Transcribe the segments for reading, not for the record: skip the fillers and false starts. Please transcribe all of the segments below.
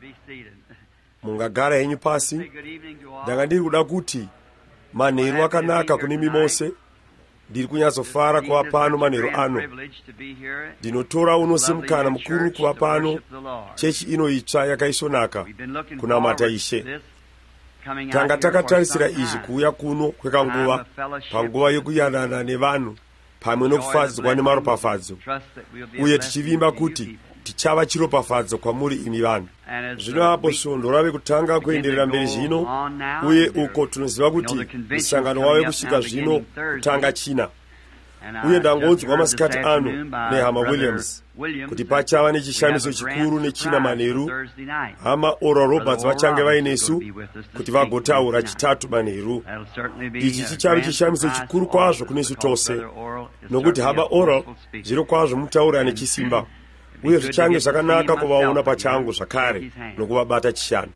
Mungagara henyu pasi. Ndanga ndiri kuda kuti manheru akanaka kune mimose. Ndiri kunyatsofara kuva pano manheru ano. Ndinotora uno semukana mukuru kuva pano. Chechi ino itsva yakaisonaka kunamata Ishe. Tanga takatarisira izvi kuuya kuno kwekanguva panguva yokuyanana nevanhu pamwe nokufadzwa nemaropafadzo, uye tichivimba kuti tichava chiropafadzo kwamuri imi vanhu. Zvino apo svondo rave kutanga kuenderera mberi zvino, uye uko tinoziva kuti musangano wave kusvika zvino kutanga China. Uye ndangonzwa masikati ano nehama Williams kuti pachava nechishamiso chikuru nechina manheru. Hama Oral Roberts vachange vainesu kuti vagotaura chitatu manheru. Ichi chichava chishamiso chikuru kwazvo kunesu tose, nokuti hama Oral zviro kwazvo mutaura nechisimba, uye zvichange zvakanaka kuvaona pachangu zvakare nokuvabata chishanu.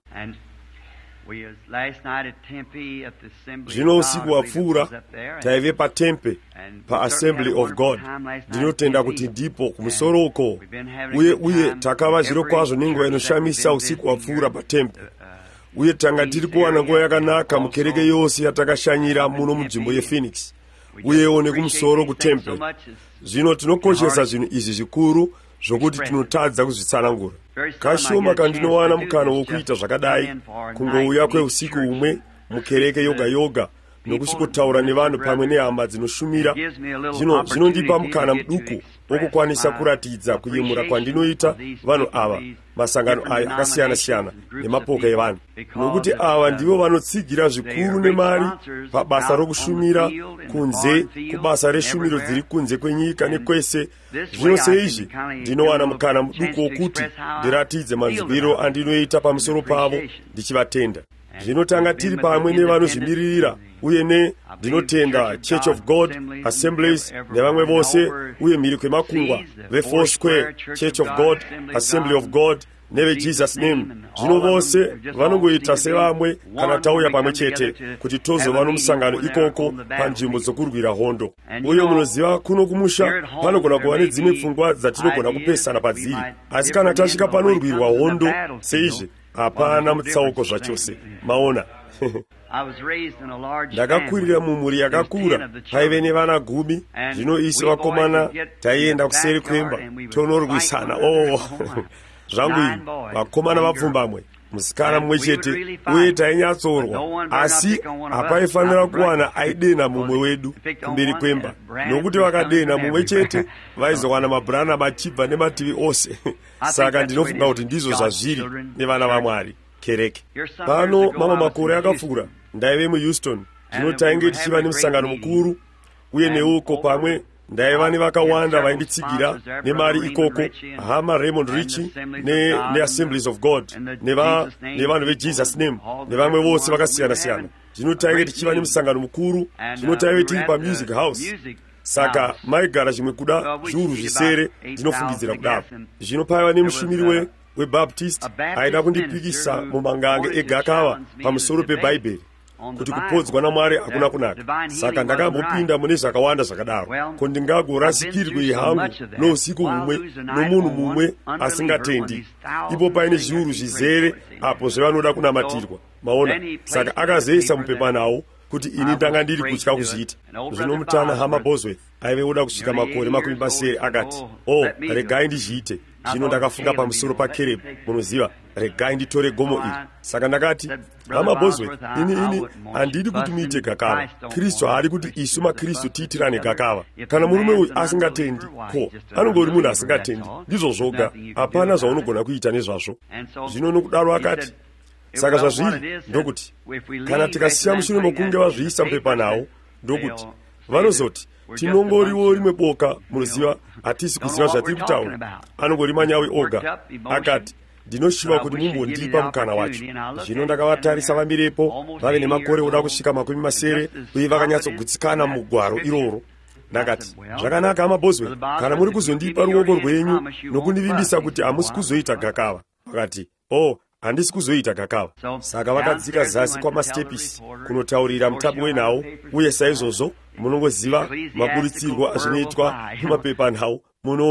Zvino usiku wapfuura taive paTempe paAssembly of God. Ndinotenda kuti ndipo kumusoro uko, uye takava zviro kwazvo nenguva inoshamisa usiku wapfuura paTempe. Uye tanga tiri kuwana nguva yakanaka mukereke yose yatakashanyira muno munzvimbo yePhoenix, uyewo nekumusoro kuTempe. Zvino tinokoshesa zvinhu izvi zvikuru zvokuti tinotadza kuzvitsanangura. Kashoma kandinowana mukana wokuita zvakadai, kungouya kweusiku umwe mukereke yoga nokusvikotaura nevanhu pamwe nehama dzinoshumira. Zvinondipa mukana muduku wokukwanisa kuratidza kuyemura kwandinoita vanhu ava, masangano aya akasiyana-siyana nemapoka evanhu, nokuti ava ndivo vanotsigira zvikuru nemari pabasa rokushumira kunze, kubasa reshumiro dziri kunze kwenyika nekwese. Zvino seizvi ndinowana mukana muduku wokuti ndiratidze manzwiro andinoita pamusoro pavo ndichivatenda. Zvinotanga tiri pamwe nevanozvimiririra, uye ndinotenda Church of God, Assemblies nevamwe vose, uye mhiri kwemakungwa veFoursquare, Church of God, Assembly of God neveJesus Name. Zvino vose vanongoita sevamwe kana tauya pamwe chete kuti tozova nomusangano ikoko panzvimbo dzokurwira hondo. Uye munoziva kuno kumusha panogona kuva nedzimwe pfungwa dzatinogona kupesana padziri, asi kana tasvika panorwirwa hondo seizvi hapana mutsauko zvachose. Maona. Ndakakurira mumhuri yakakura, paive nevana 10. Zvino isi vakomana taienda kuseri kwemba tonorwisana. Zvangu ini vakomana vapfumbamwe, musikana mumwe chete, uye tainyatsorwa, asi hapaifanira kuwana aidena mumwe wedu kumberi kwemba, nokuti vakadena mumwe chete vaizowana mabhurana machibva nemativi ose. Saka ndinofunga kuti ndizvo zvazviri nevana vaMwari kereke. Pano mama makore akapfuura ndaive muHouston. Zvino tainge tichiva nemusangano mukuru, uye neuko pamwe ndaiva nevakawanda vainditsigira nemari ikoko, hama Raymond Richi neAssemblies of God nevanhu veJesus Name nevamwe vose vakasiyana-siyana. Zvino tainge tichiva nemusangano mukuru. Zvino taive tiri paMusic House. Saka maigara zvimwe kuda zviuru zvisere, ndinofungidzira kudaro. Zvino paiva nemushumiri weBaptist aida kundipikisa mumangange egakava pamusoro peBhaibheri, kuti kupodzwa naMwari hakuna kunaka. Saka ndakambopinda mune zvakawanda zvakadaro, ko ndingagorasikirwe hangu nousiku humwe nomunhu mumwe asingatendi. Ipo paine zviuru zvizere apo zvevanoda kunamatirwa. Maona, saka akazoisa mupepa nawo kuti ini ndanga ndiri kutya kuzviita. Zvino mutana hama Bosworth aive oda kusvika makore 20 akati, regai ndizviite. Zvino ndakafunga pamusoro paKaleb, munoziva, regai nditore gomo iri. Saka ndakati, hama Bosworth, ini handidi kuti muite gakava. Kristu haari kuti isu maKristu tiitirane gakava. Kana murume uyu asingatendi, anongori munhu asingatendi, ndizvo zvoga, hapana zvaunogona kuita nezvazvo. Zvino nokudaro akati, saka zvazviri ndokuti kana tikasiya mushure mokunge vazviisa mupepa nawo, ndokuti vanozoti tinongoriwo rimwe boka, munoziva, hatisi kuziva zvatiri kutaura, anongori manyawi oga. Akati, ndinoshiva kuti mumbondipa mukana wacho. Zvino ndakavatarisa vamirepo, vave nemakore oda kusvika 20, uye vakanyatsogutsikana mugwaro iroro. Ndakati, zvakanaka hama Bosworth, kana muri kuzondipa ruoko rwenyu nokundivimbisa kuti hamusi kuzoita gakava. Vakati, handisi kuzoita gakava. Saka vakadzika zasi kwamasitepisi kunotaurira mutapi wenawo, uye saizvozvo munongoziva maburitsirwo azvinoitwa mumapepa nawo. Munoona,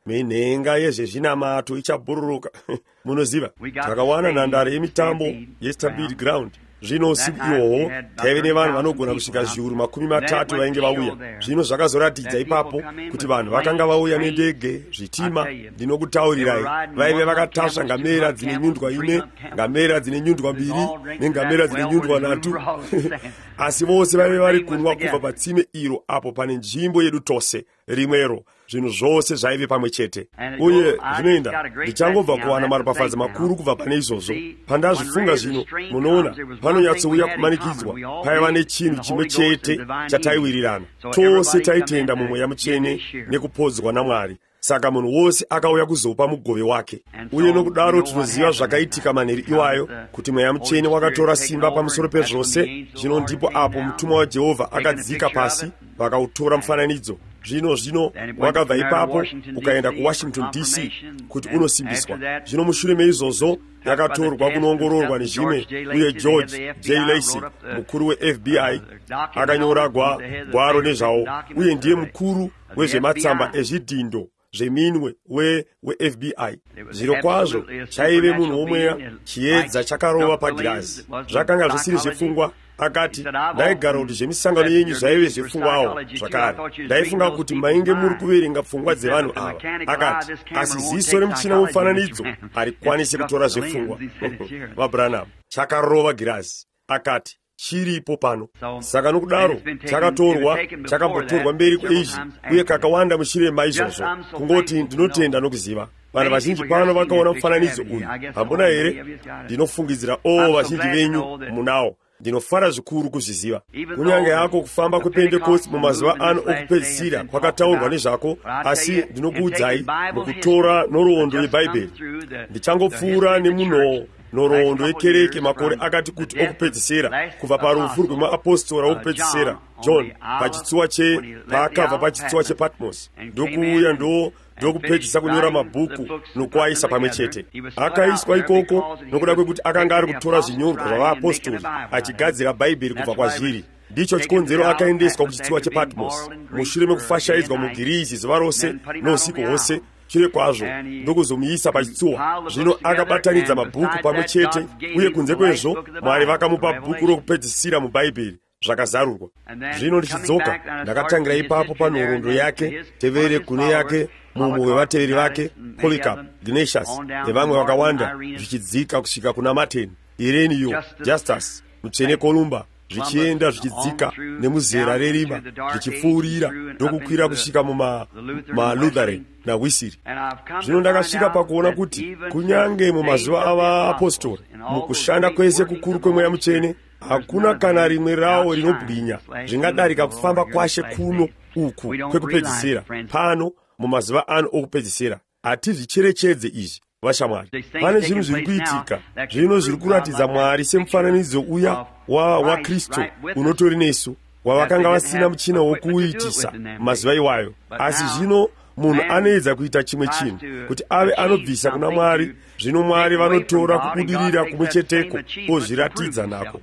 minhenga yezvezvinamato ichabhururuka. Munoziva, takawana nhandare yemitambo yeStabid Ground. Zvino usiku ihwohwo taive nevanhu vanogona kusvika zviuru 30 vainge vauya. Zvino zvakazoratidza ipapo kuti vanhu vakanga vauya nendege, zvitima. Ndinokutaurirai, vaive vakatasva ngamera dzine nyundwa 4, ngamera dzine nyundwa 2 nengamera dzine nyundwa 3. Asi vose vaive vari kunwa kubva patsime iro apo pane nzvimbo yedu tose rimwero. Zvinhu zvose zvaive pamwe chete. Uye zvinoenda, ndichangobva kuwana maropafadzo makuru kubva pane izvozvo. Pandazvifunga zvino, munoona, panonyatsouya kumanikidzwa. Paiva nechinhu chimwe chete chataiwirirana. Tose taitenda mumweya mutsvene nekupodzwa naMwari. Saka munhu wose akauya kuzopa mugove wake. Uye nokudaro tinoziva zvakaitika manheru iwayo, kuti mweya mutsvene wakatora simba pamusoro pezvose. Zvino ndipo apo mutumwa waJehovha akadzika pasi, vakautora mufananidzo. Zvino wakabva ipapo ukaenda kuWashington DC kuti unosimbiswa. Zvino mushure meizvozvo yakatorwa kunoongororwa nezvimwe, uye George J. Lacey, mukuru weFBI, akanyora gwaro nezvawo, uye ndiye mukuru wezvematsamba ezvidhindo zveminwe weFBI. Zviro kwazvo chaive munhu womweya, chiedza chakarova pagirazi. Zvakanga zvisiri zvepfungwa. Akati, ndaigara kuti zvemisangano yenyu zvaive zvepfungwawo zvakare. Ndaifunga kuti mainge muri kuverenga pfungwa dzevanhu ava. Akati, asi ziso remuchina womufananidzo harikwanisi kutora zvepfungwa. VaBranham, chakarova girazi. Akati, chiripo pano. Saka nokudaro chakambotorwa mberi kweizvi, uye kakawanda mushure maizvozvo. Kungoti ndinotenda nokuziva. Vanhu vazhinji pano vakaona mufananidzo uyu. Hambona here? Ndinofungidzira vazhinji venyu munawo. Ndinofara zvikuru kuzviziva. Kunyange yako kufamba kwePentecost mumazuva ano okupedzisira kwakataurwa nezvako, asi ndinokuudzai mukutora nhoroondo yebhaibheri. Ndichangopfuura nemunhu nhoroondo yekereke makore akati kuti okupedzisira, kubva parufu rwemaapostora okupedzisira John pachitsuwa paakabva pachitsuwa chePatmos, ndokuuya ndokupedzisa kunyora mabhuku nokuaisa pamwe chete. Akaiswa ikoko nokuda kwekuti akanga ari kutora zvinyorwa zvavaapostoli achigadzira bhaibheri kubva kwazviri. Ndicho chikonzero akaendeswa kuchitsuwa chePatmos. Mushure mekufashaidzwa mugirisi zuva rose nousiku hwose, shure kwazvo ndokuzomuisa pachitsuwa. Zvino akabatanidza mabhuku pamwe chete, uye kunze kwezvo Mwari vakamupa bhuku rokupedzisira mubhaibheri zvakazarurwa. Zvino ndichidzoka ndakatangira ipapo panhoroondo yake, tevere kune yake, mumwe wevateveri vake, Polycarp, Ignatius nevamwe vakawanda, zvichidzika kusvika kuna Martin, Ireneo, Justus, mutsvene Kolumba, zvichienda zvichidzika nemuzera rerima, zvichipfuurira ndokukwira kusvika mumaLutheran naWesiri. Zvino ndakasvika pakuona kuti kunyange mumazuva avaapostoli, mukushanda kwese kukuru kwemweya mutsvene, hakuna kana rimwe rawo rinobwinya zvingadarika kufamba kwashe kuno uku kwekupedzisira. Pano mumazuva ano okupedzisira hatizvicherechedze izvi, vashamwari. Pane zvinhu zviri kuitika zvino zviri kuratidza Mwari semufananidzo uya waKristu unotori nesu, wavakanga vasina muchina wokuitisa mazuva iwayo. Asi zvino munhu anoedza kuita chimwe chinhu kuti ave anobvisa kuna Mwari. Zvino Mwari vanotora kubudirira kumwe cheteko ozviratidza nako.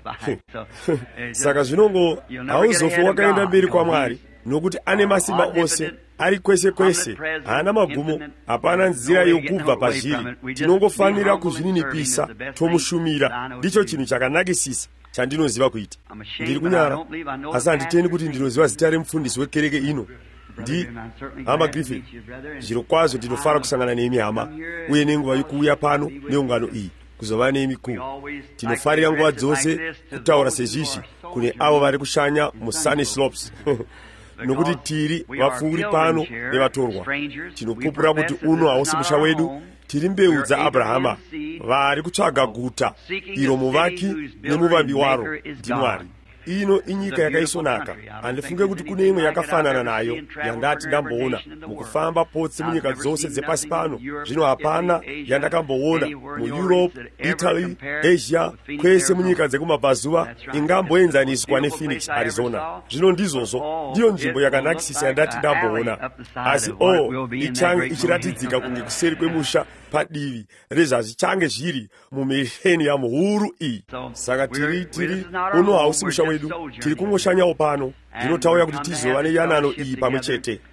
Saka zvinongo hauzofi wakaenda mberi kwaMwari, nokuti ane masimba ose, ari kwese kwese, haana magumo, hapana nzira yokubva pazviri. Tinongofanira kuzvininipisa tomushumira. Ndicho chinhu chakanakisisa chandinoziva kuita. Ndiri kunyara, asi handitendi kuti ndinoziva zita remufundisi wekereke ino. Hama Griffith, zviro kwazvo ndinofara kusangana nemi hama, uye nenguva yokuuya pano neungano iyi kuzova nemi kuu. Tinofarira nguva dzose kutaura sezvizvi kune avo vari kushanya muSunny Slopes. Nokuti tiri vapfuuri pano nevatorwa. Tinopupura kuti uno hausi musha wedu. Tiri mbeu dzaAbrahama vari kutsvaga guta iro muvaki nemuvambi waro ndiMwari. Ino inyika yakaisonaka. Handifunge kuti kune imwe yakafanana nayo yandati ndamboona mukufamba potse munyika dzose dzepasi pano. Zvino hapana yandakamboona muEurope, Italy, Asia, kwese munyika dzekumabvazuva ingamboenzaniswa nePhoenix, Arizona. Zvino ndizvozvo ndiyo nzvimbo yakanakisisa yandati ndamboona. Asi ichange ichiratidzika kunge kuseri kwemusha padivi rezvazvichange zviri mumilenium huru iyi. Saka tiri uno hausi musha wedu, tiri kungoshanyawo pano. Ndinotaura kuti tizova neyanano iyi pamwe chete.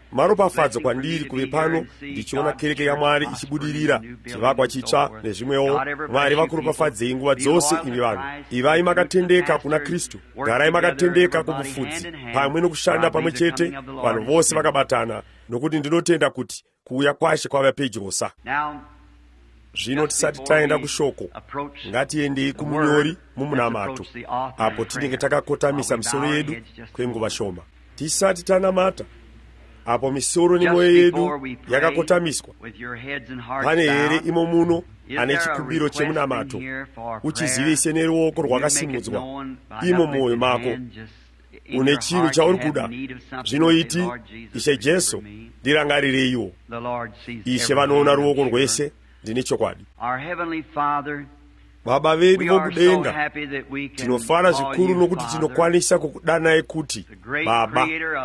maropafadzo kwandiri kuve pano ndichiona kereke ya Mwari ichibudirira, chivakwa chitsva nezvimwewo. Mwari vakuropafadzei nguva dzose imi vanhu. Ivai makatendeka kuna Kristu, garai makatendeka kumufudzi, pamwe nokushanda pamwe chete, vanhu vose vakabatana, nokuti ndinotenda kuti kuuya kwashe kwava pedyosa. Zvino tisati taenda kushoko, ngatiendei kumunyori mumunamato, apo tinenge takakotamisa misoro yedu kwenguva shoma. Tisati tanamata, apo misoro nemwoyo yedu yakakotamiswa, pane here imo muno ane chikumbiro chemunamato, uchizivise neruoko rwakasimudzwa imo mwoyo mako une chinhu chauri kuda? Zvinoiti, Ishe Jesu, ndirangarireiwo. Ishe vanoona ruoko rwese, ndine chokwadi. Baba vedu vokudenga, tinofara zvikuru nokuti tinokwanisa kukudanai kuti Baba,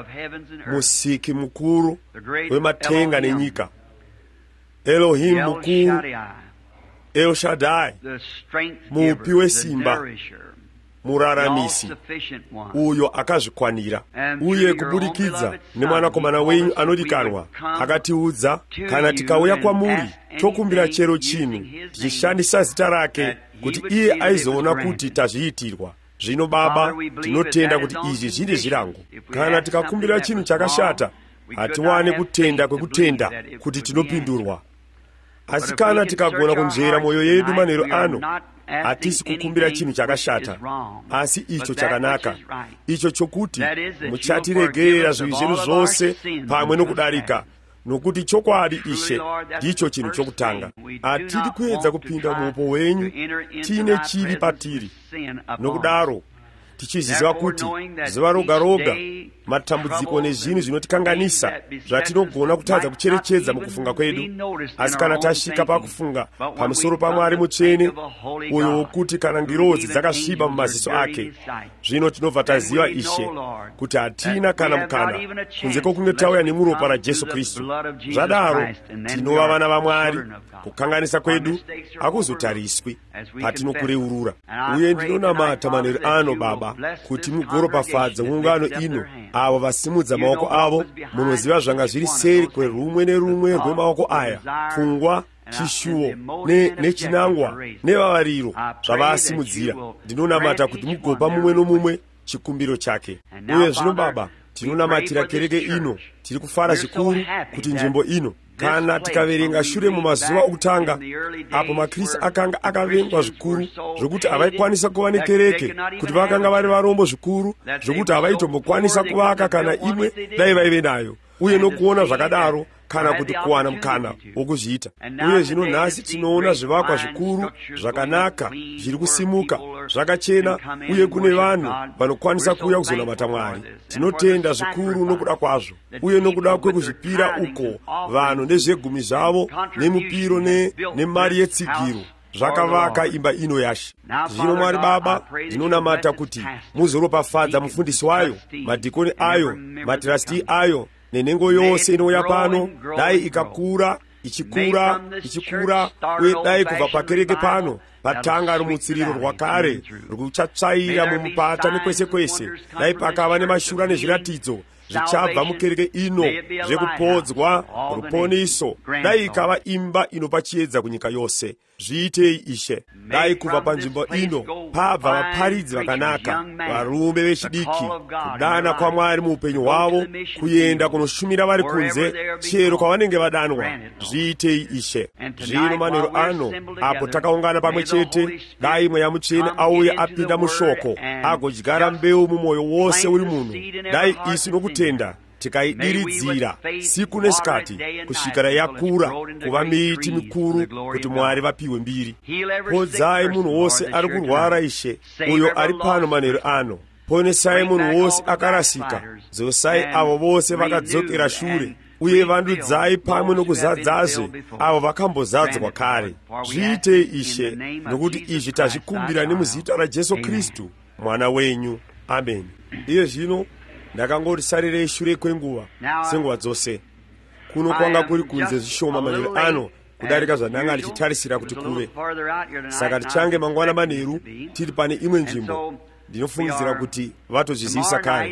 musiki mukuru wematenga nenyika, Elohim mukuru, El Shaddai, mupi wesimba, muraramisi, uyo akazvikwanira, uye kubudikidza nemwanakomana wenyu anodikanwa akatiudza, kana tikauya kwamuri tokumbira chero chinhu tichishandisa zita rake, kuti iye aizoona kuti tazviitirwa. Zvino Baba, tinotenda kuti izvi zviri zvirango. Kana tikakumbira chinhu chakashata, hatiwane kutenda kwekutenda kuti tinopindurwa. Asi kana tikagona kunzvera mwoyo yedu manheru ano, hatisi kukumbira chinhu chakashata, asi icho chakanaka, icho chokuti muchatiregerera zvivi zvedu zvose pamwe nokudarika, nokuti chokwadi Ishe ndicho chinhu chokutanga. Hatidi kuedza kupinda muupo wenyu tiine chiri patiri, nokudaro tichiziva kuti zuva roga roga matambudziko nezvinhu zvinotikanganisa zvatinogona kutadza kucherechedza mukufunga kwedu. Asi kana tasvika pakufunga pamusoro paMwari mutsvene, uyo wokuti kana ngirodzi dzakasviba mumaziso ake, zvino tinobva taziva Ishe kuti hatina kana mukana kunze kwokunge tauya nemuropa raJesu Kristu. Zvadaro tinova vana vaMwari, kukanganisa kwedu hakuzotariswi patinokureurura. Uye ndinonamata manheru ano Baba, kuti mugoropafadza ungano ino avo vasimudza maoko avo. Munoziva zvanga zviri seri kwerumwe nerumwe rwemaoko aya, pfungwa, chishuwo nechinangwa nevavariro zvavaasimudzira. Ndinonamata kuti mugopa mumwe nomumwe chikumbiro chake. Uye zvino Baba, tinonamatira kereke ino, tiri kufara zvikuru kuti nzvimbo ino, kana tikaverenga shure mumazuva okutanga, apo maKristu akanga akavengwa zvikuru zvokuti havaikwanisa kuva nekereke, kuti vakanga vari varombo zvikuru zvokuti havaitomukwanisa kuvaka kana imwe dai vaive nayo, uye nokuona zvakadaro kana kuti kuwana mukana wokuzviita. Uye zvino nhasi tinoona zvivakwa zvikuru zvakanaka zviri kusimuka zvakachena, uye kune vanhu vanokwanisa kuuya kuzonamata Mwari. Tinotenda zvikuru nokuda kwazvo, uye nokuda kwekuzvipira uko vanhu nezvegumi zvavo nemupiro nemari yetsigiro zvakavaka imba ino yaShe. Zvino Mwari Baba, ndinonamata kuti muzoropafadza mufundisi wayo, madhikoni ayo, matirasti ayo, nenhengo yose inouya pano, dai ikakura ichikura, uye dai kubva pakereke pano patanga rumutsiriro rwakare rwuchatsvaira mumupata nekwese kwese, dai pakava nemashura nezviratidzo zvichabva mukereke ino zvekupodzwa ruponiso, dai ikava imba inopa chiedza kunyika yose. Zviitei Ishe, dai kubva panzvimbo ino pabva vaparidzi vakanaka, varume vechidiki, kudana kwaMwari muupenyu hwavo, kuenda kunoshumira vari kunze chero kwavanenge vadanwa. Zviitei Ishe. Zvino manheru ano apo takaungana pamwe chete, dai Mweya Mutsvene auya apinda mushoko agodyara mbeu mumwoyo wose uri munhu, dai isu nokutenda tikaidiridzira siku nesikati kusvikira yakura kuva miti mikuru, kuti Mwari vapiwe mbiri. Podzai munhu wose ari kurwara Ishe, uyo ari pano manheru ano. Ponesai munhu wose akarasika, dzosai avo vose vakadzokera shure, uye vandudzai pamwe nokuzadzazve avo vakambozadzwa kare. Zviitei Ishe, nokuti izvi tazvikumbira nemuzita raJesu Kristu mwana wenyu. Amen. Iye zvino ndakangoti sarirei shure kwenguva senguva dzose. Kuno kwanga kuri kunze zvishoma manheru ano kudarika zvandanga ndichitarisira kuti kuve. Saka tichange mangwana manheru tiri pane imwe nzvimbo, ndinofungidzira kuti vatozvizivisa kare.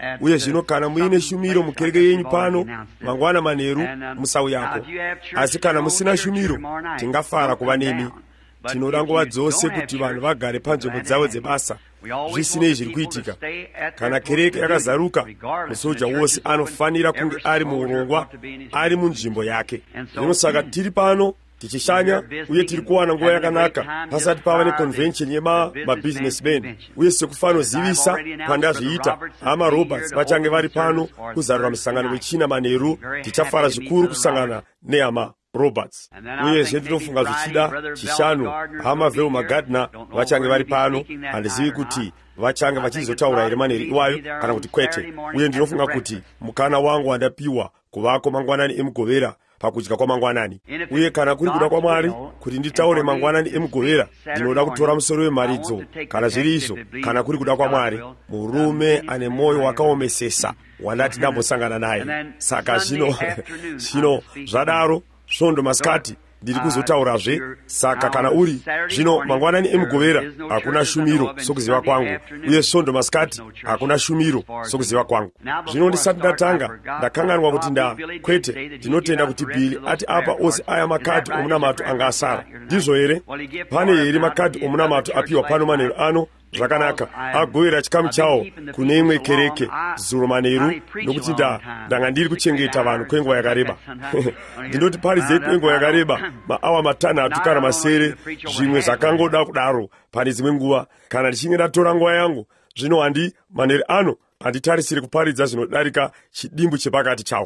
uye zvino kana muine shumiro mukereke yenyu pano mangwana maneru musauyako. Asi kana musina shumiro tingafara kuva nemi. Tinoda nguva dzose kuti vanhu vagare panzvimbo dzavo dzebasa zvisinei zviri kuitika. Kana kereke yakazaruka, musoja wose anofanira kunge ari muurongwa, ari munzvimbo yake. Zvino saka tiri pano tichishanya uye tiri kuwana nguva yakanaka pasati pava neconvention yemabusinessmen, uye sekufanoziviswa pandazviita hama Roberts vachange vari pano kuzarura musangano wechina maneru. Tichafara zvikuru kusangana nehama Roberts. Uye zvendinofunga zvichida chishanu hama Velma Gardner vachange vari pano. Handizivi kuti vachange vachizotaura here manheru iwayo kana kuti kwete. Uye ndinofunga kuti mukana wangu wandapiwa kuvako mangwanani emugovera pakudya kwamangwanani. Uye kana kuri kuda kwaMwari kuti nditaure mangwanani emugovera, ndinoda kutora musoro wemaridzo. Kana zviri izvo, kana kuri kuda kwaMwari, murume ane mwoyo wakaomesesa wandati ndambosangana naye. Saka zvino zvadaro svondo masikati ndiri kuzotaurazve. Saka kana uri zvino mangwanani emugovera hakuna shumiro sokuziva kwangu, uye svondo masikati hakuna shumiro sokuziva kwangu. Zvino ndisati ndatanga ndakanganwa kuti kwete ndinotenda kuti Bhili ati apa ose aya makadhi omunamato anga asara. Ndizvo here? Pane here makadhi omunamato apiwa pano manheru ano? Zvakanaka, agovera chikamu chawo kune imwe kereke zuro manheru, nokuti ndanga ndiri kuchengeta vanhu kwenguva yakareba. Ndinoti paridzei kwenguva yakareba, maawa matanhatu kana masere, zvimwe zvakangoda kudaro pane dzimwe nguva. Kana ndichinge ndatora nguva yangu, zvino manheru ano handitarisiri kuparidza zvinodarika chidimbu chepakati chawo.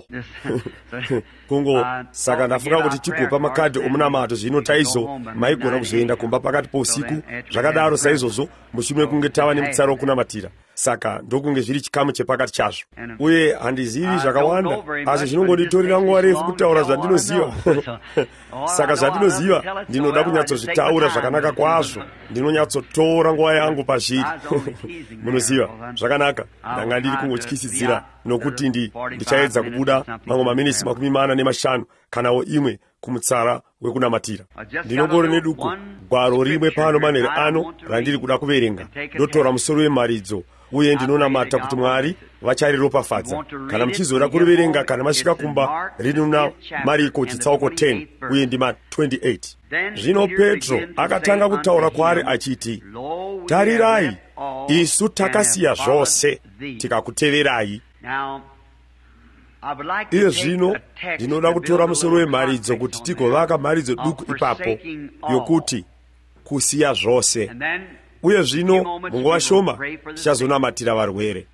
Saka ndafunga kuti tigopa makadhi omunamato zvino taizo maigona kuzoenda kumba pakati pousiku. Zvakadaro saizvozvo mushume kunge tava nemutsaro wokunamatira. Saka ndokunge zviri chikamu chepakati chazvo. Uye handizivi zvakawanda, asi zvinongonditorera nguva refu kutaura zvandinoziva. Saka zvandinoziva ndinoda kunyatsozvitaura zvakanaka kwazvo. Ndinonyatsotora nguva yangu pazviri. Munoziva zvakanaka, ndanga ndiri kungotyisidzira nokuti ndichaedza kubuda mamwe maminisi 45 kanawo imwe kumutsara wekunamatira. Ndinongori neduku gwaro rimwe pano manheru ano randiri kuda kuverenga. Ndotora musoro wemaridzo uye ndinonamata kuti Mwari vachariropafadza. Kana muchizoda kuriverenga kana masvika kumba rinuna Mariko chitsauko 10 uye ndima 28. Zvino Petro akatanga kutaura kwaari achiti, tarirai, isu takasiya zvose tikakuteverai. Iye zvino ndinoda kutora musoro wemharidzo kuti tigovaka mharidzo duku ipapo yokuti kusiya zvose. Uye zvino munguva shoma tichazonamatira varwere.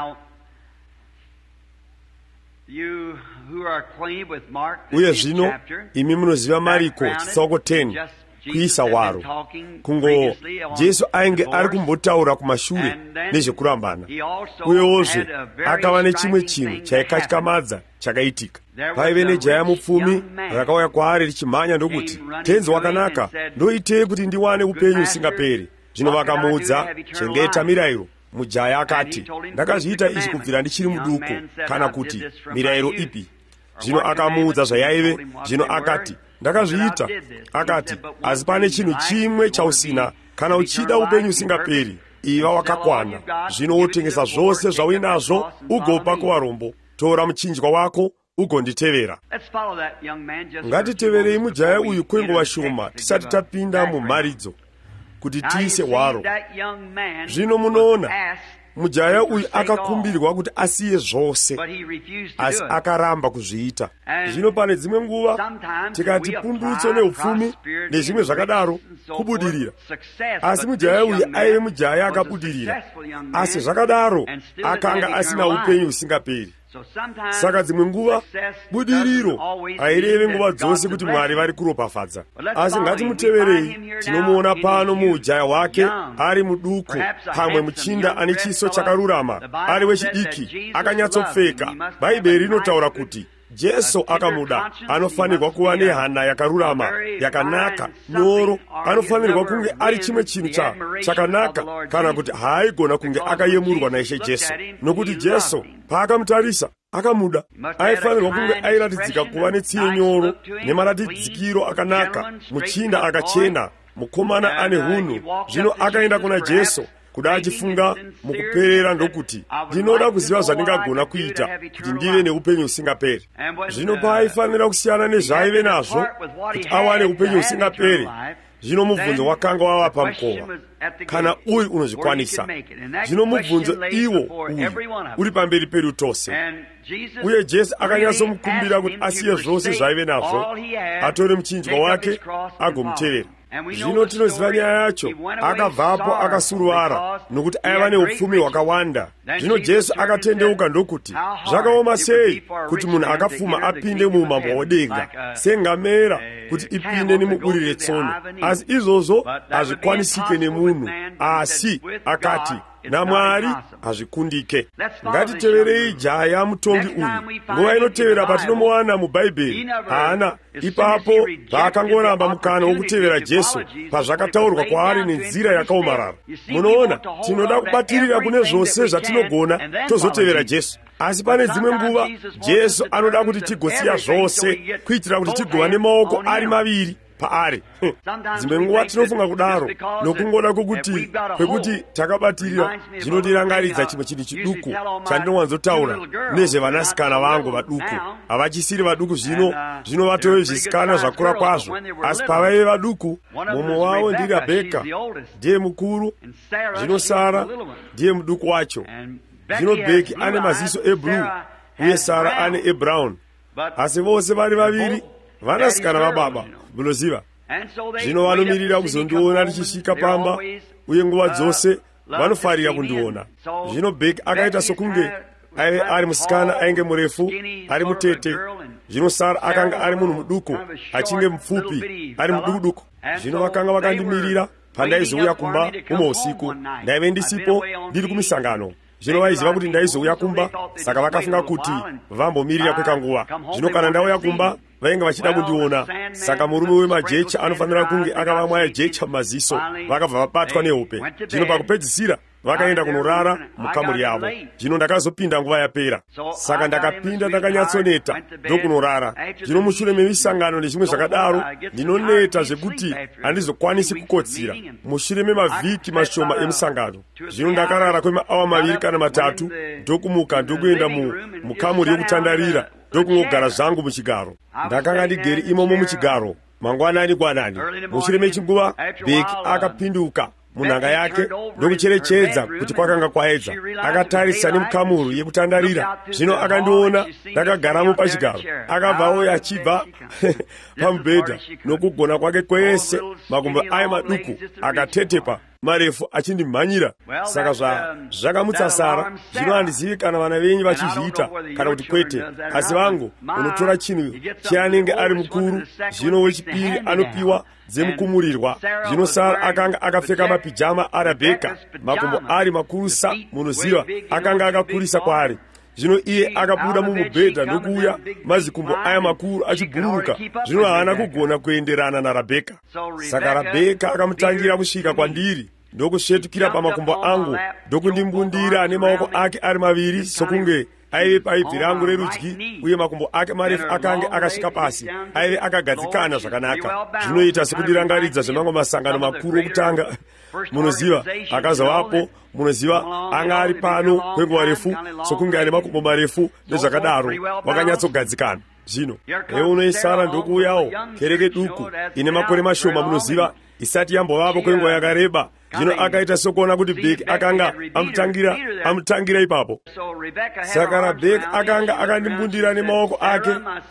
Uye zvino imi munoziva Mariko chitsauko 10 kuisa waro. Jesu ainge ari kumbotaura kumashure nezvekurambana. Uyewozve akava nechimwe chinhu chaikatyamadza chakaitika. Paive nejaya mupfumi rakauya kwaari richimhanya ndokuti, tenzi wakanaka, ndoitei kuti ndiwane upenyu usingaperi. Zvino vakamuudza, chengeta mirayiro. Mujaya akati, ndakazviita izvi kubvira ndichiri muduku, kana kuti mirayiro ipi? Zvino akamuudza zvayaive. Zvino akati, ndakazviita. Akati, asi pane chinhu chimwe chausina. Kana uchida upenyu usingaperi, iva wakakwana. Zvino wotengesa zvose zvauinazvo ugopa kuvarombo. Tora muchinjwa wako ugonditevera. Ngatiteverei mujaya uyu kwenguva shoma tisati tapinda mumharidzo kuti tiise waro. Zvino munoona mujaya uyu akakumbirwa kuti asiye zvose, asi akaramba kuzviita. Zvino pane dzimwe nguva tikati pundutso neupfumi nezvimwe zvakadaro kubudirira, asi mujaya uyu aive mujaya akabudirira, asi zvakadaro akanga asina upenyu usingaperi. Saka dzimwe nguva budiriro haireve nguva dzose kuti Mwari vari kuropafadza. Asi ngatimuteverei. Tinomuona pano muujaya hwake ari muduku, pamwe muchinda ane chiso chakarurama, ari wechidiki, akanyatsopfeka. Bhaibheri rinotaura kuti Jesu akamuda anofanirwa kuva nehana yakarurama, yakanaka, nyoro. Anofanirwa kunge ari chimwe chinhu chakanaka, kana kuti haaigona kunge akayemurwa naIshe Jesu. Nokuti Jesu paakamutarisa akamuda. Aifanirwa kunge airatidzika kuva netsiye nyoro nemaratidzikiro akanaka, muchinda akachena, mukomana ane hunhu. Zvino akaenda kuna Jesu kudachifunga mukuperera ndokuti ndinoda kuziva zvandingagona kuita kuti ndive neupenyu usingaperi. Zvino paaifanira kusiyana nezvaaive nazvo kuti awane upenyu usingaperi, zvino mubvunzo wakanga wava pamukova, kana uyu unozvikwanisa. Zvino mubvunzo iwo uyu uri pamberi pedu tose, uye Jesu akanyatsomukumbira kuti asiye zvose zvaive nazvo, atore muchinjwa wake agomutevera. Zvino tinoziva nyaya yacho, akabvapo akasuruvara nokuti aiva neupfumi hwakawanda. Zvino Jesu akatendeuka ndokuti zvakaoma sei kuti munhu akapfuma apinde muumambo hwedenga sengamera kuti ipinde nemuburi retsono, asi izvozvo hazvikwanisike nemunhu, asi akati naMwari hazvikundike. Ngatiteverei jaya mutongi uyu. Nguva inotevera patinomuwana mubhaibheri haana ipapo paakangoramba mukana wokutevera Jesu pazvakataurwa kwaari nenzira yakaomarara. Munoona, tinoda kubatirira kune zvose zvatinogona tozotevera Jesu, asi pane dzimwe nguva Jesu anoda kuti tigosiya zvose kuitira kuti tigova nemaoko ari maviri paari. Dzimwe nguva tinofunga kudaro nokungoda kwekuti takabatirira. Zvinotirangaridza chimwe chinhu chiduku chandinowanzotaura nezvevanasikana vangu vaduku. Havachisiri vaduku zvino vatove zvisikana zvakura kwazvo, asi pavaive vaduku, mumwe wavo ndiRabheka, ndiye mukuru, zvino Sara ndiye muduku wacho. Zvino Bheki ane maziso eblue uye Sara ane ebrown, asi vose vari vaviri vanasikana vababa, munoziva. Zvino vanomirira kuzondiona richisvika pamba, uye nguva dzose vanofarira kundiona. Zvino Bheki akaita sokunge aive ari musikana ainge murefu ari mutete. Zvino Sara akanga ari munhu muduku achinge mupfupi ari mudukuduku. Zvino vakanga vakandimirira pandaizouya kumba umwe usiku. Ndaive ndisipo ndiri kumisangano. Zvino vaiziva kuti ndaizouya kumba, saka vakafunga kuti vambomirira kwekanguva. Zvino kana ndauya kumba vainge vachida kundiona, saka murume wemajecha anofanira kunge akavamwaya jecha mumaziso. Vakabva vabatwa nehope. Zvino pakupedzisira vakaenda kunorara mukamuri yavo. Zvino ndakazopinda nguva yapera, saka ndakapinda ndakanyatsoneta ndokunorara. Zvino mushure memisangano nezvimwe zvakadaro, ndinoneta zvekuti handizokwanisi kukotsira mushure memavhiki mashoma emisangano. Zvino ndakarara kwemaawa maviri kana matatu, ndokumuka ndokuenda mukamuri yokutandarira ndokungogara zvangu muchigaro. Ndakanga ndigere imomo muchigaro mangwanani. Mushure mechinguva Bheki akapinduka munhanga yake ndokucherechedza kuti kwakanga kwaedza. Akatarisa nemukamuri yekutandarira. Zvino akandiona ndakagaramo pachigaro. Akabvawo achibva pamubhedha nokugona kwake kwese, makumbo aya maduku akatetepa marefu achindimhanyira. Saka zvakamutsa Sara. Zvino handizivi kana vana venyu vachizviita kana kuti kwete, asi vangu unotora chinhu cheanenge ari mukuru, zvino wechipiri anopiwa dzemukumurirwa. Zvino Sara akanga akapfeka mapijama aRabheka, makumbo ari makurusa, munoziva, akanga akakurisa kwaari. Zvino iye akabuda mumubhedha ndokuuya mazikumbo aya makuru achibhururuka. Zvino haana kugona kuenderana naRabheka. Saka Rabheka akamutangira kusvika kwandiri ndokusvetukira pamakumbo angu ndokundimbundira nemaoko ake ari maviri sokunge aive paibvi rangu rerudyi, uye makumbo ake marefu akange akasvika pasi, aive akagadzikana zvakanaka. Zvinoita sekundirangaridza zvemamwe masangano makuru okutanga, munoziva, akazovapo, munoziva, anga ari pano kwenguva refu sokunge ane makumbo marefu nezvakadaro, wakanyatsogadzikana. Zvino euno Sara ndokuuyawo, kereke duku ine makore mashoma, munoziva, isati yambovapo kwenguva yakareba. Zvino akaita sokuona kuti Bheki akanga amutangira ipapo. Saka Rabheka akanga akandimbundira nemaoko ake,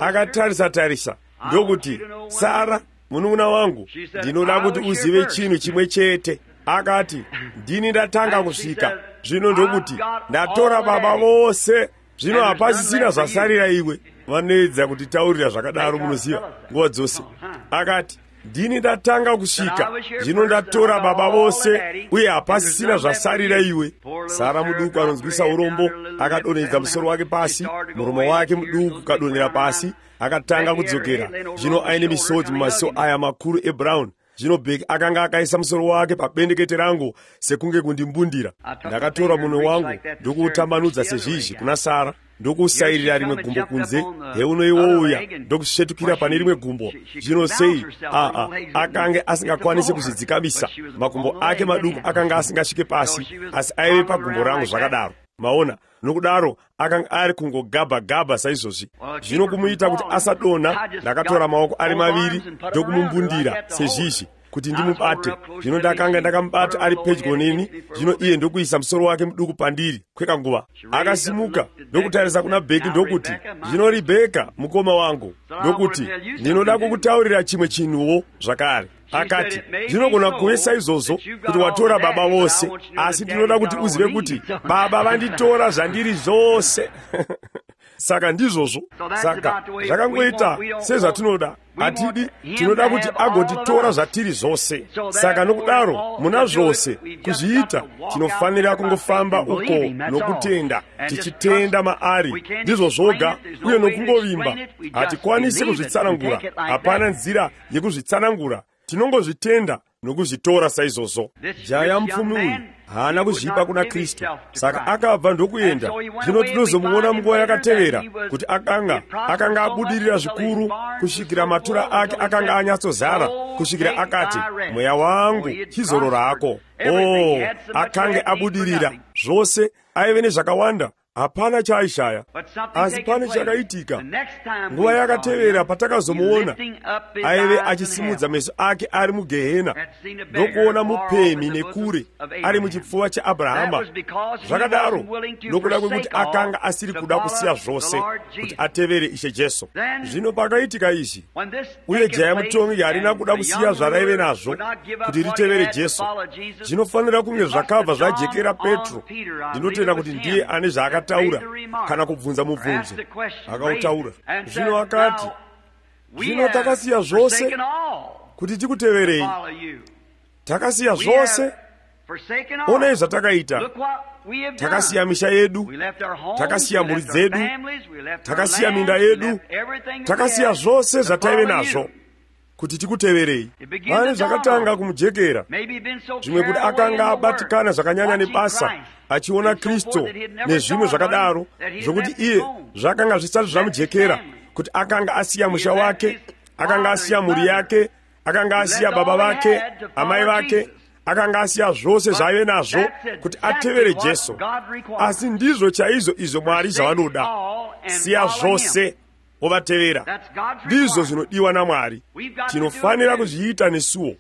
akatarisa ndokuti, Sara munun'una wangu, ndinoda kuti uzive chinhu chimwe chete. Akati, ndini ndatanga kusvika. Zvino ndokuti, ndatora baba vose, zvino hapasisina zvasarira iwe. Vanoedza kutitaurira zvakadaro, munoziva, nguva dzose. Akati, ndini ndatanga kusvika, zvino ndatora baba vose, uye hapasisina zvasarira iwe. Sara muduku anonzwisa urombo akadonhedza musoro wake pasi, muromo wake muduku kadonhera pasi, akatanga kudzokera. Zvino aine misodzi mumaziso aya makuru ebrown. Zvino Bheki akanga akaisa musoro wake pabendekete rangu sekunge kundimbundira. Ndakatora munwe wangu ndokuutambanudza sezvizvi kuna Sara. ndokusairira rimwe gumbo kunze heuno iwouya ndokusvetukira pane rimwe gumbo. Zvino sei akange asingakwanisi kuzvidzikamisa, makumbo ake maduku akanga asingasvike pasi, asi aive pagumbo rangu zvakadaro. Maona, nokudaro akanga ari kungogabha saizvozvi. Zvino kumuita kuti asadonha, ndakatora maoko ari maviri ndokumumbundira sezvizvi kuti ndimubate. Zvino ndakanga ndakamubata ari pedyo neni. Zvino iye ndokuisa musoro wake muduku pandiri kwekanguva. Akasimuka ndokutarisa kuna Bheki ndokuti, zvino Ribheka mukoma wangu, ndokuti ndinoda kukutaurira chimwe chinhuwo zvakare. Akati, zvinogona kuve saizvozvo kuti watora baba vose, asi ndinoda kuti uzive kuti baba vanditora zvandiri zvose. Saka ndizvozvo. Saka zvakangoita sezvatinoda. Hatidi, tinoda kuti agotitora zvatiri zvose. Saka nokudaro muna zvose kuzviita tinofanira kungofamba uko nokutenda, tichitenda maari. Ndizvo zvoga, uye nokungovimba. Hatikwanisi kuzvitsanangura. Hapana nzira yekuzvitsanangura. Tinongozvitenda nokuzvitora saizvozvo. Jaya mupfumi uyu haana kuzvipa kuna Kristu, saka akabva ndokuenda. Zvino tinozomuona munguva yakatevera kuti akanga abudirira zvikuru, kusvikira matura ake akanga anyatsozara, kusvikira akati, mweya wangu chizoro rako. Akanga abudirira zvose, aive nezvakawanda, hapana chaaishaya. Asi pane chakaitika nguva yakatevera patakazomuona, aive achisimudza meso ake ari mugehena ndokuona mupemhi nekure ari muchipfuva chaAbhurahama. Zvakadaro nokuda kwekuti akanga asiri kuda kusiya zvose kuti atevere Ishe Jesu. Zvino pakaitika izvi, uye jaya mutongi harina kuda kusiya zvaraive nazvo kuti ritevere Jesu. Zvinofanira kunge zvakabva zvajekera Petro. Ndinotenda kuti ndiye ane zvaakataura kana kubvunza mubvunzo. Akautaura. Zvino akati, zvino takasiya zvose kuti tikuteverei. Takasiya zvose. Onai zvatakaita. Takasiya misha yedu, takasiya mhuri dzedu, takasiya minda yedu, takasiya zvose zvataive nazvo kuti tikuteverei. Pane zvakatanga kumujekera, zvimwe kuti akanga abatikana zvakanyanya nebasa, achiona Kristu nezvimwe zvakadaro, zvokuti iye zvakanga zvisati zvamujekera, kuti akanga asiya musha wake, akanga asiya mhuri yake, akanga asiya baba vake, amai vake, akanga asiya zvose zvaive nazvo kuti atevere Jesu. Asi ndizvo chaizvo izvo Mwari zvavanoda, siya zvose wovatevera. Ndizvo zvinodiwa naMwari. Tinofanira kuzviita nesuwo.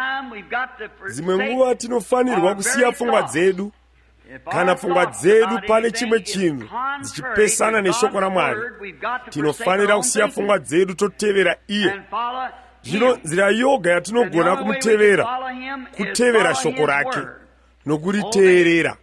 Dzimwe nguva tinofanirwa kusiya pfungwa dzedu. Kana pfungwa dzedu pane chimwe chinhu dzichipesana neshoko raMwari, tinofanira kusiya pfungwa dzedu totevera iye. Zvino nzira yoga yatinogona kumutevera, kutevera shoko rake nokuriteerera.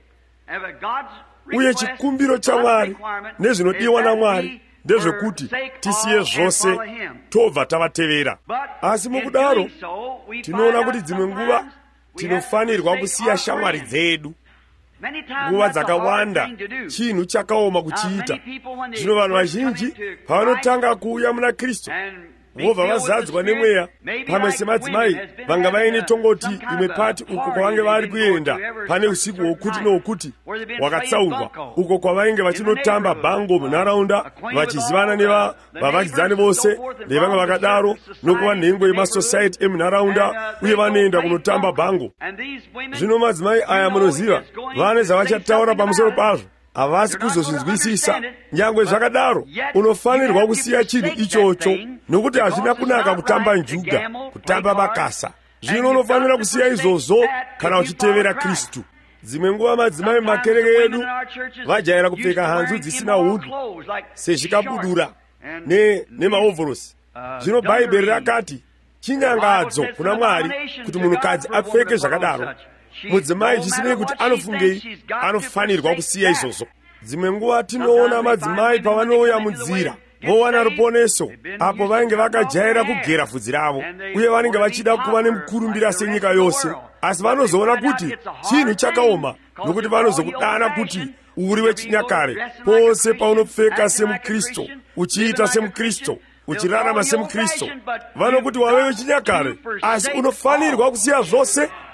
Uye chikumbiro chaMwari nezvinodiwa naMwari ndezvekuti tisiye zvose tobva tavatevera. Asi mukudaro tinoona kuti dzimwe nguva tinofanirwa kusiya shamwari dzedu. Nguva dzakawanda chinhu chakaoma kuchiita. Zvino vanhu vazhinji pavanotanga kuuya muna Kristu vobva vazadzwa nemweya. Pamwe semadzimai vanga vaine tongoti imwe pati uko kwavange vari kuenda pane usiku hwokuti nohwokuti wakatsaurwa, uko kwavainge vachinotamba bhango munharaunda, vachizivana nevavakidzani vose nevamwe vakadaro, nokuva nhengo yemasociety emunharaunda, uye vanoenda kunotamba bhango. Zvino madzimai aya munoziva, vane zvavachataura pamusoro pazvo. Havasi kuzozvinzwisisa. Nyangwe zvakadaro unofanirwa kusiya chinhu ichocho, nokuti hazvina kunaka kutamba njuga, kutamba bakasa. Zvino unofanira kusiya izvozvo kana uchitevera Kristu. Dzimwe nguva madzimai mumakereke edu vajaira kupfeka hanzu dzisina hundu sezvikabudura nemaovhorosi. Zvino Bhaibheri rakati chinyangadzo kuna Mwari kuti munhukadzi apfeke zvakadaro. Mudzimai zvisinei kuti anofungei, anofanirwa kusiya izvozvo. Dzimwe nguva tinoona madzimai pavanouya munzira vowana ruponeso, apo vainge vakajaira kugera bvudzi ravo, uye vanenge vachida kuva nemukurumbira senyika yose. Asi vanozoona kuti chinhu chakaoma, nokuti vanozokudana kuti uri wechinyakare. Pose paunopfeka semuKristu, uchiita semuKristu, uchirarama semuKristu, vanokuti wave wechinyakare. Asi unofanirwa kusiya zvose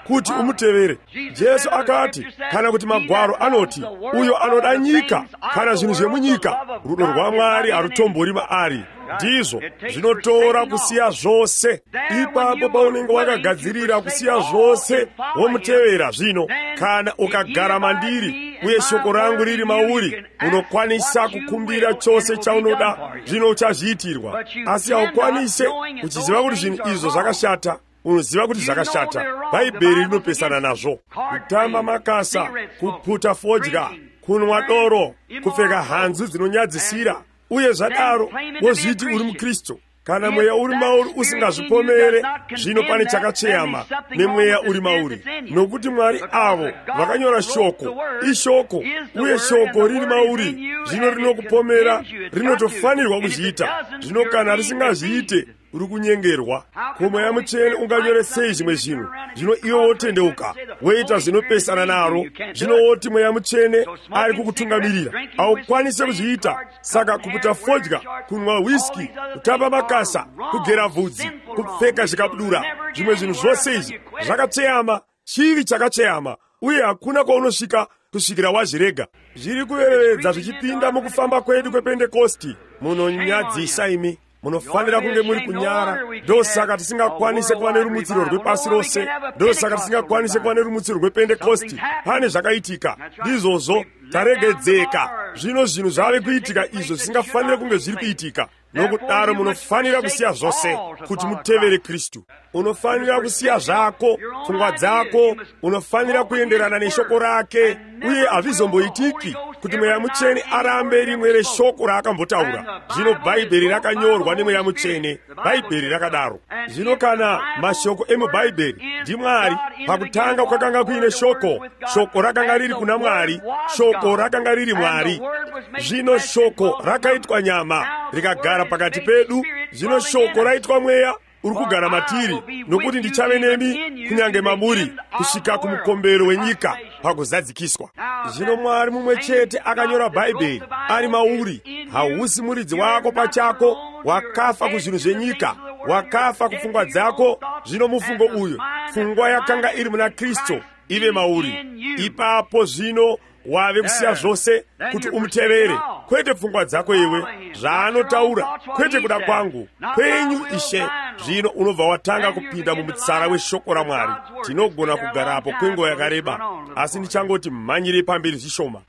kuti umutevere. Jesu akati, kana kuti magwaro anoti, uyo anoda nyika kana zvinhu zvemunyika, rudo rwa Mwari harutombori maari. Ndizvo zvinotora kusiya zvose. Ipapo paunenge wakagadzirira kusiya zvose womutevera zvino, kana ukagara mandiri uye shoko rangu riri mauri, unokwanisa kukumbira chose chaunoda, zvino uchazviitirwa. Asi haukwanise kuchiziva kuti zvinhu izvo zvakashata. Unoziva kuti zvakashata. Bhaibheri rinopesana nazvo: kutamba makasa, kuputa fodya, kunwa doro, kupfeka hanzu dzinonyadzisira. Uye zvadaro wozviti uri muKristu. Kana mweya uri mauri usingazvipomere, zvino pane chakacheyama nemweya uri mauri. Nokuti Mwari avo vakanyora shoko, ishoko, uye shoko riri mauri, zvino rinokupomera, rinotofanirwa kuzviita. Zvino kana risingazviite, uri kunyengerwa. Ko, Mweya Mutsvene unganyore sei zvimwe zvinhu? Zvino iwe wotendeuka, woita zvinopesana naro. Zvino woti Mweya Mutsvene ari kukutungamirira, haukwanise kuzviita. Saka kuputa fodya, kunwa whisky, kutamba makasa, kugera bvudzi, kupfeka zvikabudura, zvimwe zvinhu zvose izvi zvakacheyama, chivi chakacheyama, uye hakuna kwaunosvika kusvikira wazvirega. Zviri kuverevedza zvichipinda mukufamba kwedu kwePentekosti. Munonyadzisa imi. Munofanira kunge muri kunyara. Ndosaka tisingakwanise kuva nerumutsiro rwepasi rose. Ndosaka tisingakwanise kuva nerumutsiro rwePentekosti. Pane zvakaitika, ndizvozvo taregedzeka. Zvino zvinhu zvave kuitika izvo zvisingafanire kunge zviri kuitika. Nokudaro munofanira kusiya zvose kuti mutevere Kristu. Unofanira kusiya zvako, pfungwa dzako, unofanira kuenderana neshoko rake. Uye hazvizomboitiki kuti Mweya Mutsvene arambe rimwe reshoko raakambotaura. Zvino Bhaibheri rakanyorwa neMweya Mutsvene. Bhaibheri rakadaro. Zvino kana mashoko emubhaibheri ndiMwari, pakutanga kwakanga kuine shoko, shoko rakanga riri kuna Mwari, shoko rakanga riri Mwari. Zvino shoko rakaitwa nyama rikagara pakati pedu. Zvino shoko raitwa mweya uri kugara matiri, nokuti ndichave nemi kunyange mamuri kusvika kumukombero wenyika pakuzadzikiswa. Zvino Mwari mumwe chete akanyora Bhaibheri ari mauri. Hausi muridzi wako pachako, wakafa kuzvinhu zvenyika, wakafa kupfungwa dzako. Zvino mufungo uyu, pfungwa yakanga iri muna Kristu, ive mauri. Ipapo zvino wave kusiya zvose kuti umutevere, kwete pfungwa dzako iwe, zvaanotaura, kwete kuda kwangu, kwenyu Ishe. Zvino unobva watanga kupinda mumutsara weshoko raMwari. Tinogona kugarapo kwenguva yakareba, asi ndichangoti mhanyire pamberi zvishoma.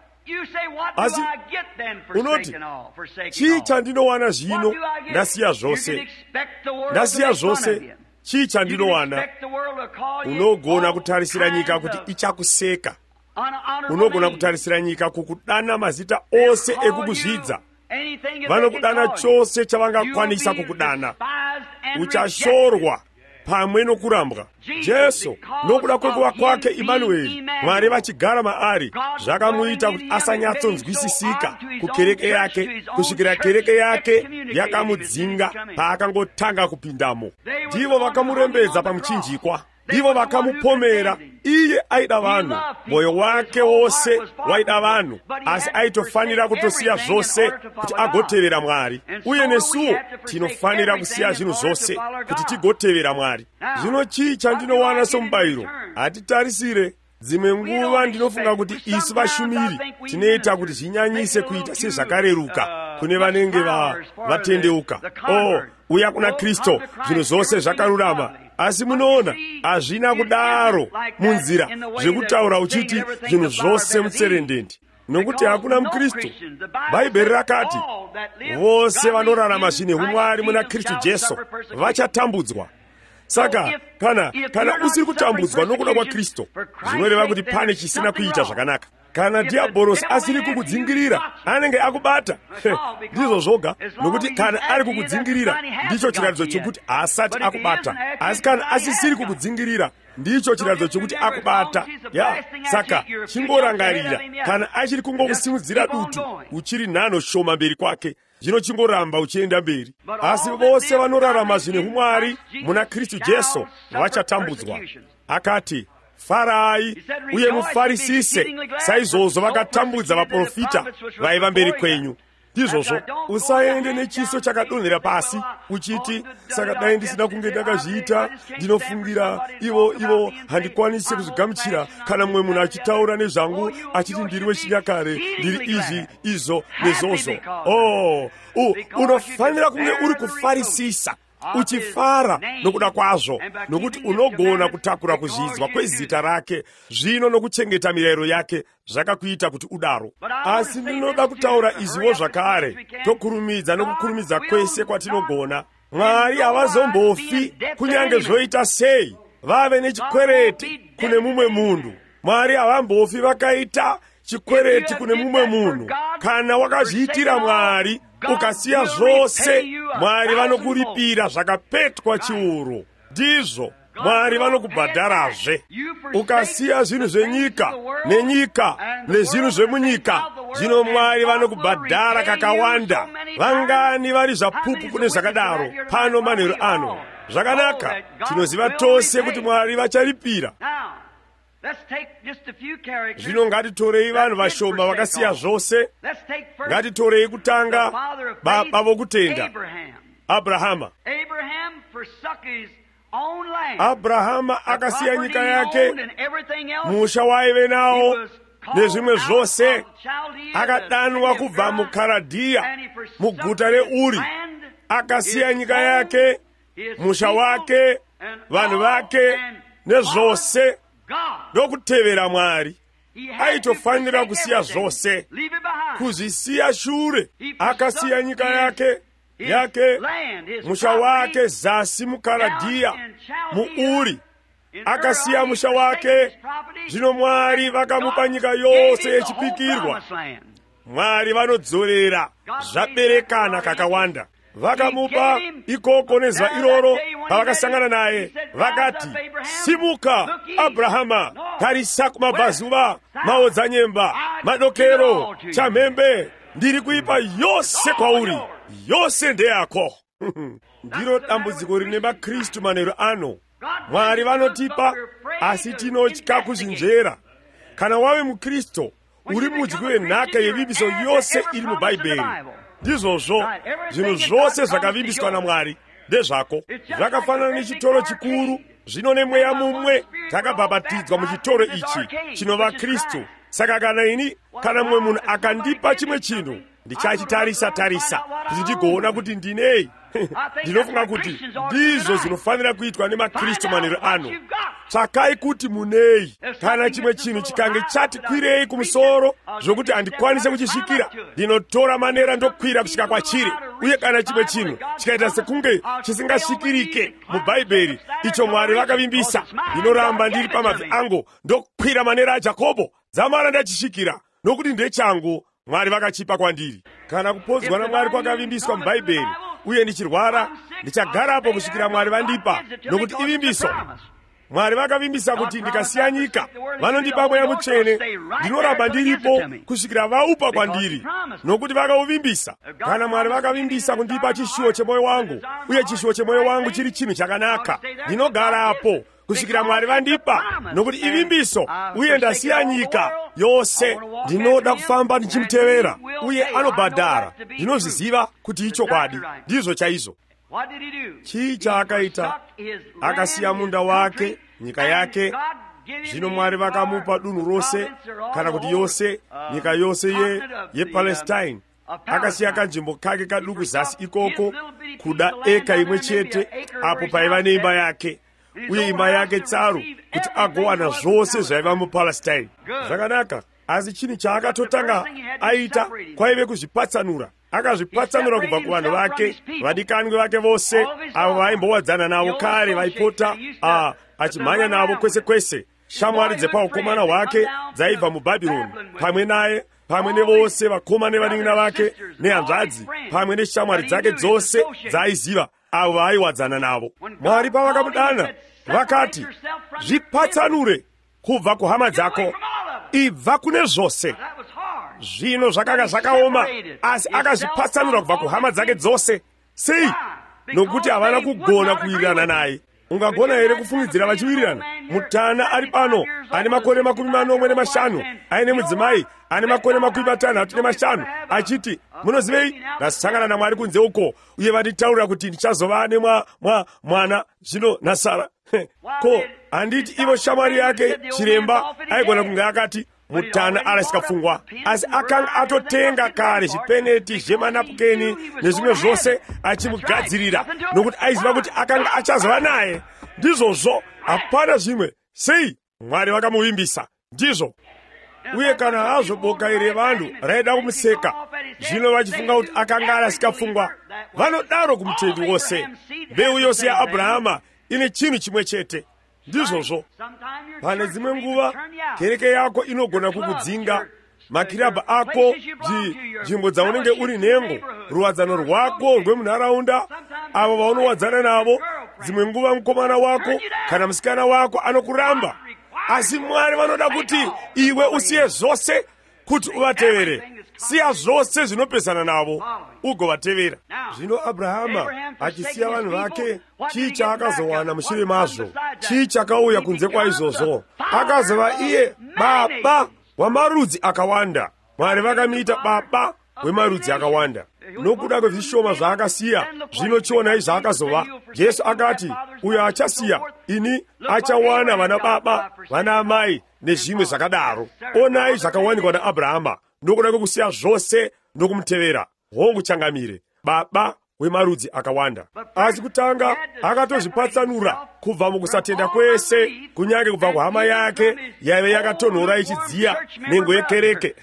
Asi unoti, chii chandinowana zvino ndasiya zvose? Ndasiya zvose, chii chandinowana? Unogona kutarisira nyika kuti ichakuseka. Unogona kutarisira nyika kukudana mazita ose ekukuzvidza. Vanokudana chose chavangakwanisa kukudana. Uchashorwa pamwe nokurambwa. Jesu, nokuda kwekuva kwake Imanueri, Mwari vachigara maari, zvakamuita kuti asanyatsonzwisisika kukereke yake, kusvikira kereke yake yakamudzinga paakangotanga kupindamo. Ndivo vakamurembedza pamuchinjikwa, ndivo vakamupomera. Iye aida vanhu, moyo wake wose waida vanhu, asi aitofanira kutosiya zvose kuti agotevera Mwari. Uye nesuwo tinofanira kusiya zvinhu zvose kuti tigotevera Mwari. Zvino chii chandinowana somubayiro? Hatitarisire. Dzimwe nguva ndinofunga kuti isu vashumiri tinoita kuti zvinyanyise kuita sezvakareruka kune vanenge vatendeuka. Uya kuna Kristu, zvinhu zvose zvakarurama. Asi munoona, hazvina kudaro munzira zvekutaura uchiti zvinhu zvose mutserendende. Nokuti hakuna muKristu. Bhaibheri rakati, vose vanorarama zvine umwari muna Kristu Jesu vachatambudzwa. Saka kana usiri kutambudzwa nokuda kwa Kristu, zvinoreva kuti pane chisina kuita zvakanaka. Kana dhiabhorosi asiri kukudzingirira, anenge akubata. Ndizvo zvoga, nokuti kana ari kukudzingirira, ndicho chiratidzo chokuti asati akubata. Asi kana asisiri kukudzingirira, ndicho chiratidzo chokuti akubata. Saka chingorangarira, kana achiri kungokusimudzira dutu, uchiri nhano shoma mberi kwake, zvino chingoramba uchienda mberi. Asi vose vanorarama zvine umwari muna Kristu Jesu vachatambudzwa. Akati, farai uye mufarisise, saizvozvo vakatambudza vaprofita vaiva mberi kwenyu. ndizvozvo. Usaende nechiso chakadonhera pasi uchiti saka dai ndisina kunge ndakazviita, ndinofungira ivo handikwanisi kuzvigamuchira kana mumwe munhu achitaura nezvangu achiti ndiri wechinyakare, ndiri izvi izvo nezvozvo. Unofanira kunge uri kufarisisa, uchifara nokuda kwazvo, nokuti unogona kutakura kuzvidzwa kwezita rake zvino nokuchengeta mirayiro yake zvakakuita kuti udaro. Asi ndinoda kutaura izviwo zvakare, tokurumidza nokukurumidza kwese kwatinogona. Mwari havazombofi kunyange zvoita sei vave nechikwereti kune mumwe munhu. Mwari havambofi vakaita chikwereti kune mumwe munhu. Kana wakazviitira Mwari ukasiya zvose, Mwari vanokuripira zvakapetwa chiuru. Ndizvo Mwari vanokubhadharazve. Ukasiya zvinhu zvenyika nenyika nezvinhu zvemunyika, zvino Mwari vanokubhadhara kakawanda. Vangani vari zvapupu kune zvakadaro pano manheru ano. Zvakanaka, tinoziva tose kuti Mwari vacharipira. Zvino ngatitorei vanhu vashoma vakasiya zvose. Ngatitorei kutanga baba vokutenda, Abrahama. Abrahama akasiya nyika yake, musha waive nawo nezvimwe zvose, akadanwa kubva muKaradhiya muguta reUri. Akasiya nyika yake, musha wake, vanhu vake nezvose ndokutevera Mwari. Aitofanira kusiya zvose, kuzvisiya shure. Akasiya nyika yake musha wake zasi muKaradhiya muUri. Akasiya musha wake, zvino Mwari vakamupa nyika yose yechipikirwa. Mwari vanodzorera zvaberekana kakawanda. Vakamupa ikoko nezuva iroro pavakasangana naye, vakati, simuka Abrahama, tarisa kumabvazuva, maodzanyemba, madokero, chamhembe, ndiri kuipa yose kwauri, yose ndeyako. Ndiro dambudziko rine vaKristu manheru ano. Mwari vanotipa asi tinotya kuzvinzvera. Kana wave muKristu uri mudyi wenhaka yevimbiso yose iri muBhaibheri. Ndizvozvo zvinhu zvose zvakavimbiswa naMwari ndezvako. Zvakafanana nechitoro chikuru. Zvino nemweya mumwe takabhabhatidzwa muchitoro ichi chinova Kristu. Saka kana mumwe munhu akandipa chimwe chinhu, ndichachitarisa kuti ndigoona kuti ndinei. Ndinofunga kuti ndizvo zvinofanira kuitwa nemaKristu manheru ano. Tsvakai kuti munei. Kana chimwe chinhu chikange chati kwirei kumusoro zvokuti handikwanise kuchisvikira, ndinotora manera ndokwira kusvika kwachiri. Uye kana chimwe chinhu chikaita sekunge chisingasvikirike muBhaibheri, icho Mwari vakavimbisa, ndinoramba ndiri pamabvi angu ndokwira manera aJakobho, dzamara ndachisvikira, nokuti ndechangu Mwari vakachipa kwandiri. Kana kupodzwa naMwari kwakavimbiswa muBhaibheri uye ndichirwara, ndichagarapo kusvikira Mwari vandipa, nokuti ivimbiso. Mwari vakavimbisa kuti ndikasiya nyika vanondipa mweya mutsvene, ndinoramba ndiripo kusvikira vaupa kwandiri, nokuti vakauvimbisa. Kana Mwari vakavimbisa kundipa chishuwo chemwoyo wangu, uye chishuwo chemwoyo wangu chiri chinhu chakanaka, ndinogarapo kusvikira Mwari vandipa, nokuti ivimbiso. Uye ndasiya nyika yose, ndinoda kufamba ndichimutevera, uye anobhadhara. Ndinozviziva kuti ichokwadi, ndizvo chaizvo. Chii chaakaita? Akasiya munda wake, nyika yake. Zvino Mwari vakamupa dunhu rose, kana kuti yose, nyika yose yePalestine. Akasiya kanzvimbo kake kaduku zasi ikoko, kuda eka imwe chete, apo paiva neimba yake, uye imba yake tsaru, kuti agowana zvose zvaiva muPalestine. Zvakanaka. Asi chinhu chaakatotanga aita kwaive kuzvipatsanura. Akazvipatsanura kubva kuvanhu vake, vadikanwi vake vose, avo vaimbowadzana navo kare, vaipota achimhanya navo kwese kwese. Shamwari dzepaukomana hwake dzaibva muBhabhironi, pamwe naye, pamwe nevose vakoma nevanin'ina vake nehanzvadzi, pamwe neshamwari dzake dzose dzaaiziva, avo vaaiwadzana navo. Mwari pavakamudana vakati, zvipatsanure kubva kuhama dzako, ibva kune zvose. Zvino zvakanga zvakaoma, asi akazvipatsanura kubva kuhama dzake dzose. Sei? Nokuti havana kugona kuwirirana naye. Ungagona here kufungidzira vachiwirirana? mutana ari pano ane makore 45 aine mudzimai ane makore 35 achiti, munozivei, ndasangana naMwari kunze uko uye vanditaurira kuti ndichazova mwana zvino naSara. Ko handiti ivo shamwari yake chiremba aigona kunge akati mutana arasika pfungwa, asi akanga atotenga kare zvipeneti zvemanapukeni nezvimwe zvose achimugadzirira, nokuti aiziva kuti akanga achazova naye. Ndizvozvo, hapana zvimwe. Sei Mwari vakamuvimbisa, ndizvo. Uye kana hazvo boka iri vanhu raida kumuseka, zvino vachifunga kuti akanga arasika pfungwa, vanodaro kumutendi wose. Mbeu yose yaAbhurahama ine chinhu chimwe chete, ndizvozvo. Pane dzimwe nguva kereke yako inogona kukudzinga, makirabha ako, nzvimbo dzaunenge uri nhengo, ruwadzano rwako rwemunharaunda, avo vaunowadzana navo. Dzimwe nguva mukomana wako kana musikana wako anokuramba, asi Mwari vanoda kuti iwe usiye zvose kuti uvatevere. Siya zvose zvinopesana navo ugovatevera. Zvino Abhurahama achisiya vanhu vake, chii chaakazowana mushure mazvo? Chii chakauya kunze kwaizvozvo? Akazova iye baba wamarudzi akawanda. Mwari vakamuita baba wemarudzi akawanda nokuda kwezvishoma zvaakasiya. Zvino chionai zvaakazova. Jesu akati, uyo achasiya ini achawana vana baba, vana amai nezvimwe zvakadaro. Onai zvakawanikwa naAbhurahama nokuda kwekusiya zvose nokumutevera. Hongu changamire, baba wemarudzi akawanda. Asi kutanga akatozvipatsanura kubva mukusatenda kwese, kunyange kubva kuhama yake yaive yakatonhora ichidziya nhengo yekereke.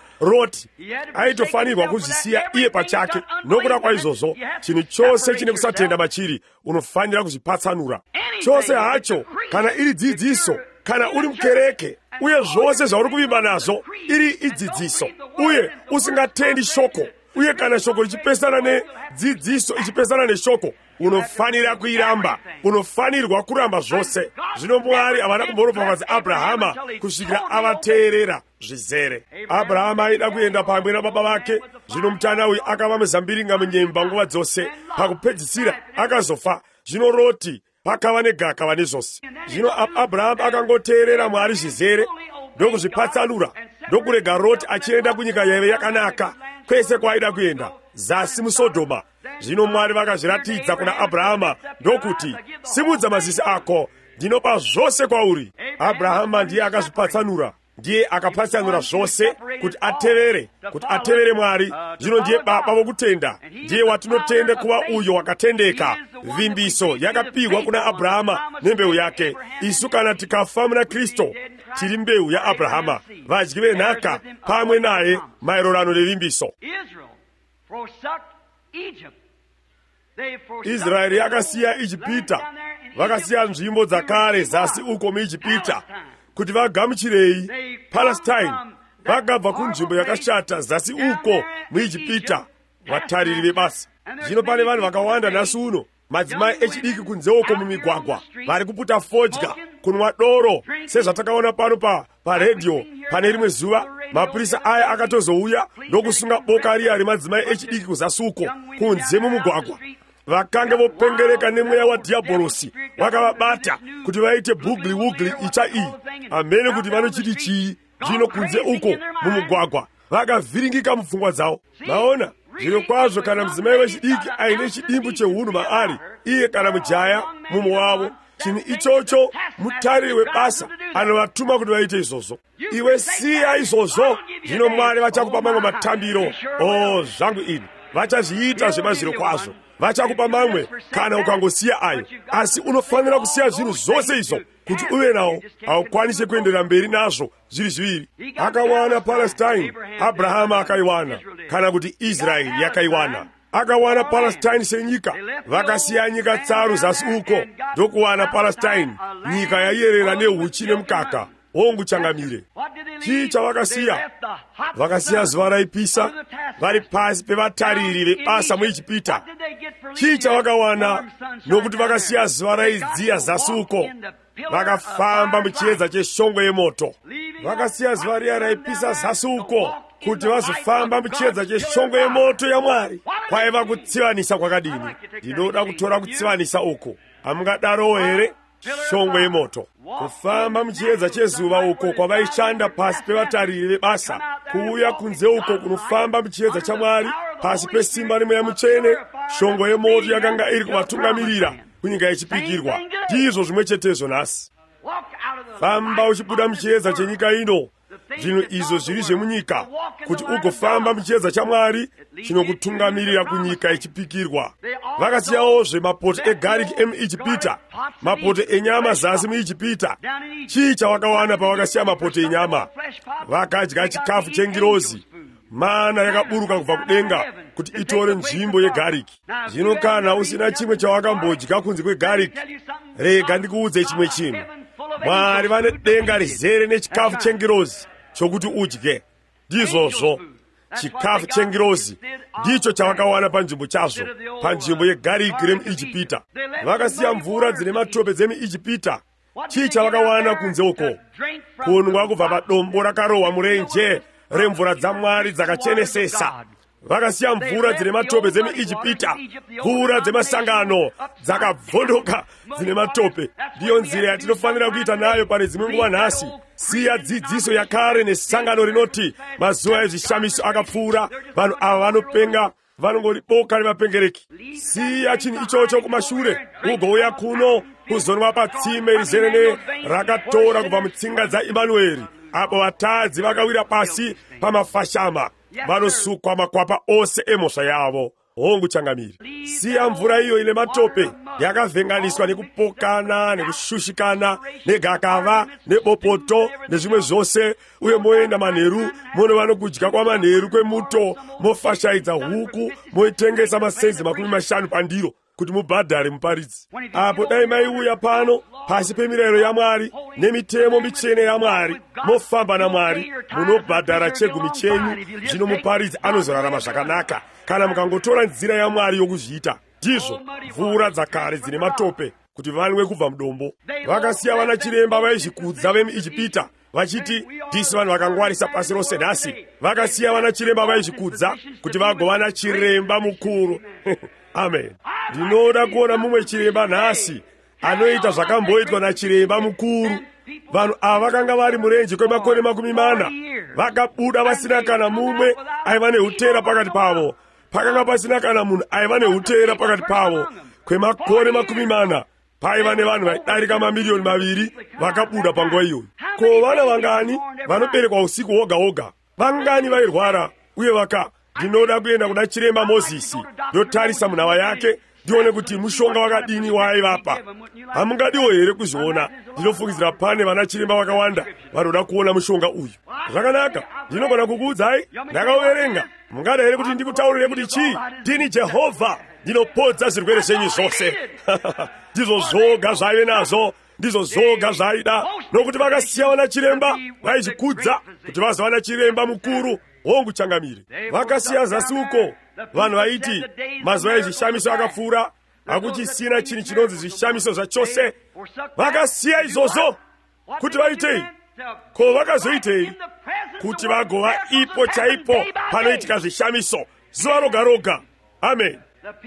Roti aitofanirwa kuzvisiya iye pachake. Nokuda kwaizvozvo, chinhu chose chine kusatenda machiri unofanira kuzvipatsanura. Chose hacho, kana iri dzidziso, kana uri mukereke, uye zvose zvauri kuvimba nazvo iri idzidziso, uye usingatendi shoko, uye kana shoko ichipesana nedzidziso ichipesana neshoko, unofanira kuiramba. Unofanirwa kuramba zvose. Zvino Mwari havana kumboropafadza Abhurahama kusvikira avateerera zvizere. Abhurahama aida kuenda pamwe nababa vake. Zvino mutana uyu akava muzambiringa munyemba nguva dzose. Pakupedzisira akazofa. Zvino Roti pakava negakava nezvose. Zvino Abhurahama akangoteerera Mwari zvizere ndokuzvipatsanura, ndokurega Roti achienda kunyika yaive yakanaka kwese kwaaida kuenda, zasi muSodhoma. Zvino Mwari vakazviratidza kuna Abhurahama ndokuti, simudza maziso ako, ndinopa zvose kwauri. Abhurahama ndiye akazvipatsanura, ndiye akapatsanura zvose kuti atevere Mwari. Zvino ndiye baba vokutenda, ndiye watinotenda kuva uyo wakatendeka. Vimbiso yakapihwa kuna Abhurahama nembeu yake. Isu kana tikafa muna Kristu, tiri mbeu yaAbhurahama, vadyi venhaka pamwe naye maererano nevimbiso. Israeri yakasiya Ijipita, vakasiya nzvimbo dzakare zasi uko muIjipita kuti vagamuchirei Palestine. Vakabva kunzvimbo yakashata zasi uko muIjipita, vatariri vebasa. Zvino pane vanhu vakawanda nhasi uno, madzimai echidiki kunze uko mumigwagwa, vari kuputa fodya, kunwa doro, sezvatakaona pano paredhiyo. Pane rimwe zuva mapurisa aya akatozouya ndokusunga boka riya remadzimai echidiki kuzasi uko kunze mumugwagwa. Vakanga vopengereka nemweya wadhiabhorosi wakavabata kuti vaite bugli wugli itsva iyi. Amene kuti vanochiti chii zvino kunze uko mumugwagwa, vakavhiringika mupfungwa dzavo. Maona, zvino kwazvo kana mudzimai wechidiki aine chidimbu cheunhu maari, iye kana mujaya mumwe wavo, chinhu ichocho mutariri webasa anovatuma kuti vaite izvozvo. Iwe siya izvozvo, zvino Mwari vachakupa mamwe matambiro. Zvangu ini, vachazviita zvemazviro kwazvo. Vachakupa mamwe kana ukangosiya ayo. Asi unofanira kusiya zvinhu zvose izvo kuti uve nawo, haukwanise kuenderera mberi nazvo zviri zviviri. Akawana Palestine, Abhurahama akaiwana, kana kuti Israeri yakaiwana. Akawana Palestine senyika, vakasiya nyika tsaru zasi uko ndokuwana Palestine, nyika yaiyerera neuchi nemukaka. Hongu changamire, chii chavakasiya? Vakasiya zuva raipisa, vari pasi pevatariri vebasa muIjipita. Chii chavakawana? Nokuti vakasiya zuva raidziya zasi uko, vakafamba muchiedza cheshongwe yemoto. Vakasiya zuva riya raipisa zasi uko kuti vazofamba muchiedza cheshongwe yemoto yaMwari. Kwaiva kutsivanisa kwakadini! Ndinoda kutora kutsivanisa uko. Hamungadarowo here? Shongwe yemoto. kufamba muchiedza chezuva uko kwavaishanda pasi pevatariri vebasa, kuuya kunze uko kunofamba muchiedza chamwari pasi pesimba rimweya mutsvene. Shongwe yemoto yakanga iri kuvatungamirira kunyika yechipikirwa. Ndizvo zvimwe chetezvo nhasi. Famba uchibuda muchiedza chenyika ino. Zvinhu izvo zviri zvemunyika, kuti ugofamba muchiedza chamwari chinokutungamirira kunyika yechipikirwa. Vakasiyawozve mapoto egariki emuIjipita, mapoto enyama zasi muIjipita. Chii chavakawana pavakasiya mapoto enyama? Vakadya chikafu chengirozi, mana yakaburuka kubva kudenga kuti itore nzvimbo yegariki. Zvino kana usina chimwe chawakambodya kunze kwegariki, rega ndikuudze chimwe chinhu. Mwari vane denga rizere nechikafu chengirozi chokuti udye. Ndizvozvo chikafu chengirozi ndicho chavakawana panzvimbo chazvo, panzvimbo yegariki remuIjipita. Vakasiya mvura dzine matope dzemuIjipita. Chii chavakawana kunze uko? Kunwa kubva padombo rakarohwa murenje remvura dzamwari dzakachenesesa. Vakasiya mvura dzine matope dzemuIjipita, mvura dzemasangano dzakavhondoka dzine matope. Ndiyo nzira yatinofanira kuita nayo pane dzimwe nguva nhasi. Siya dzidziso yakare nesangano rinoti mazuva ezvishamiso akapfuura, vanhu ava vanopenga, vanongori boka revapengereki. Siya chinhu ichocho kumashure, ugouya kuno kuzonwa patsime rizere rakatora kubva mutsinga dzaImanueri, apo vatadzi vakawira pasi pamafashama, vanosukwa makwapa ose emhosva yavo. Hongu changamiri. Siya mvura iyo ine matope yakavhenganiswa nekupokana nekushushikana negakava nebopoto nezvimwe zvose, uye moenda manheru munova nokudya kwamanheru kwemuto, mofashaidza huku, moitengesa masenzi 50 pandiro kuti mubhadhare muparidzi. Apo dai maiuya pano pasi pemirayiro yaMwari nemitemo michene yaMwari, mofamba naMwari, munobhadhara chegumi chenyu. Zvino muparidzi anozorarama zvakanaka kana mukangotora nzira yaMwari yokuzviita. Ndizvo mvura dzakare dzine matope kuti vanwe kubva mudombo. Vakasiya vana chiremba vaizvikudza vemuIjipita vachiti tisi vanhu vakangwarisa pasi rose nhasi. Vakasiya vana chiremba vaizvikudza kuti vagovana chiremba mukuru. Amen. Ndinoda kuona mumwe chiremba nhasi anoita zvakamboitwa nachiremba mukuru. Vanhu ava vakanga vari murenje kwemakore 40. Vakabuda vasina kana mumwe aiva neutera pakati pavo. Pakanga pasina kana munhu aiva neutera pakati pavo. Kwemakore 40 paiva nevanhu vaidarika 2,000,000 vakabuda panguva iyoyo. Ko vana vangani vanoberekwa usiku hwoga hwoga? Vangani vairwara uye ndinoda kuenda kuna chiremba Mozisi ndotarisa munhava yake ndione kuti mushonga wakadini waaivapa. Hamungadiwo here kuzviona? Ndinofungidzira pane vana chiremba vakawanda vanoda kuona mushonga uyu. Zvakanaka, ndinogona kukuudzai, ndakauverenga. Mungada here kuti ndikutaurire kuti chii? Ndini Jehovha, ndinopodza zvirwere zvenyu zvose. Ndizvo zvoga zvaive nazvo, ndizvo zvoga zvaida, nokuti vakasiya vana chiremba vaizvikudza kuti vazova nachiremba mukuru. Hongu changamire. Vakasiya zasi uko vanhu vaiti mazuva ezvishamiso akapfuura, hakuchisina chinhu chinonzi zvishamiso zvachose. Vakasiya izvozvo kuti vaitei? Ko vakazoitei? Kuti vagova ipo chaipo panoitika zvishamiso zuva roga roga. Amen.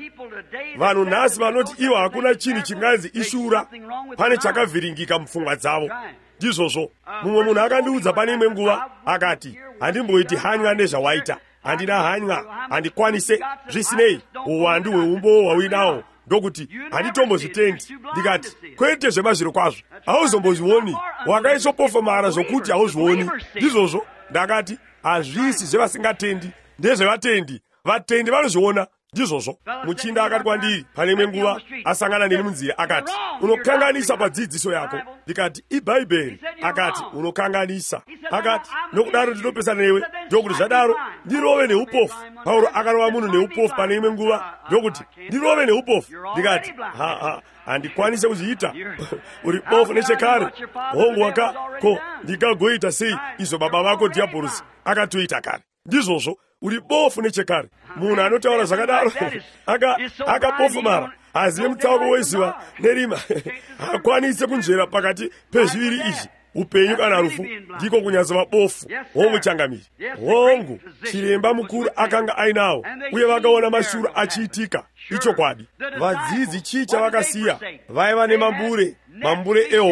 Vanhu nhasi vanoti ivo hakuna chinhu chinganzi ishura, pane chakavhiringika mupfungwa dzavo. Ndizvozvo. Mumwe munhu akandiudza pane imwe nguva akati, handimboiti hanya nezvawaita. Handina hanya, handikwanise, zvisinei uwandu hweumbo hwauinawo ndokuti handitombozvitendi. Ndikati, kwete zvemazviro kwazvo, hauzombozvioni. Wakaisopofomara zvokuti hauzvioni. Ndizvozvo. Ndakati, hazvisi zvevasingatendi, ndezvevatendi. Vatendi vanozviona. Ndizvozvo. Muchinda akati kwandiri pane imwe nguva asangana neni munzira akati, unokanganisa padzidziso yako. Ndikati, iBhaibheri. Akati, unokanganisa. Akati, nokudaro ndinopesana newe, ndokuti zvadaro ndirove neupofu. Pauro akarova munhu neupofu pane imwe nguva, ndokuti ndirove neupofu. Ndikati, handikwanise kuzviita. Uri bofu nechekare. Hongu ko ndikagoita sei izvo baba vako dhiabhorosi akatoita kare? Ndizvozvo. Uri bofu nechekare. Munhu anotaura zvakadaro akapofumara, hazive mutsauko wezuva nerima. Hakwanise kunzvera pakati pezviviri izvi, upenyu kana rufu, ndiko kunyatsova bofu. Hongu changamiri. Hongu chiremba mukuru akanga ainawo, uye vakaona mashuro achiitika. Ichokwadi. Vadzidzi chii chavakasiya? Vaiva nemambure ehove.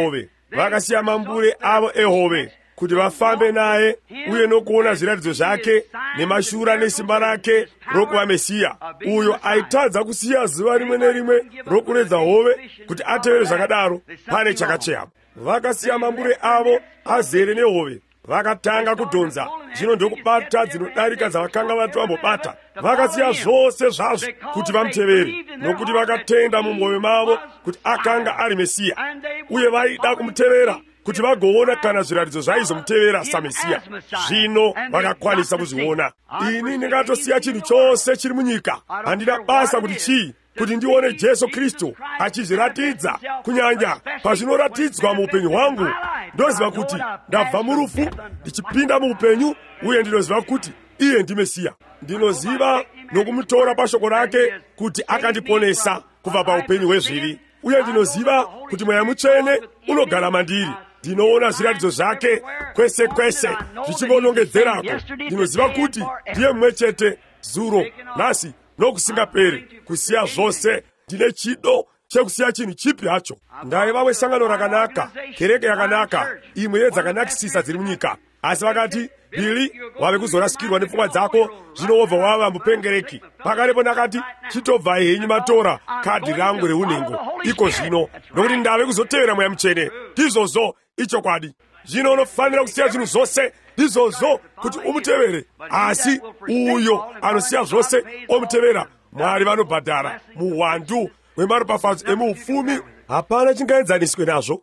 vakasiya mambure avo ehove kuti vafambe naye uye nokuona zviratidzo zvake nemashura nesimba rake rokuva Mesiya, uyo aitadza kusiya zuva rimwe nerimwe rokuredza hove kuti atevere zvakadaro pane chakachepa. Vakasiya mambure avo azere nehove, vakatanga kudhonza, zvino ndokubata dzinodarika dzavakanga vati vambobata. Vakasiya zvose zvazvo kuti vamutevere, nokuti vakatenda mumwoyo mavo kuti akanga ari Mesiya, uye vaida kumutevera kuti vagoona kana zviratidzo zvaizomutevera saMesiya. Zvino vakakwanisa kuzviona. Ini ndingatosiya chinhu chose chiri munyika, handina basa kuti chii, kuti ndione Jesu Kristu achizviratidza, kunyanya pazvinoratidzwa muupenyu hwangu. Ndoziva kuti ndabva murufu ndichipinda muupenyu, uye ndinoziva kuti iye ndi Mesiya. Ndinoziva nokumutora pashoko rake kuti akandiponesa kubva paupenyu hwezvivi, uye ndinoziva kuti Mweya Mutsvene unogara mandiri. Ndinoona zviratidzo zvake kwese kwese zvichivonongedzerako. Ndinoziva kuti ndiye mumwe chete zuro, nhasi nokusingaperi. Kusiya zvose, ndine chido chekusiya chinhu chipi hacho. Ndaiva wesangano rakanaka, kereke yakanaka, imwe yedzakanakisisa dziri munyika. Asi vakati, Bili, wave kuzorasikirwa nepfungwa dzako, zvino wobva wava mupengereki. Pakarepo ndakati, chitobvai henyu matora kadhi rangu reunhengo iko zvino, nokuti ndave kuzotevera Mweya Mutsvene. Ndizvozvo ichokwadi. Zvino unofanira kusiya zvinhu zvose, ndizvozvo kuti umutevere. Asi uyo anosiya zvose omutevera, Mwari vanobhadhara muhwandu hwemaropafadzo emuupfumi, hapana chingaenzaniswe nazvo.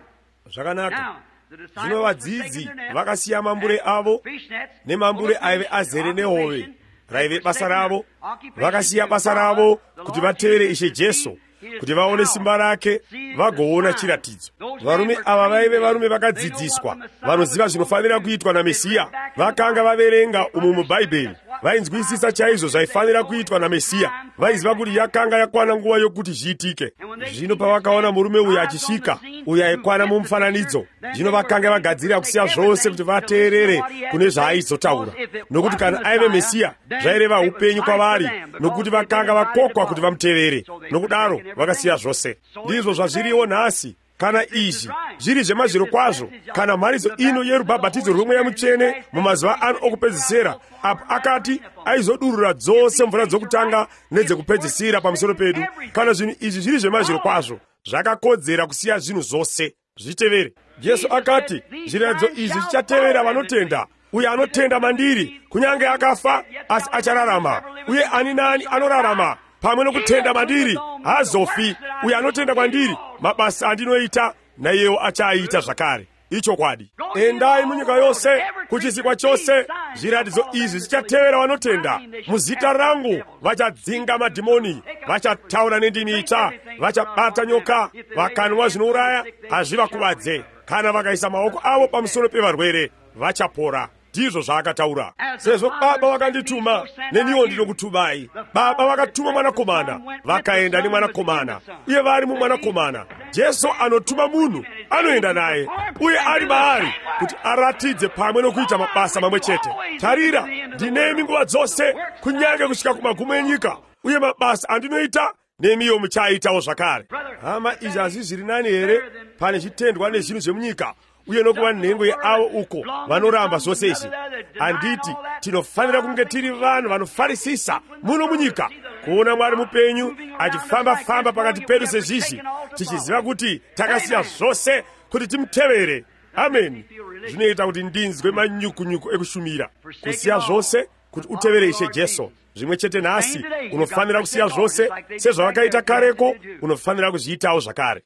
Zvakanaka. Zvino vadzidzi vakasiya mambure avo nemambure aive azere nehove raive basa ravo. Vakasiya basa ravo kuti vatevere Ishe Jesu, kuti vaone simba rake, vagoona chiratidzo. Varume ava vaive varume vakadzidziswa, vanoziva zvinofanira kuitwa naMesiya. Vakanga vaverenga umu mubhaibheri, vainzwisisa chaizvo zvaifanira kuitwa naMesiya. Vaiziva kuti yakanga yakwana nguva yokuti zviitike. Zvino pavakaona murume uyu achisvika, uyu aikwana mumufananidzo, zvino vakanga vagadzirira kusiya zvose kuti vateerere kune zvaaizotaura, nokuti kana aive Mesiya zvaireva upenyu kwavari, nokuti vakanga vakokwa kuti vamutevere. Nokudaro vakasiya zvose. Ndizvo zvazviriwo nhasi. Kana izvi zviri zvemazviro kwazvo, kana mharidzo ino yerubhabhatidzo rweMweya Mutsvene mumazuva ano okupedzisira, apo akati aizodurura dzose mvura dzokutanga nedzekupedzisira pamusoro pedu, kana zvinhu izvi zviri zvemazviro kwazvo, zvakakodzera kusiya zvinhu zvose zvitevere. Jesu akati, zviratidzo izvi zvichatevera vanotenda. Uye anotenda mandiri, kunyange akafa, asi achararama. Uye ani nani anorarama pamwe nokutenda mandiri hazofi. Uye anotenda kwandiri, mabasa andinoita naiyewo achaita zvakare. Ichokwadi. Endai munyika yose, kuchisikwa chose, zviratidzo izvi zvichatevera vanotenda. Muzita rangu vachadzinga madhimoni, vachataura nendimi itsva, vachabata nyoka, vakanwa zvinouraya hazvivakuvadze. Kana vakaisa maoko avo pamusoro pevarwere, vachapora. Ndizvo zvaakataura. Sezvo Baba vakandituma, neniwo ndinokutumai. Baba vakatuma mwanakomana, vakaenda nemwanakomana, uye vari mumwanakomana. Jesu anotuma munhu, anoenda naye, uye ari maari kuti aratidze pamwe nokuita mabasa mamwe chete. Tarira, ndinemi nguva dzose, kunyange kusvika kumagumo enyika, uye mabasa andinoita nemiwo muchaitawo zvakare. Hama, izvi hazvi zviri nani here pane chitendwa nezvinhu zvemunyika, uye nokuva nhengo yeavo uko vanoramba zvose izvi? Handiti tinofanira kunge tiri vanhu vanofarisisa muno munyika, kuona Mwari mupenyu achifamba-famba pakati pedu sezvizvi, tichiziva kuti takasiya zvose kuti timutevere. Ameni. Zvinoita kuti ndinzwe manyukunyuku ekushumira. Kusiya zvose kuti utevere Ishe Jesu. Zvimwe chete nhasi unofanira kusiya zvose sezvavakaita kareko, unofanira kuzviitawo zvakare.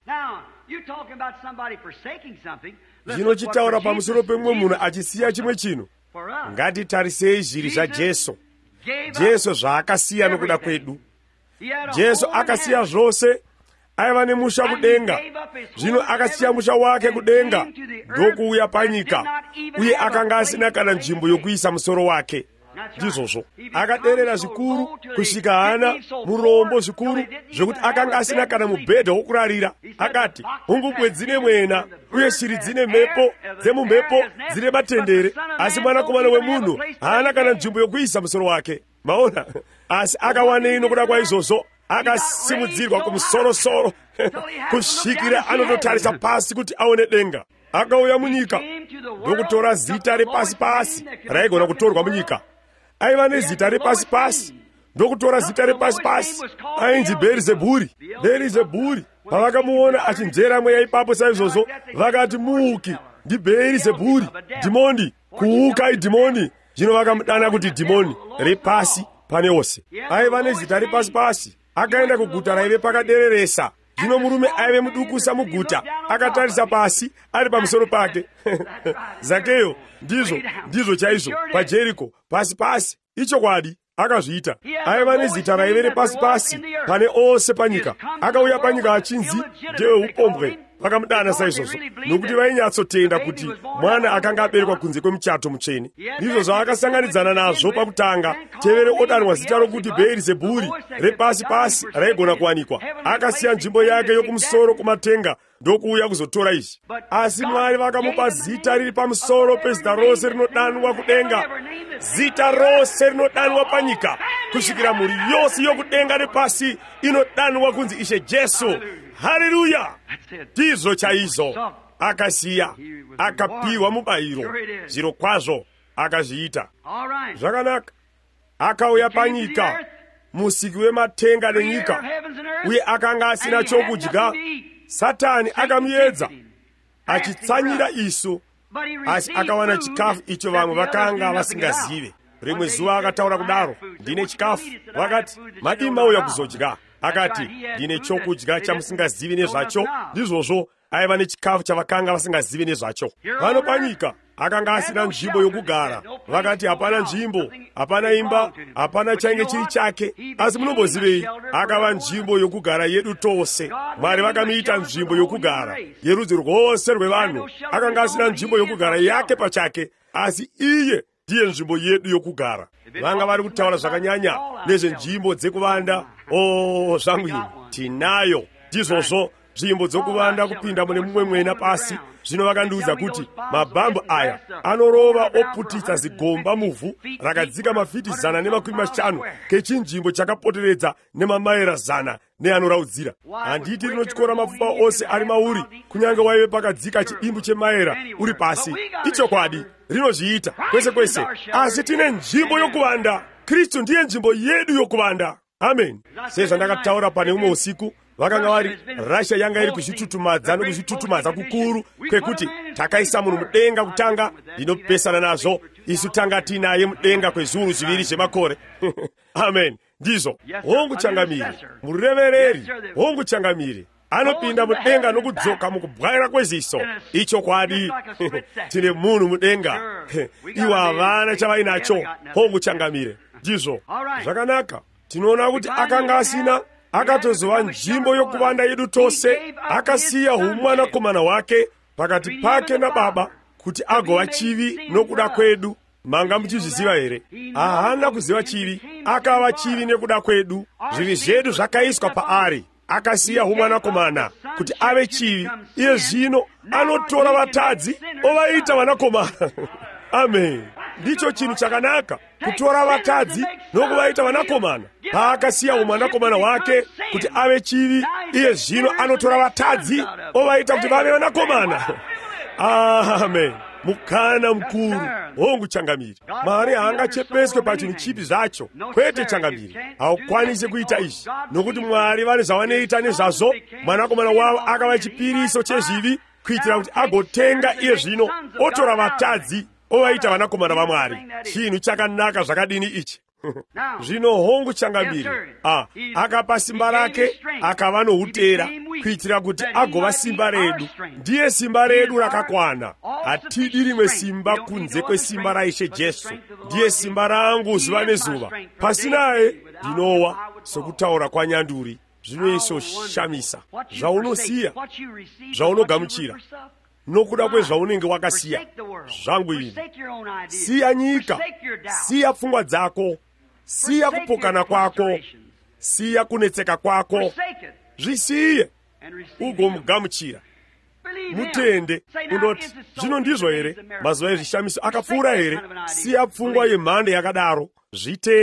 Zvinochitaura pamusoro pemumwe munhu achisiya chimwe chinhu. Ngatitarisei zviri zvaJesu. Jesu zvaakasiya nokuda kwedu. Jesu akasiya zvose, aiva nemusha kudenga. Zvino akasiya musha wake kudenga ndokuuya panyika, uye akanga asina kana nzvimbo yokuisa musoro wake. Ndizvozvo akaderera zvikuru, kusvika hana murombo zvikuru zvokuti akanga asina kana mubhedha wokurarira. Akati, hungubwe dzine mwena, uye shiri dzine mhepo dzemumhepo dzine matendere, asi mwanakomana wemunhu haana kana nzvimbo yokuisa musoro wake. Maona? Asi akawanei nokuda kwaizvozvo akasimudzirwa kumusoro-soro. kusvikira anototarisa pasi kuti aone denga. Akauya munyika ndokutora zita repasi pasi raigona kutorwa munyika. Aiva nezita repasi pasi ndokutora zita repasi pasi ainzi Bherizebhuri. Bherizebhuri pavakamuona achinjera mweya ipapo saizvozvo vakati muuki ndi Bherizebhuri, dhimoni, kuuka idhimoni. Zvino vakamudana kuti dhimoni repasi pane ose. Aiva nezita repasi pasi. Akaenda kuguta raive pakadereresa. Zvino murume aive mudukusa muguta akatarisa pasi ari pamusoro pake. Zakeyo ndizvo chaizvo paJeriko pasi pasi. Ichokwadi akazviita. Aiva nezita raive repasi pasi pane ose panyika. Akauya panyika achinzi ndeweupombwe. Vakamudana saizvozvo nokuti vainyatsotenda kuti mwana akanga aberekwa kunze kwemuchato mutsvene. Ndizvo zvaakasanganidzana nazvo pakutanga. Tevere odanwa zita rokuti Bherizebhuri repasi pasi raigona kuwanikwa. Akasiya nzvimbo yake yokumusoro kumatenga ndokuuya kuzotora izvi. Asi Mwari vakamupa zita riri pamusoro pezita rose rinodanwa kudenga, zita rose rinodanwa panyika, kusvikira mhuri yose yokudenga nepasi inodanwa kunzi Ishe Jesu. Haleluya! Ndizvo chaizvo. Akasiya, akapiwa mubayiro, zviro kwazvo akazviita. Zvakanaka. Akauya panyika, musiki wematenga nenyika, uye akanga asina chokudya. Satani akamuedza achitsanyira isu, asi akawana chikafu icho vamwe vakanga vasingazive. Rimwe zuva akataura kudaro, ndine chikafu. Vakati, madii mauya kuzodya? Akati, ndine chokudya chamusingazivi nezvacho. Ndizvozvo aiva nechikafu chavakanga vasingazivi nezvacho. Pano panyika akanga asina nzvimbo yokugara. Vakati hapana nzvimbo, hapana imba, hapana chainge chiri chake. Asi munombozivei, akava nzvimbo yokugara yedu tose. Mwari vakamuita nzvimbo yokugara yerudzi rwose rwevanhu. Akanga asina nzvimbo yokugara yake pachake, asi iye ndiye nzvimbo yedu yokugara. Vanga vari kutaura zvakanyanya nezvenzvimbo dzekuvanda. Zvangu ini tinayo. Ndizvozvo nzvimbo dzokuvanda kupinda mune mumwe mwena pasi. Zvino vakandiudza kuti mabhambu aya anorova oputitsa zigomba muvhu rakadzika mafiti 150 kechinzvimbo chakapoteredza nemamaira 100 neanoraudzira. Handiti rinotyora mapfupa ose ari mauri, kunyange waive pakadzika chidimbu chemaira uri pasi. Ichokwadi rinozviita kwese kwese. Asi tine nzvimbo yokuvanda. Kristu ndiye nzvimbo yedu yokuvanda. Amen. Sezvandakataura pane umwe usiku, vakanga vari Russia yanga iri kuzvitutumadza nokuzvitutumadza kukuru kwekuti takaisa munhu mudenga kutanga. Ndinopesana nazvo. Isu tanga tinaye mudenga kwezviuru zviviri zvemakore. Amen. Ndizvo hongu changamire murevereri, hongu changamire anopinda mudenga nokudzoka mukubwaira kweziso. Ichokwadi tine munhu mudenga. Iwo havana chavainacho. Hongu changamire. Ndizvo zvakanaka. Tinoona kuti akanga asina, akatozova nzvimbo yokuvanda yedu tose. Akasiya umwanakomana wake pakati pake naBaba kuti agova chivi nokuda kwedu. Manga muchizviziva here? Haana kuziva chivi, akava chivi nekuda kwedu. Zvivi zvedu zvakaiswa paari. Akasiya umwanakomana kuti ave chivi. Iye zvino anotora vatadzi ovaita vanakomana. Amen. Ndicho chinhu chakanaka, kutora vatadzi nokuvaita vanakomana. Paakasiya umwanakomana wake kuti ave chivi, iye zvino anotora vatadzi ovaita kuti vave vanakomana. Amen. Mukana mukuru. Hongu changamiri. Mwari haangachepeswe pachinhu chipi zvacho. Kwete changamiri, haukwanisi kuita izvi, nokuti Mwari vane zvavanoita nezvazvo. Mwanakomana wavo akava chipiriso chezvivi kuitira kuti agotenga iye zvino otora vatadzi ovaita vanakomana vaMwari. Chinhu chakanaka zvakadini ichi! Zvino hongu changamiri, akapa simba rake akava noutera kuitira kuti agova simba redu. Ndiye simba redu rakakwana. Hatidi rimwe simba kunze kwesimba raIshe Jesu. Ndiye simba rangu zuva nezuva. Pasinaye ndinowa sokutaura kwanyanduri. Zvinoiso shamisa. Zvaunosiya, zvaunogamuchira nokuda kwezvaunenge wakasiya. Zvangu ini, siya nyika, siya pfungwa dzako, siya kupokana kwako, siya kunetseka kwako. Zvisiye ugomugamuchira. Mutende. Unoti, zvino ndizvo here? Mazuva ezvishamiso akapfuura here? Siya pfungwa yemhando yakadaro. Zvitende.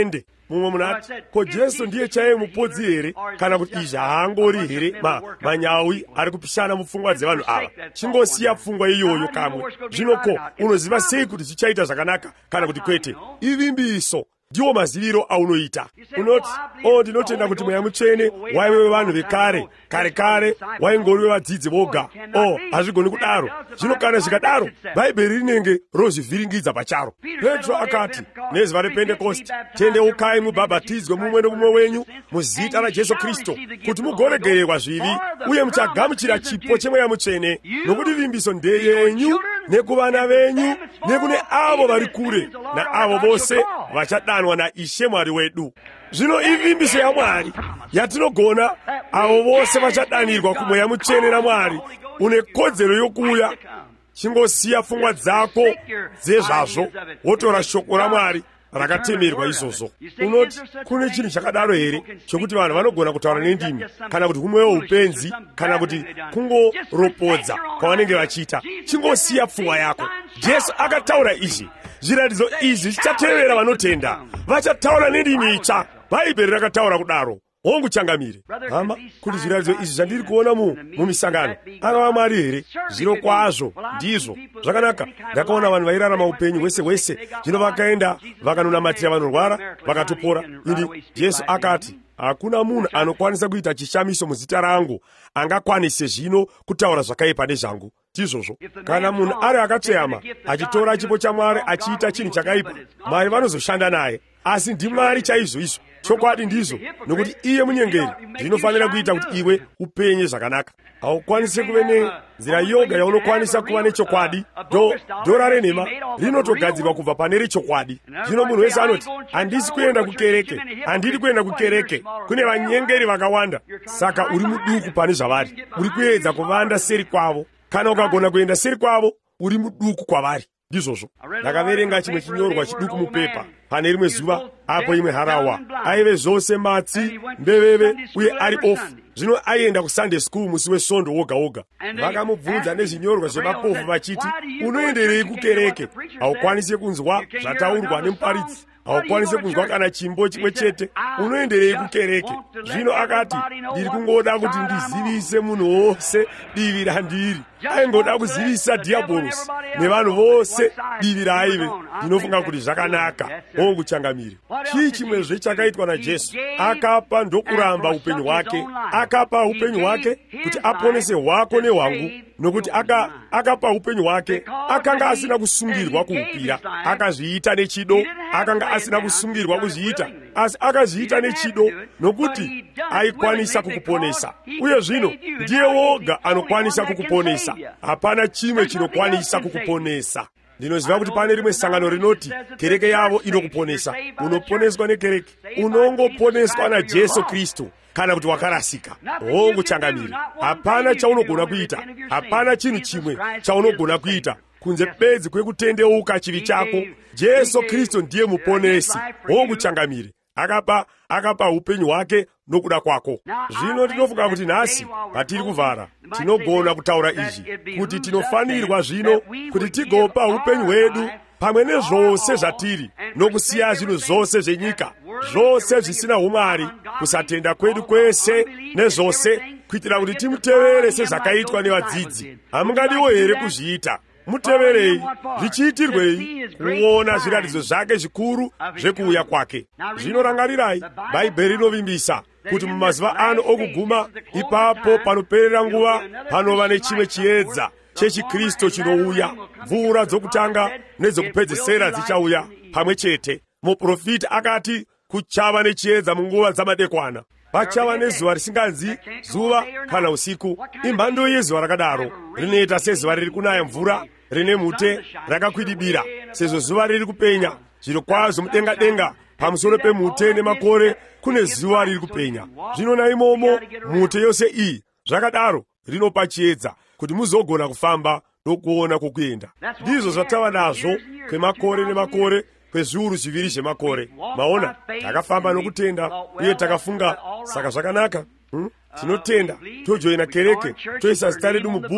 mumwe munati, ko Jesu ndiye chaiye mupodzi here, kana kuti izvi haangori here manyawi ari kupishana mupfungwa dzevanhu ava? Chingosiya pfungwa iyoyo kamwe. Zvino ko unoziva sei kuti zvichaita zvakanaka kana kuti kwete? Ivimbiso ndiwo maziviro aunoita. Unoti, ndinotenda kuti mweya mutsvene waive wevanhu vekare, kare waingori wevadzidzi voga. Hazvigoni kudaro. Zvino kana zvikadaro, Bhaibheri rinenge rozvivhiringidza pacharo. Petro akati, nezuva rePentekosti, tendeukai mubhabhatidzwe mumwe nomumwe wenyu muzita raJesu Kristu kuti mugoregererwa zvivi, uye muchagamuchira chipo chemweya mutsvene, nokuti vimbiso ndeyenyu nekuvana venyu nekune avo vari kure naavo vose vachadanwa naIshe Mwari wedu. Zvino ivimbiso yaMwari yatinogona avo vose vachadanirwa kumweya mutsvene naMwari. Une kodzero yokuuya. Chingosiya pfungwa dzako dzezvazvo wotora shoko raMwari rakatemerwa izvozvo. Unoti, kune chinhu chakadaro here chokuti vanhu vanogona kutaura nendimi, kana kuti kumwewo upenzi, kana kuti kungoropodza kwavanenge vachiita? Chingosiya pfungwa yako. Jesu akataura izvi. Zviratidzo izvi zvichatevera vanotenda. Vachataura nendimi itsva. Bhaibheri rakataura kudaro. Hongu changamire hama kuti zviratidzo izvi zvandiri kuona mumisangano angava Mwari here? Zviro kwazvo ndizvo. Zvakanaka. Ndakaona vanhu vairarama upenyu hwese zvino vakaenda vakanonamatira vanorwara vakatopora. Jesu akati, hakuna munhu anokwanisa kuita chishamiso muzita rangu angakwanise zvino kutaura zvakaipa nezvangu. Tizvozvo. Kana munhu ari akatsveyama achitora chipo chaMwari achiita chinhu chakaipa, Mwari vanozoshanda naye. Asi ndiMwari chaizvo izvo. Chokwadi ndizvo, nokuti iye munyengeri. Zvinofanira kuita kuti iwe upenye zvakanaka. Haukwanisi kuve nenzira yoga yaunokwanisa kuva nechokwadi. Dora renhema rinotogadzirwa kubva pane rechokwadi. Zvino munhu wese anoti, handisi kuenda kukereke, handiri kuenda kukereke. Kune vanyengeri vakawanda. Saka uri muduku pane zvavari. Uri kuedza kuvanda seri kwavo. Kana ukagona kuenda seri kwavo, uri muduku kwavari. Ndizvozvo. Ndakaverenga chimwe chinyorwa chiduku mupepa. Pane rimwe zuva, apo imwe harawa aive zvose matsi, mbeveve uye ari ofu. Zvino aienda kuSunday school musi weSondo woga. Vakamubvunza nezvinyorwa zvemapofu vachiti, unoenderei kukereke? Haukwanisi kunzwa zvataurwa nemuparidzi. Haukwanisi kunzwa kana chimbo chimwe chete. Unoenderei kukereke? Zvino akati, ndiri kungoda kuti ndizivise munhu wose divi randiri. Aingoda kuzivisa dhiabhorosi nevanhu vose divi raaive. Ndinofunga kuti zvakanaka. Hongu changamire. Chii chimwezve chakaitwa naJesu? Akapa ndokuramba upenyu hwake. Akapa upenyu hwake kuti aponese hwako nehwangu. Nokuti akapa upenyu hwake. Akanga asina kusungirwa kuupira. Akazviita nechido. Akanga asina kusungirwa kuzviita. Asi akazviita nechido nokuti aikwanisa kukuponesa. Uye zvino ndiye woga anokwanisa kukuponesa. Hapana chimwe chinokwanisa kukuponesa. Ndinoziva kuti pane rimwe sangano rinoti kereke yavo inokuponesa. Unoponeswa nekereke. Unongoponeswa naJesu Kristu kana kuti wakarasika. Hongu changamire. Hapana chaunogona kuita. Hapana chinhu chimwe chaunogona kuita kunze bedzi kwekutendeuka chivi chako. Jesu Kristu ndiye muponesi. Hongu changamire. Akapa upenyu hwake nokuda kwako. Zvino tinofunga kuti nhasi patiri kuvhara tinogona kutaura izvi, kuti tinofanirwa zvino kuti tigopa upenyu hwedu pamwe nezvose zvatiri, nokusiya zvinhu zvose zvenyika, zvose zvisina umwari, kusatenda kwedu kwese nezvose, kuitira kuti timutevere sezvakaitwa nevadzidzi. Hamungadiwo here kuzviita? Muteverei. Zvichiitirwei? Kuona zviratidzo zvake zvikuru zvekuuya kwake. Zvinorangarirai, Bhaibheri rinovimbisa kuti mumazuva ano okuguma, ipapo panoperera nguva, panova nechimwe chiedza chechikristu chinouya. Mvura dzokutanga nedzokupedzisira dzichauya pamwe chete. Muprofita akati kuchava nechiedza munguva dzamadekwana. Pachava nezuva risinganzi zuva kana usiku. Imhando yezuva rakadaro rinoita sezuva riri kunaya mvura, rine mhute rakakwidibira, sezvo zuva riri kupenya. Zviro kwazvo mudenga pamusoro pemhute nemakore kune zuva riri kupenya. Zvino naimomo mhute yose iyi zvakadaro rinopa chiedza kuti muzogona kufamba nokuona kwokuenda. Ndizvo zvatava nazvo kwemakore nemakore, kwezviuru zviviri zvemakore. Maona, takafamba nokutenda uye takafunga, saka zvakanaka. Tinotenda, tojoina kereke, toisa zita redu mubhuku,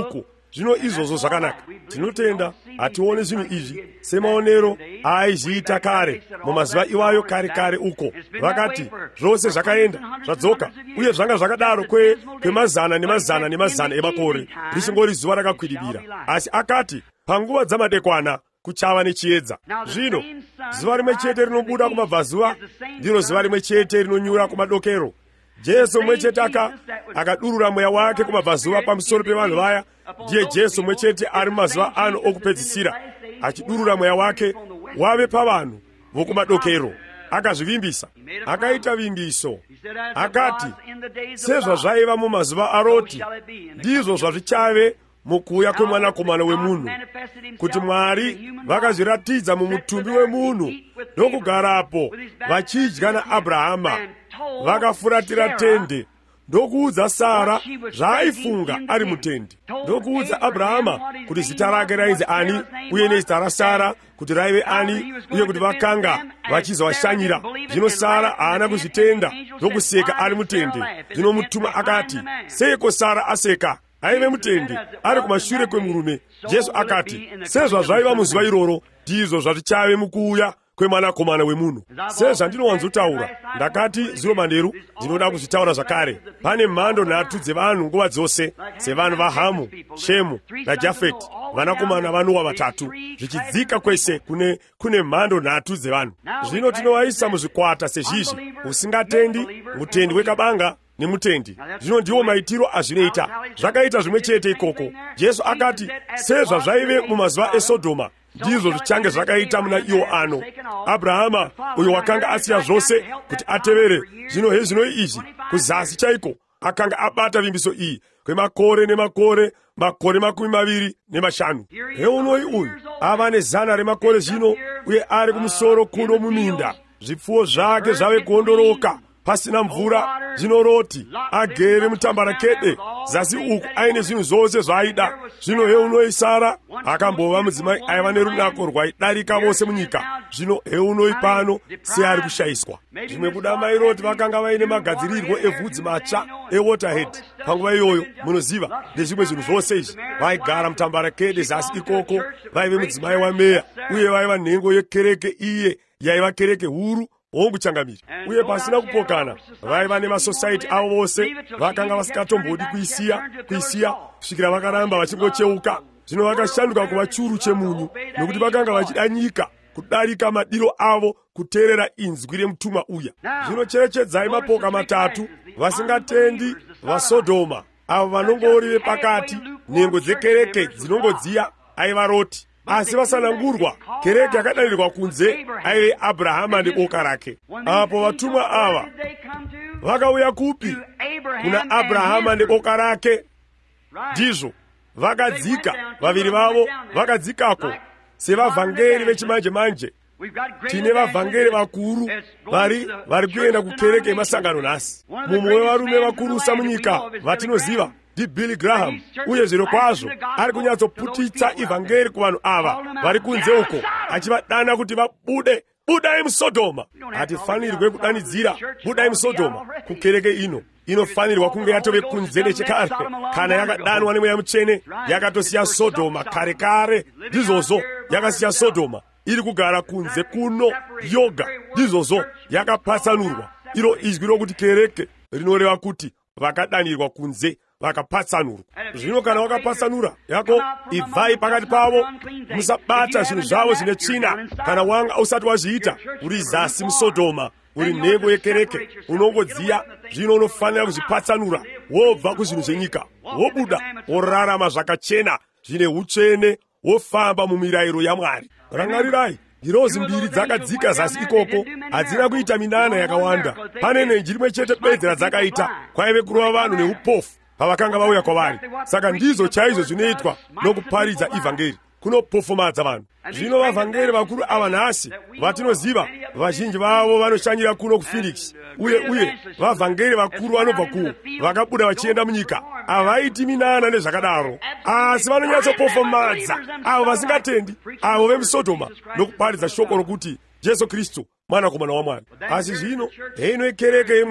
zvino izvozvo zvakanaka. Tinotenda hatione zvinhu izvi semaonero aizviita kare mumazuva iwayo kare kare uko. Vakati zvose zvakaenda zvadzoka, uye zvanga zvakadaro kwemazana nemazana nemazana emakore, richingori zuva rakakwiribira. Asi akati panguva dzamadekwana kuchava nechiedza. Zvino zuva rimwe chete rinobuda kumabvazuva ndiro zuva rimwe chete rinonyura kumadokero. Jesu mwe chete akadurura mweya wake kumabvazuva pamusoro pevanhu vaya. Ndiye Jesu mwe chete ari mumazuva ano okupedzisira, achidurura mweya wake wave pavanhu vokumadokero. Akazvivimbisa, akaita vimbiso, akati sezvazvaiva mumazuva aRoti, ndizvo zvazvichave mukuuya kwemwanakomana wemunhu, kuti Mwari vakazviratidza mumutumbi wemunhu ndokugarapo vachidya naAbhrahama, vakafuratira tende ndokuudza Sara zvaaifunga ari mutende, ndokuudza Abhrahama kuti zita rake rainzi ani, uye nezita raSara kuti raive ani, uye kuti vakanga vachizovashanyira. Zvino Sara haana kuzvitenda ndokuseka ari mutende. Zvino mutuma akati, seiko Sara aseka? Aive mutende ari kumashure kwemurume. Jesu akati, sezvazvaiva muzuva iroro, ndizvo zvazvichave mukuuya kwemwanakomana wemunhu. Sezvandinowanzotaura, ndakati zuva manheru, ndinoda kuzvitaura zvakare. Pane mhando nhatu dzevanhu nguva dzose, sevanhu vaHamu, Shemu naJafeti, vanakomana vaNoa vatatu, zvichidzika kwese kune mhando nhatu dzevanhu. Zvino tinovaisa muzvikwata sezvizvi: usingatendi, mutendi wekabanga nemutendi. Zvino ndiwo maitiro azvinoita. Zvakaita zvimwe chete ikoko. Jesu akati sezvazvaive mumazuva eSodhoma, ndizvo zvichange zvakaita muna iwo ano. Abhrahama, uyo wakanga asiya zvose kuti atevere, zvino hezvino izvi kuzasi chaiko akanga abata vimbiso iyi kwemakore nemakore, makore 25. Heunoi uyu ava nezana remakore zvino, uye ari kumusoro kuno muminda. Zvipfuwo zvake zvave kuondoroka pasina mvura. Zvino Roti agere mutambarakede, zasi uku aine zvinhu zvose zvaaida. Zvino heunoi Sara akambova mudzimai aiva nerunako rwaidarika vose munyika. Zvino heunoi pano seari kushayiswa. Zvimwe kuda mai Roti vakanga vaine magadzirirwo evhudzi matsva eWaterhead panguva iyoyo, munoziva, nezvimwe zvinhu zvose izvi. Vaigara mutambarakede, zasi ikoko vaive mudzimai wameya, uye vaiva nhengo yekereke iye yaiva kereke huru hongu changamiri. Uye pasina kupokana vaiva nemasosaiti avo vose, vakanga vasikatombodi kuisiya kusvikira vakaramba vachingocheuka. Zvino vakashanduka kuva churu chemunyu, nokuti vakanga vachida nyika kudarika madiro avo kuteerera inzwi remutuma uya. Zvino cherechedzai mapoka matatu vasingatendi vaSodhoma, avo vanongori vepakati, nhengo dzekereke dzinongodziya, aiva Roti. Asi vasanangurwa, kereke yakadanirirwa kunze, aive Abhrahama neboka rake. Apo vatumwa ava vakauya kupi? Kuna Abhrahama neboka rake. Ndizvo vakadzika, vaviri vavo vakadzikako sevavhangeri vechimanje manje. Tine vavhangeri vakuru vari kuenda kukereke yemasangano nhasi. Mumwe wevarume vakurusa munyika vatinoziva ndiBilly Graham, uye zviro kwazvo ari kunyatsoputitsa ivhangeri kuvanhu ava vari kunze uko, achivadana kuti vabude. Budai muSodhoma! Hatifanirwe kudanidzira budai muSodhoma kukereke ino. Inofanirwa kunge yatove kunze nechekare. Kana yakadanwa nemweya mutsvene, yakatosiya Sodhoma kare kare. Ndizvozvo yakasiya Sodhoma, iri kugara kunze kuno yoga. Ndizvozvo yakapatsanurwa. Iro izwi rokuti kereke rinoreva kuti vakadanirwa kunze, vakapatsanurwa. Zvino kana wakapatsanura yako, ibvai pakati pavo, musabata zvinhu zvavo zvine tsvina. Kana wanga usati wazviita, uri zasi muSodhoma, uri nhengo yekereke, unongodziya. Zvino unofanira kuzvipatsanura, wobva kuzvinhu zvenyika, wobuda worarama zvakachena zvine utsvene, wofamba mumirayiro yaMwari. Rangarirai, ngirozi mbiri dzakadzika zasi ikoko, hadzina kuita minana yakawanda. Pane nenji rimwe chete bedzi radzakaita, kwaive kurova vanhu neupofu pavakanga vauya kwavari. Saka ndizvo chaizvo zvinoitwa nokuparidza ivhangeri, kunopofomadza vanhu. Zvino vavhangeri vakuru ava nhasi vatinoziva, vazhinji vavo vanoshanyira kuno kuPhoenix, uye vavhangeri vakuru vanobva kuwo vakabuda vachienda munyika. Havaiti minana nezvakadaro, asi vanonyatsopofomadza avo vasingatendi, avo vemuSodhoma, nokuparidza shoko rokuti Jesu Kristu mwanakomana waMwari. Asi zvino heino kereke yemweya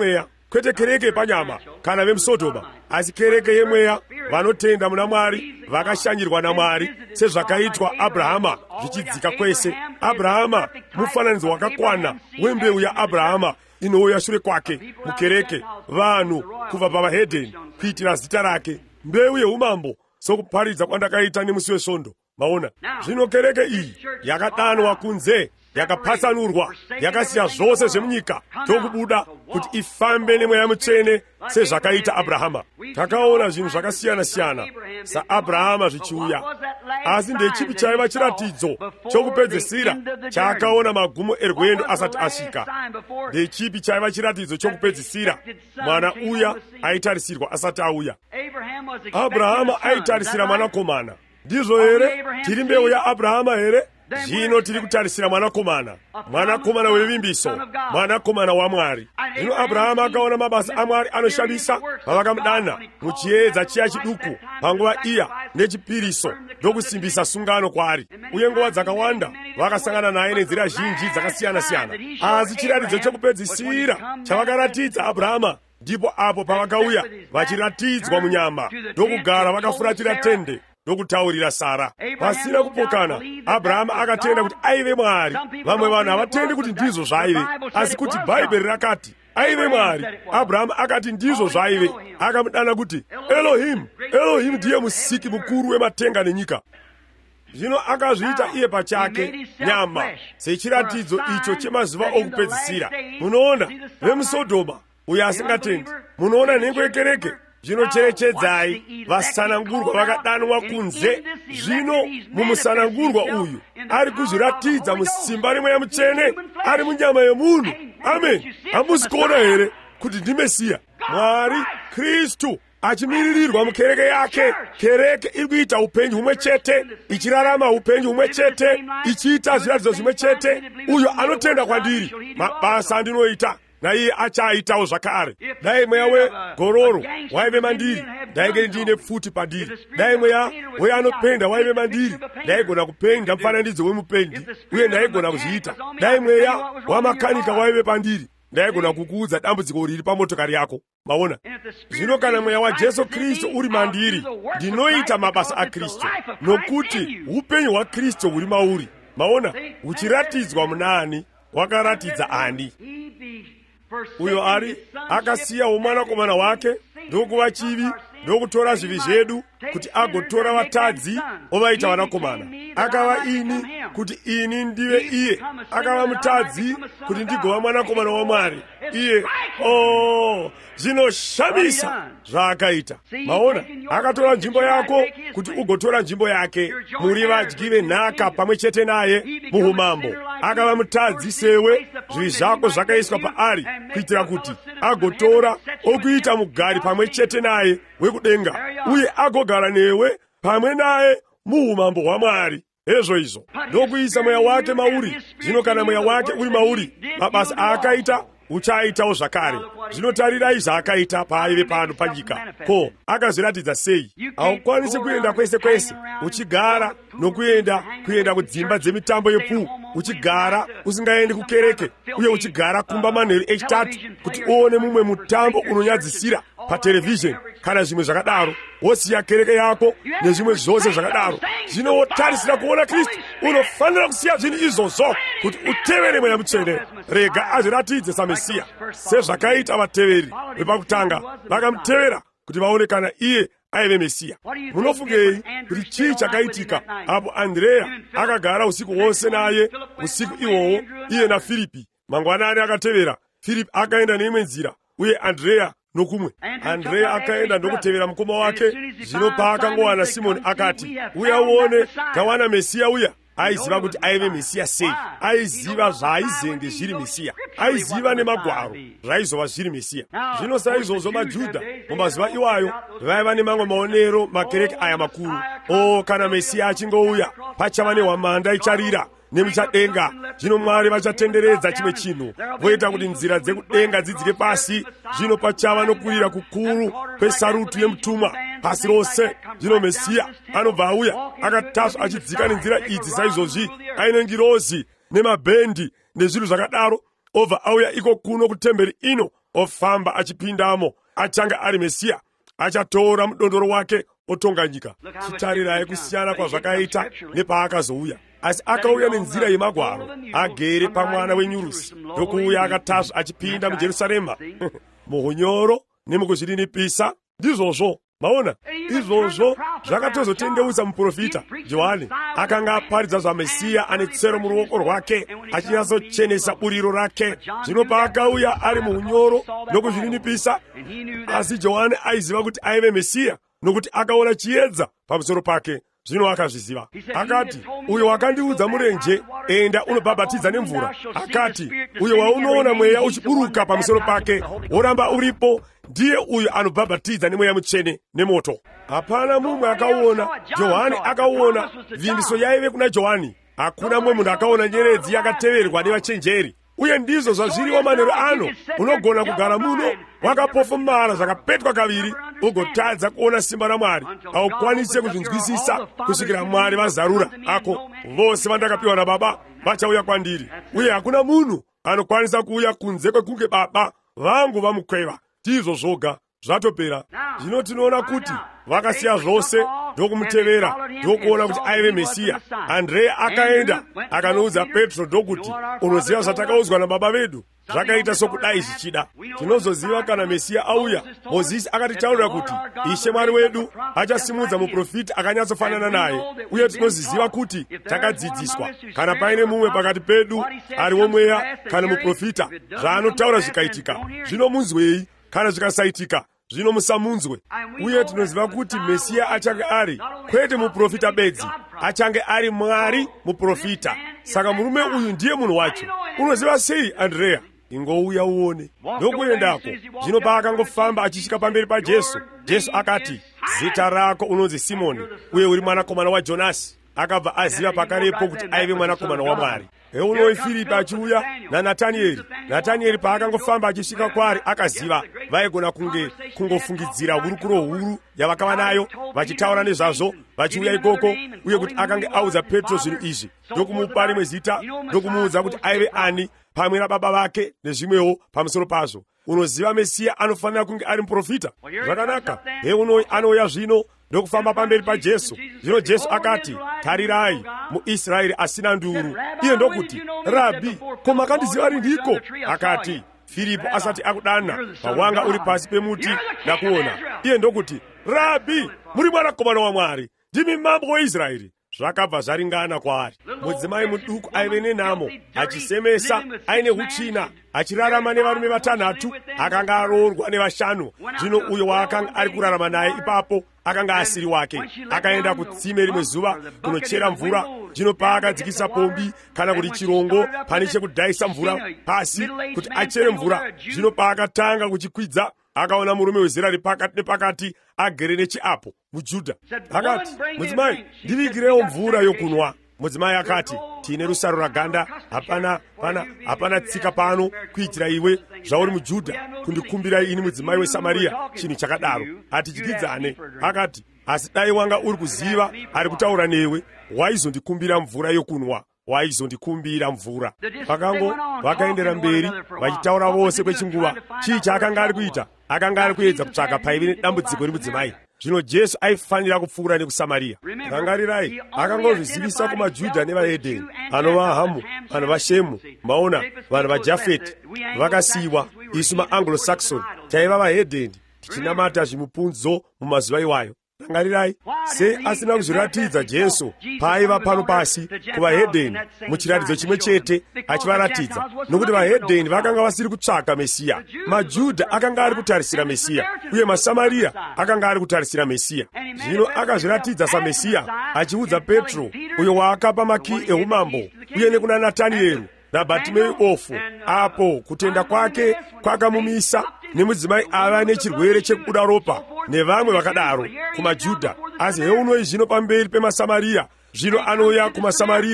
kwete kereke panyama kana vemusodoma, asi kereke yemweya, vanotenda muna Mwari, vakashanyirwa naMwari, sezvakaitwa Abrahama zvichidzika kwese. Abrahama mufananidzo wakakwana wembeu yaAbrahama inouya shure kwake mukereke, vanhu kubva pavahedheni kuitira zita rake, mbeu yeumambo, sokuparidza kwandakaita nemusi wesvondo. Maona, zvino kereke iyi yakadanwa kunze, yakapatsanurwa, yakasiya zvose zvemunyika tokubuda kuti ifambe nemweya mutsvene sezvakaita Abrahama. Takaona zvinhu zvakasiyana-siyana saAbrahama zvichiuya, asi ndechipi chaiva chiratidzo chokupedzisira chaakaona magumo erwendo asati asvika? Ndechipi chaiva chiratidzo chokupedzisira mwana uya aitarisirwa asati auya? Abrahama aitarisira mwanakomana. Ndizvo here? Tiri mbeu yaAbrahama here? Zvino tiri kutarisira mwanakomana, mwanakomana wevimbiso, mwanakomana waMwari. Zvino Abrahama akaona mabasa aMwari anoshamisa pavakamudana muchiedza chiya chiduku panguva iya nechipiriso ndokusimbisa sungano kwaari. Uye nguva dzakawanda vakasangana naye nenzira zhinji dzakasiyana-siyana, asi chiratidzo chokupedzisira chavakaratidza Abrahama ndipo apo pavakauya vachiratidzwa munyama ndokugara vakafuratira tende ndokutaurira Sara. Pasina kupokana, Abrahama akatenda kuti aive Mwari. Vamwe vanhu havatendi kuti ndizvo zvaive, asi kuti Bhaibheri rakati aive Mwari. Abrahama akati ndizvo zvaive, akamudana kuti Elohimu. Elohimu ndiye musiki mukuru wematenga nenyika. Zvino akazviita iye pachake nyama sechiratidzo icho chemazuva okupedzisira. Munoona vemusodoma uyo asingatendi, munoona nhengo yekereke. Zvinocherechedzai vasanangurwa vakadanwa kunze. Zvino mumusanangurwa uyu ari kuzviratidza musimba rimweya mutsvene, ari munyama yemunhu. Amen. Hamusi kuona here kuti ndi Mesiya Mwari Kristu achimiririrwa mukereke yake? Kereke iri kuita upenyu humwe chete, ichirarama upenyu humwe chete, ichiita zviratidzo zvimwe chete. Uyo anotenda kwandiri, mabasa andinoita naiye achaitawo zvakare. Dai mweya wegororo waive mandiri, ndaigere ndiine pfuti pandiri. Dai mweya weanopenda waive mandiri, ndaigona kupenda mufananidzo wemupendi, uye ndaigona kuzviita. Dai mweya wamakanika waive pandiri, ndaigona kukuudza dambudziko riri pamotokari yako. Maona, zvino kana mweya waJesu Kristu uri mandiri, ndinoita mabasa aKristu, nokuti upenyu hwaKristu huri mauri. Maona, uchiratidzwa munani, wakaratidza ani? Uyo ari akasiya umwanakomana wake ndokuva chivi ndokutora zvivi zvedu kuti agotora vatadzi ovaita vanakomana. Akava ini kuti ini ndive iye, akava mutadzi kuti ndigova mwanakomana waMwari. Iye zvinoshamisa zvaakaita. Maona, akatora nzvimbo yako kuti ugotora nzvimbo yake. Muri vadyi venhaka pamwe chete naye muumambo. Akava mutadzi sewe, zvivi zvako zvakaiswa paari kuitira kuti agotora okuita mugari pamwe chete naye wekudenga, uye agogara newe pamwe naye muumambo hwaMwari. Izvo ndokuisa mweya wake mauri. Zvino kana mweya wake uri mauri, mabasa aakaita uchaitawo zvakare. Zvinotarirai zvaakaita paaive pano panyika. Ko, akazviratidza sei? Haukwanisi kuenda kwese kwese uchigara nokuenda kudzimba dzemitambo yepuu, uchigara usingaendi kukereke, uye uchigara kumba manheru echitatu kuti uone mumwe mutambo unonyadzisira paterevhizheni kana zvimwe zvakadaro, wosiya kereke yako nezvimwe zvose zvakadaro. Zvino wotarisira kuona Kristu, unofanira kusiya zvinhu izvozvo kuti utevere mweya mutsvene. Rega azviratidze saMesiya, sezvakaita vateveri vepakutanga vakamutevera kuti vaone kana iye aive Mesiya. Munofungei kuti chii chakaitika apo Andrea akagara usiku wose naye usiku ihwohwo, iye naFiripi? Mangwanani akatevera, Firipi akaenda neimwe nzira, uye Andrea nokumwe. Andrea akaenda ndokutevera mukoma wake. Zvino paakangowana Simoni akati, uya uone, tawana Mesiya uya. Aiziva kuti aive Mesiya sei. Aiziva zvaaizenge zviri Mesiya. Aiziva nemagwaro zvaizova zviri Mesiya. Zvino saizvozvo maJudha mumazuva iwayo vaiva nemamwe maonero makereke aya makuru. Kana Mesiya achingouya, pachava nehwamanda icharira nemuchadenga. Zvino Mwari vachatenderedza chimwe chinhu, voita kuti nzira dzekudenga dzidzike pasi. Zvino pachava nokurira kukuru kwesarutu yemutumwa pasi rose. Zvino Mesiya anobva auya akatasva achidzika nenzira idzi saizvozvi, aine ngirozi nemabhendi nezvinhu zvakadaro, obva auya iko kuno kutemberi ino, ofamba achipindamo achanga ari Mesiya, achatora mudondoro wake otonga nyika. Chitarirai kusiyana kwazvakaita nepaakazouya. Asi akauya nenzira yemagwaro, agere pamwana wenyurusi, ndokuuya akatasva achipinda muJerusarema muhunyoro nemukuzvininipisa. Ndizvozvo maona, izvozvo zvakatozotendeusa muprofita Johani. Akanga aparidza zvaMesiya ane tsero muruoko rwake, achinyatsochenesa buriro rake. Zvino paakauya ari muhunyoro nokuzvininipisa, asi Johani aiziva kuti aive Mesiya nokuti akaona chiedza pamusoro pake. Zvino akazviziva. Akati, uyo wakandiudza murenje, enda unobhabhatidza nemvura. Akati, uyo waunoona mweya uchiburuka pamusoro pake, woramba uripo, ndiye uyo anobhabhatidza nemweya mutsvene nemoto. Hapana mumwe akauona. Johani akauona. Vimbiso yaive kuna Johani. Hakuna mumwe munhu akaona nyeredzi yakateverwa nevachenjeri. Uye ndizvo zvazviriwo manheru ano. Unogona kugara muno wakapofumara zvakapetwa kaviri, ugotadza kuona simba raMwari. Haukwanise kuzvinzwisisa kusvikira Mwari vazarura. Ako vose vandakapiwa naBaba vachauya kwandiri, uye hakuna munhu anokwanisa kuuya kunze kwekunge Baba vangu vamukweva. Ndizvo zvoga, zvatopera. Zvino tinoona kuti vakasiya zvose ndokumutevera, ndokuona kuti aive Mesiya. Andrea akaenda akanoudza Petro ndokuti, unoziva zvatakaudzwa naBaba vedu? Zvakaita sokudai zvichida. Tinozoziva kana Mesiya auya. Mozisi akatitaurira kuti Ishe Mwari wedu achasimudza muprofita akanyatsofanana naye, uye tinoziziva kuti takadzidziswa kana paine mumwe pakati pedu ariwo mweya kana muprofita, zvaanotaura zvikaitika, zvino munzwei. Kana zvikasaitika, zvino musamunzwe. Uye tinoziva kuti Mesiya achange ari kwete muprofita bedzi, achange ari Mwari muprofita. Saka murume uyu ndiye munhu wacho. Unoziva sei, Andrea? Ingouya uone. Ndokuendako. Zvino paakangofamba achisvika pamberi paJesu, Jesu akati, zita rako unonzi Simoni, uye uri mwanakomana waJonasi. Akabva aziva pakarepo kuti aive mwanakomana waMwari. Eunoyi Filipi achiuya naNatanieri. Natanieri paakangofamba achisvika kwaari akaziva. Vaigona kungofungidzira hurukuro huru yavakava nayo, vachitaura nezvazvo, vachiuya ikoko, uye kuti akange audza Petro zvinhu izvi, ndokumupa rimwe zita, ndokumuudza kuti aive ani pamwe nababa vake nezvimwewo pamusoro pazvo. Unoziva Mesiya anofanira kunge ari muprofita. Zvakanaka, Eunoyi anouya zvino ndokufamba pamberi paJesu. Zvino Jesu akati, tarirai, muIsraeri asina nduru. Iye ndokuti, Rabhi, ko makandiziva rindiko? Akati, Filipo asati akudana, pawanga uri pasi pemuti ndakuona. Iye ndokuti, Rabhi, muri mwanakomana waMwari, ndimi mambo weIsraeri. Zvakabva zvaringana kwaari. Mudzimai muduku aive nenhamo, achisemesa, aine hutsvina, achirarama nevarume vatanhatu, akanga aroorwa nevashanu. Zvino uyo waakanga ari kurarama naye ipapo akanga asiri wake. Akaenda kutsime rimwe zuva kunochera mvura. Zvino paakadzikisa pombi kana kuti chirongo pane chekudhaisa mvura pasi kuti achere mvura, zvino paakatanga kuchikwidza, akaona murume wezera repakati nepakati agere nechiapo muJudha. Akati, mudzimai, ndivigirewo mvura yokunwa. Mudzimai akati, tine rusaro raganda, hapana tsika pano kuitira iwe zvauri muJudha kundikumbira ini mudzimai weSamaria chinhu chakadaro. Hatichikidzane. Akati, asi dai wanga uri kuziva ari kutaura newe, waizondikumbira mvura yokunwa. Waizondikumbira mvura. Vakaendera mberi vachitaura vose kwechinguva. Chii chaakanga ari kuita? Akanga ari kuedza kutsvaka paive nedambudziko remudzimai. Zvino Jesu aifanira kupfuura nekuSamaria. Rangarirai, akangozvizivisa kumaJudha nevahedheni, anova Hamu, vanhu vaShemu, maona, vanhu vaJafeti. Vakasiyiwa, isu maAnglo-Saxon taiva vahedheni, tichinamata zvimupunzo mumazuva iwayo. Rangarirai, sei asina kuzviratidza Jesu paaiva pano pasi kuvahedheni muchiratidzo chimwe chete achivaratidza, nokuti vahedheni vakanga vasiri kutsvaka Mesiya. MaJudha akanga ari kutarisira Mesiya, uye maSamaria akanga ari kutarisira Mesiya. Zvino akazviratidza saMesiya, achiudza Petro, uyo waakapa makii eumambo, uye nekuna Natanieri naBhatimei ofu. Apo kutenda kwake kwakamumisa nemudzimai ava nechirwere chekubuda ropa nevamwe vakadaro kumaJudha. Asi Eunoyi zvino pamberi pemaSamaria, zvino anouya kumaSamaria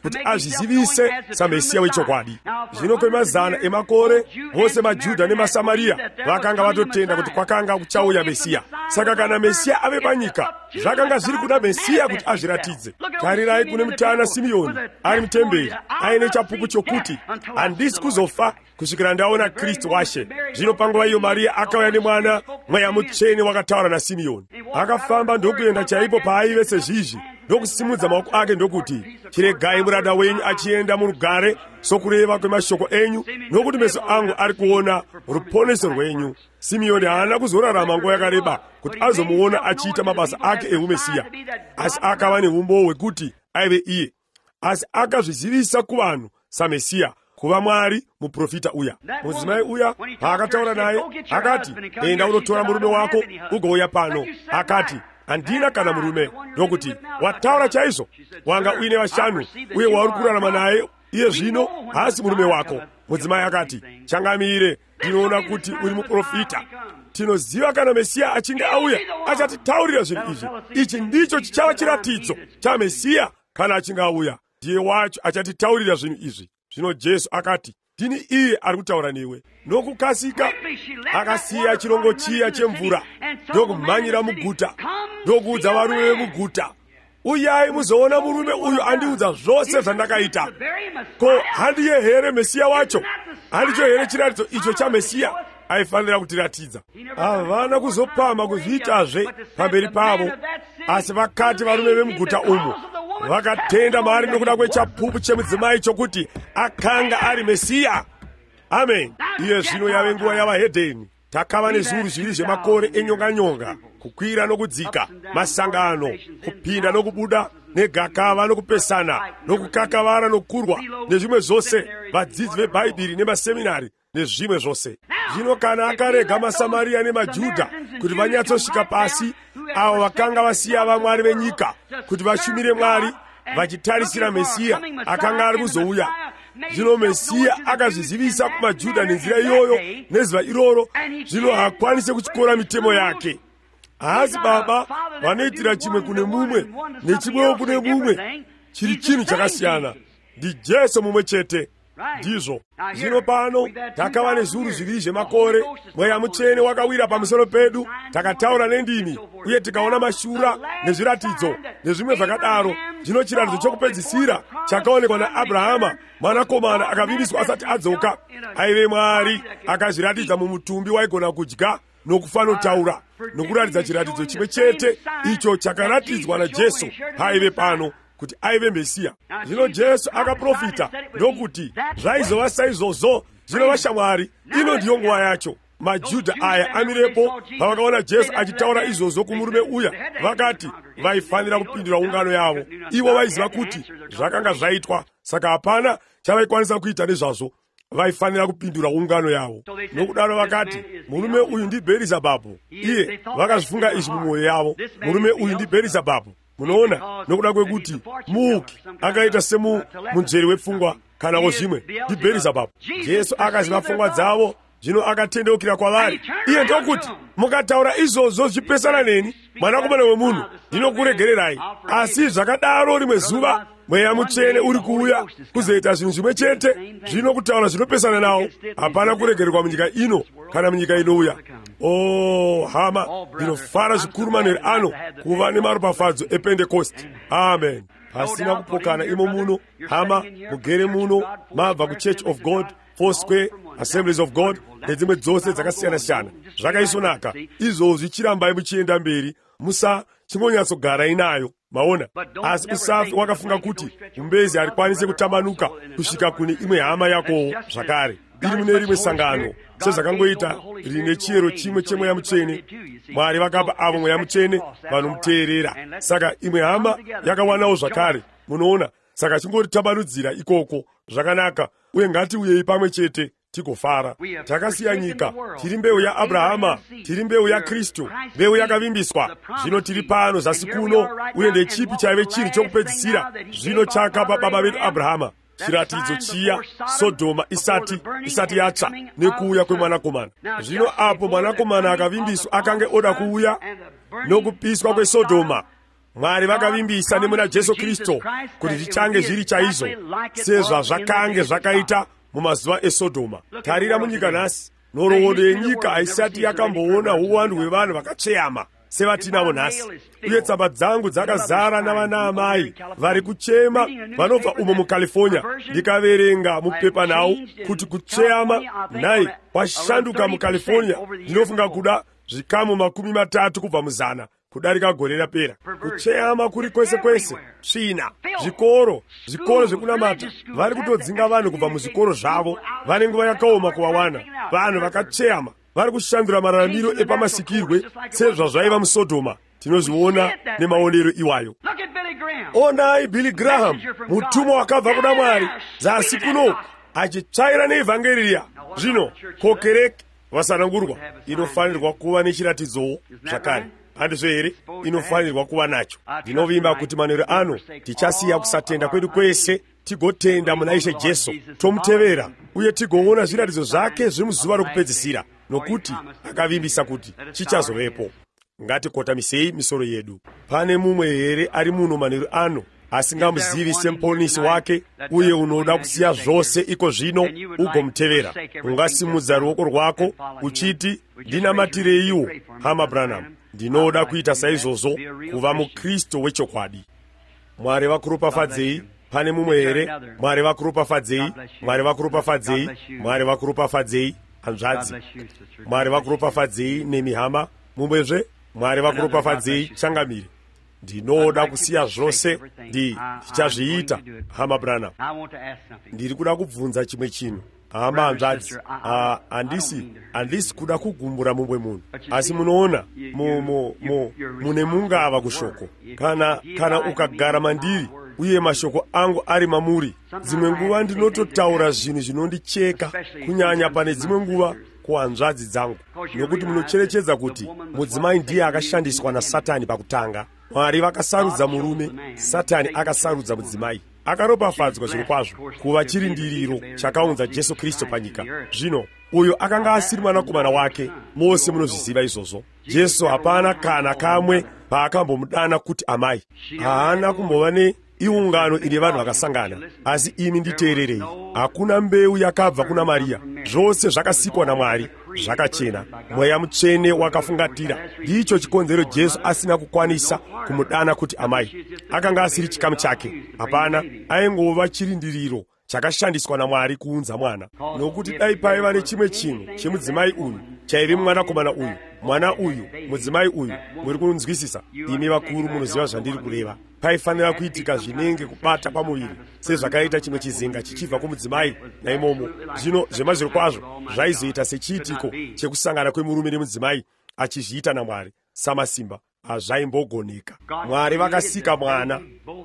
kuti azvizivise samesiya wechokwadi. Zvino kwemazana emakore vose maJudha nemaSamariya vakanga vatotenda kuti kwakanga kuchauya Mesiya. Saka kana Mesiya ave panyika, zvakanga zviri kuda Mesiya kuti azviratidze. Tarirai kune mutana Simeoni ari mutemberi aine chapupu chokuti handisi kuzofa kusvikira ndaona Kristu washe. Zvino panguva iyo Mariya akauya nemwana, Mweya Mutsvene wakataura naSimeoni. Akafamba ndokuenda chaipo paaive sezvizvi, ndokusimudza maoko ake ndokuti, chiregai muranda wenyu achienda murugare sokureva kwemashoko enyu, nokuti meso angu ari kuona ruponeso rwenyu. Simeoni haana kuzorarama nguva yakareba kuti azomuona achiita mabasa ake eumesiya, asi akava neumbo hwekuti aive iye, asi akazvizivisa kuvanhu saMesiya, kuva Mwari muprofita uya. Mudzimai uya paakataura naye akati, enda unotora murume wako ugouya pano. Akati, handina kana murume. Ndokuti, wataura chaizvo? Wanga uine vashanu uye wauri kurarama naye iye zvino hasi murume wako. Mudzimai akati, changamire, ndinoona kuti uri muprofita. Tinoziva kana Mesiya achinge auya achatitaurira zvinhu izvi. Ichi ndicho chichava chiratidzo chaMesiya kana achinge auya. Ndiye wacho achatitaurira zvinhu izvi. Zvino Jesu akati, ndini iye ari kutaura newe. Nokukasika akasiya chirongo chiya chemvura ndokumhanyira muguta, ndokuudza varume vemuguta, uyai muzoona murume uyu andiudza zvose zvandakaita. Ko, handiye here Mesiya wacho? Handicho here chiratidzo icho chaMesiya aifanira kutiratidza? Havana kuzopama kuzviitazve pamberi pavo, asi vakati varume vemuguta umu vakatenda maari nokuda kwechapupu chemudzimai chokuti akanga ari Mesiya. Amen. Iye zvino yave nguva yavahedheni. Takava nezviuru zviviri zvemakore enyonganyonga, kukwira nokudzika, masangano, kupinda nokubuda, negakava nokupesana, nokukakavara nokurwa, nezvimwe zvose, vadzidzi veBhaibheri nemaseminari, nezvimwe zvose. Zvino kana akarega maSamariya nemaJudha kuti vanyatsosvika pasi, avo vakanga vasiya vaMwari venyika kuti vashumire Mwari, vachitarisira Mesiya akanga ari kuzouya. Zvino Mesiya akazvizivisa kumaJudha nenzira iyoyo nezuva iroro, zvino haakwanise kuchikora mitemo yake. Asi Baba vanoitira chimwe kune mumwe nechimwewo kune mumwe, chiri chinhu chakasiyana. Ndi Jesu mumwe chete. Ndizvo. Zvino pano takava nezviuru zviviri zvemakore, Mweya Mutsvene wakawira pamusoro pedu, takataura nendimi uye tikaona mashura nezviratidzo nezvimwe zvakadaro. Zvino chiratidzo chokupedzisira chakaonekwa naAbhurahama, mwanakomana akavimbiswa asati adzoka. Aive Mwari akazviratidza mumutumbi waigona kudya nokufa notaura, nokuratidza chiratidzo chimwe chete icho chakaratidzwa naJesu paive pano, kuti aive Mesiya. Zvino Jesu akaprofita ndokuti zvaizova saizvozvo zvino vashamwari, ino ndiyo nguva yacho. maJudha aya amirepo pavakaona Jesu achitaura izvozvo kumurume uya, vakati vaifanira kupindura ungano yavo. Ivo vaiziva kuti zvakanga zvaitwa, saka hapana chavaikwanisa kuita nezvazvo. Vaifanira kupindura ungano yavo. Nokudaro vakati, murume uyu ndiBherizabhabhu. Iye vakazvifunga izvi mumwoyo yavo, murume uyu ndiBherizabhabhu. Munoona, nokuda kwekuti muuki akaita semunzveri wepfungwa kana wozvimwe, ndiBherizabhabhu. Jesu akaziva pfungwa dzavo, zvino akatendeukira kwavari. Iye ndokuti, mukataura izvozvo zvipesana neni, mwanakomana wemunhu, ndinokuregererai. Asi zvakadaro rimwe zuva Mweya Mutsvene uri kuuya kuzoita zvinhu zvimwe chete, zvino kutaura zvinopesana nawo. Hapana kuregererwa munyika ino kana munyika inouya. Hama, ndinofara zvikuru manheru ano kuva nemaropafadzo ePentekosti. Amen. Pasina kupokana imo muno, hama, mugere muno, mabva kuChurch of God, Foursquare, Assemblies of God, nedzimwe dzose dzakasiyana-siyana. Zvakaisonaka. Izvozvi chirambai muchienda mberi, musa chingonyatsogarai nayo. Maona, asi usafi wakafunga kuti mumbezi harikwanise kutambanuka kusvika kune imwe hama yakowo zvakare, iri mune rimwe sangano, sezvakangoita rine chiyero chimwe cheMweya Mutsvene. Mwari vakapa avo Mweya Mutsvene vanomuteerera. Saka imwe hama yakawanawo zvakare. Munoona, saka chingotitambanudzira ikoko. Zvakanaka, uye ngatiuyei pamwe chete tigofara. Takasiya nyika, tiri mbeu yaAbhurahama, tiri mbeu yaKristu, mbeu yakavimbiswa. Zvino tiri pano zasi kuno, uye ndechipi chaive chiri chokupedzisira? Zvino chakapa baba vedu Abhurahama, chiratidzo chiya, Sodhoma isati yatsva nekuuya kwemwanakomana. Zvino apo mwanakomana akavimbiswa akange oda kuuya, nokupiswa kweSodhoma Mwari vakavimbisa nemuna Jesu Kristu kuti tichange zviri chaizo sezvazvakange zvakaita mumazuva eSodoma. Tarira munyika nhasi, nhoroondo yenyika haisati yakamboona uwandu hwevanhu vakacheyama sevatinavo nhasi, uye tsamba dzangu dzakazara navana amai vari kuchema vanobva umo muCalifornia. Ndikaverenga mupepanhau kuti kuchema nhai kwashanduka muCalifornia. Ndinofunga kuda zvikamu 30 kubva muzana kudarika gore rapera. Kuchema kuri kwese kwese, tsvina, zvikoro zvekunamata. Vari kutodzinga vanhu kubva muzvikoro zvavo. Vane nguva yakaoma kuvawana. Vanhu vakachema vari kushandura mararamiro epamasikirwe sezvazvaiva muSodoma. Tinozviona nemaonero iwayo. Onai Billy Graham, mutumwa wakabva kuna Mwari zasi kuno, achitsvaira neevhangeriya. Zvino kokereke vasanangurwa inofanirwa kuva nechiratidzo zvakare. Handizvo here? Inofanirwa kuva nacho. Ndinovimba kuti manheru ano tichasiya kusatenda kwedu kwese tigotenda muna Ishe Jesu, tomutevera uye tigoona zviratidzo zvake zvemuzuva rokupedzisira, nokuti akavimbisa kuti chichazovepo. Ngatikotamisei misoro yedu. Pane mumwe here ari muno manheru ano asingamuzivi semuponesi wake, uye unoda kusiya zvose iko zvino ugomutevera? Ungasimudza ruoko rwako uchiti, ndinamatireiwo hama Branham. Ndinoda kuita saizvozvo, kuva muKristu wechokwadi. Mwari vakuropafadzei. Pane mumwe here? Mwari vakuropafadzei. Mwari vakuropafadzei. Mwari vakuropafadzei. Hanzvadzi, Mwari vakuropafadzei nemi hama. Mumwezve, Mwari vakuropafadzei changamire. Ndinoda kusiya zvose, ndichazviita hama Branham. Ndiri kuda kubvunza chimwe chinhu hama hanzvadzi. Handisi kuda kugumbura mumwe munhu, asi munoona mune mungava kushoko. Kana ukagara mandiri uye mashoko angu ari mamuri, dzimwe nguva ndinototaura zvinhu zvinondicheka, kunyanya pane dzimwe nguva kuhanzvadzi dzangu, nokuti munocherechedza kuti mudzimai ndiye akashandiswa naSatani pakutanga. Mwari vakasarudza murume, Satani akasarudza mudzimai. Akaropafadzwa zviro kwazvo kuva chirindiriro chakaunza Jesu Kristu panyika. Zvino uyo akanga asiri mwanakomana wake. Mose munozviziva izvozvo. Jesu hapana kana kamwe paakambomudana kuti amai. Haana kumbova iungano ine vanhu vakasangana. Asi imi nditeererei, hakuna mbeu yakabva kuna Maria. Zvose zvakasikwa naMwari, zvakachena. Mweya Mutsvene wakafungatira. Ndicho chikonzero Jesu asina kukwanisa kumudana kuti amai. Akanga asiri chikamu chake. Hapana, aingova chirindiriro chakashandiswa naMwari kuunza mwana. Nokuti dai paiva nechimwe chinhu chemudzimai uyu chaive mwanakomana uyu, mwana uyu, mudzimai uyu, muri kunzwisisa? Imi vakuru munoziva zvandiri kureva. Paifanira kuitika zvinenge kubata pamuviri, sezvakaita chimwe chizenga chichibva kumudzimai naimomo. Zvino zvemazviro kwazvo zvaizoita sechiitiko chekusangana kwemurume nemudzimai achizviita naMwari samasimba. Hazvaimbogoneka. Mwari vakasika mwana,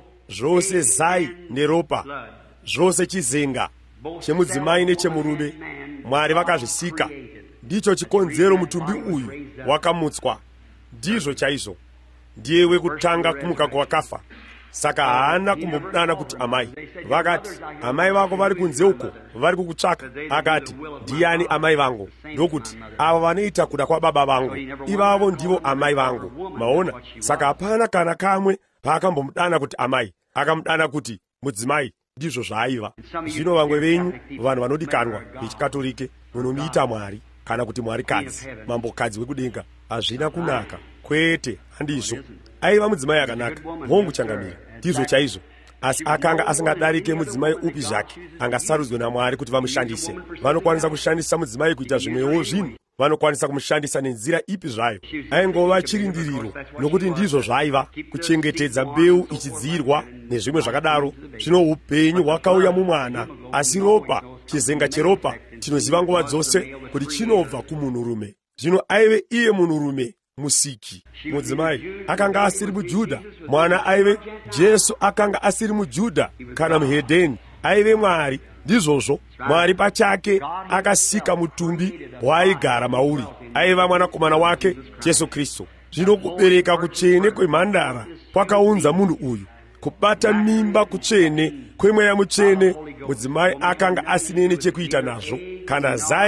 zvose zai neropa, zvose chizenga chemudzimai nechemurume, Mwari vakazvisika. Ndicho chikonzero mutumbi uyu wakamutswa. Ndizvo chaizvo. Ndiye wekutanga kumuka kwakafa. Saka haana kumbomudana kuti amai. Vakati, amai vako vari kunze uko, vari kukutsvaka. Akati, ndiani amai vangu? Ndokuti, ava vanoita kuda kwababa vangu, ivavo ndivo amai vangu. Maona? Saka hapana kana kamwe paakambomudana kuti amai. Akamudana kuti mudzimai. Ndizvo zvaaiva. Zvino vamwe venyu, vanhu vanodikanwa vechikatolike, munomuita Mwari kana kuti Mwari kadzi, mambokadzi wekudenga. Hazvina kunaka. Kwete, handizvo. Aiva mudzimai akanaka, hongu changamira. Ndizvo chaizvo. Asi akanga asingadarike mudzimai upi zvake angasarudzwe naMwari kuti vamushandise. Vanokwanisa kushandisa mudzimai kuita zvimwewo zvinhu. Vanokwanisa kumushandisa nenzira ipi zvayo. Aingova chirindiriro, nokuti ndizvo zvaiva, kuchengetedza mbeu ichidzirwa nezvimwe zvakadaro. Zvino upenyu hwakauya mumwana, asi ropa, chizenga cheropa, tinoziva nguva dzose kuti chinobva kumunhurume. Zvino aive iye munhurume musiki. Mudzimai akanga asiri muJudha. Mwana aive Jesu akanga asiri muJudha kana muhedheni. Aive Mwari. Ndizvozvo Mwari pachake akasika mutumbi waaigara mauri. Aiva mwanakomana wake Jesu Kristu. Zvino kubereka kutsvene kwemhandara kwakaunza munhu uyu. Kubata mimba kutsvene kwemweya mutsvene, mudzimai akanga asine chekuita nazvo, kana zai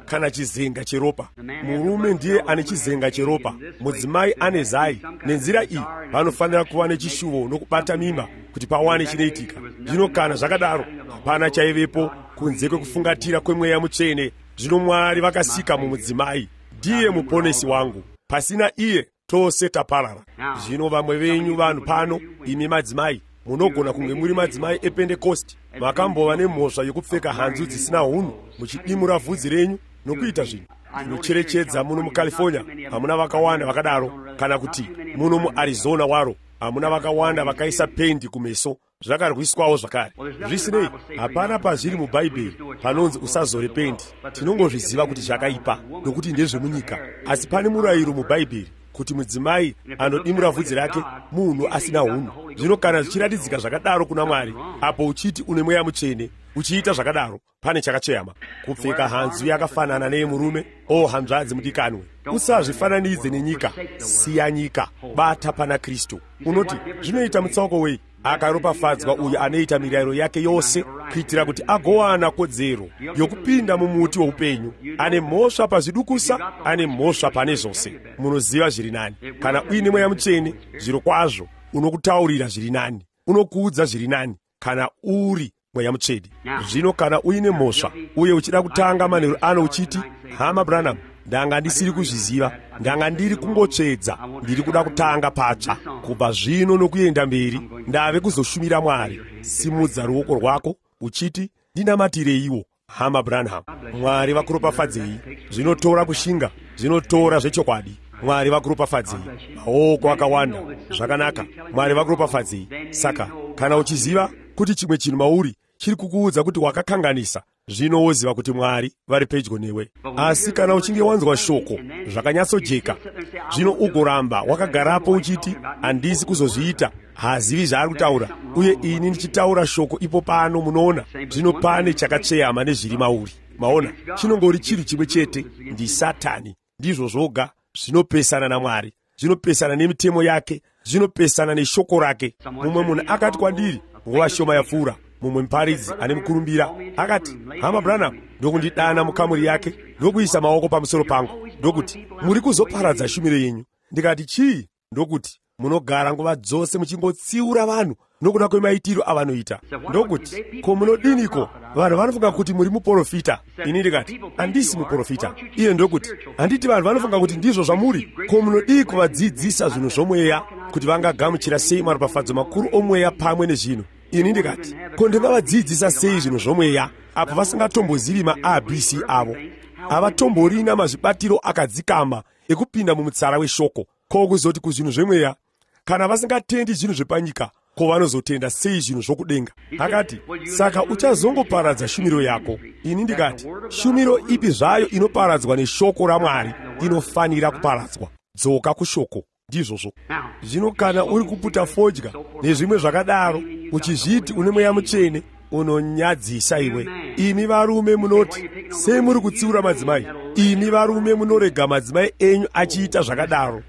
kana chizenga cheropa. Murume ndiye ane chizenga cheropa, mudzimai ane zai. Nenzira iyi vanofanira kuva nechishuvo nokubata mimba kuti pawane chinoitika. Zvino kana zvakadaro, hapana chaivepo kunze kwekufungatira kwemweya mutsvene. Zvino Mwari vakasika mumudzimai, ndiye muponesi wangu. Pasina iye tose taparara. Zvino vamwe venyu vanhu pano, imi madzimai, munogona kunge muri madzimai ePentekosti, makambova nemhosva yokupfeka hanzu dzisina hunhu, muchidimura vhudzi renyu nokuita zvinhu zvinocherechedza. Muno muCalifornia hamuna vakawanda vakadaro, kana kuti muno muArizona waro hamuna vakawanda vakaisa pendi kumeso. Zvakarwiswawo zvakare. Zvisinei, hapana pazviri mubhaibheri panonzi usazore pendi. Tinongozviziva kuti zvakaipa nokuti ndezvemunyika, asi pane murayiro mubhaibheri kuti mudzimai anodimura vhudzi rake munhu asina hunhu. Zvino kana zvichiratidzika zvakadaro kuna Mwari, apo uchiti une mweya mutsvene uchiita zvakadaro, pane chakacheyama. Kupfeka hanzu yakafanana neyemurume, hanzvadzi mudikanwe, usazvifananidze nenyika. Siya nyika, bata pana Kristu. Unoti zvinoita mutsauko wei? Akaropafadzwa uyo anoita mirayiro yake yose kuitira kuti agowana kodzero yokupinda mumuti woupenyu. Ane mhosva pazvidukusa, ane mhosva pane zvose. Munoziva zviri nani. Kana uine mweya mutsvene, zviro kwazvo unokutaurira zviri nani, unokuudza zviri nani kana uri mweya mutsvene. Zvino kana uine mhosva uye uchida kutanga manheru ano uchiti, hama Branham, ndanga ndisiri kuzviziva, ndanga ndiri kungotsvedza, ndiri kuda kutanga patsva. Kubva zvino nokuenda mberi ndave kuzoshumira Mwari. Simudza ruoko rwako uchiti, ndinamatireiwo, hama Branham. Mwari vakuropafadzei. Zvinotora kushinga, zvinotora zvechokwadi. Mwari vakuropafadzei. Maoko akawanda, zvakanaka. Mwari vakuropafadzei. Saka kana uchiziva kuti chimwe chinhu mauri chiri kukuudza kuti wakakanganisa, zvino woziva kuti Mwari vari pedyo newe. Asi kana uchinge wanzwa shoko zvakanyatsojeka, zvino ugoramba wakagarapo uchiti, handisi kuzozviita, haazivi zvaari kutaura, uye ini ndichitaura shoko ipo pano, munoona zvino pane chakacheyama nezviri mauri. Maona, chinongori chiri chimwe chete, ndi Satani. Ndizvo zvoga zvinopesana naMwari, zvinopesana nemitemo yake, zvinopesana neshoko rake. Mumwe munhu akati kwandiri nguva shoma yapfuura, mumwe muparidzi ane mukurumbira akati, hama Branham, ndokundidana mukamuri yake ndokuisa maoko pamusoro pangu, ndokuti, muri kuzoparadza shumiro yenyu. Ndikati, chii? Ndokuti, munogara nguva dzose muchingotsiura vanhu nokuda kwemaitiro avanoita. Ndokuti, ko munodiniko? Vanhu vanofunga kuti muri muprofita. Ini ndikati, handisi muprofita. Iye ndokuti, handiti vanhu vanofunga kuti ndizvo zvamuri? Ko munodii kuvadzidzisa zvinhu zvomweya kuti vangagamuchira sei maropafadzo makuru omweya pamwe nezvinhu? Ini ndikati, ko ndingavadzidzisa sei zvinhu zvomweya apo vasingatombozivi maABC avo? Havatomborina mazvibatiro akadzikama ekupinda mumutsara weshoko. Ko kuzoti kuzvinhu zvemweya, kana vasingatendi zvinhu zvepanyika, ko vanozotenda sei zvinhu zvokudenga? Akati, saka uchazongoparadza shumiro yako. Ini ndikati, shumiro ipi zvayo inoparadzwa neshoko raMwari inofanira kuparadzwa. Dzoka kushoko, ndizvozvo. Zvino kana uri kuputa fodya nezvimwe zvakadaro, uchizviti une mweya mutsvene, unonyadzisa iwe. Imi varume munoti, sei muri kutsiura madzimai? Imi varume munorega madzimai enyu achiita zvakadaro.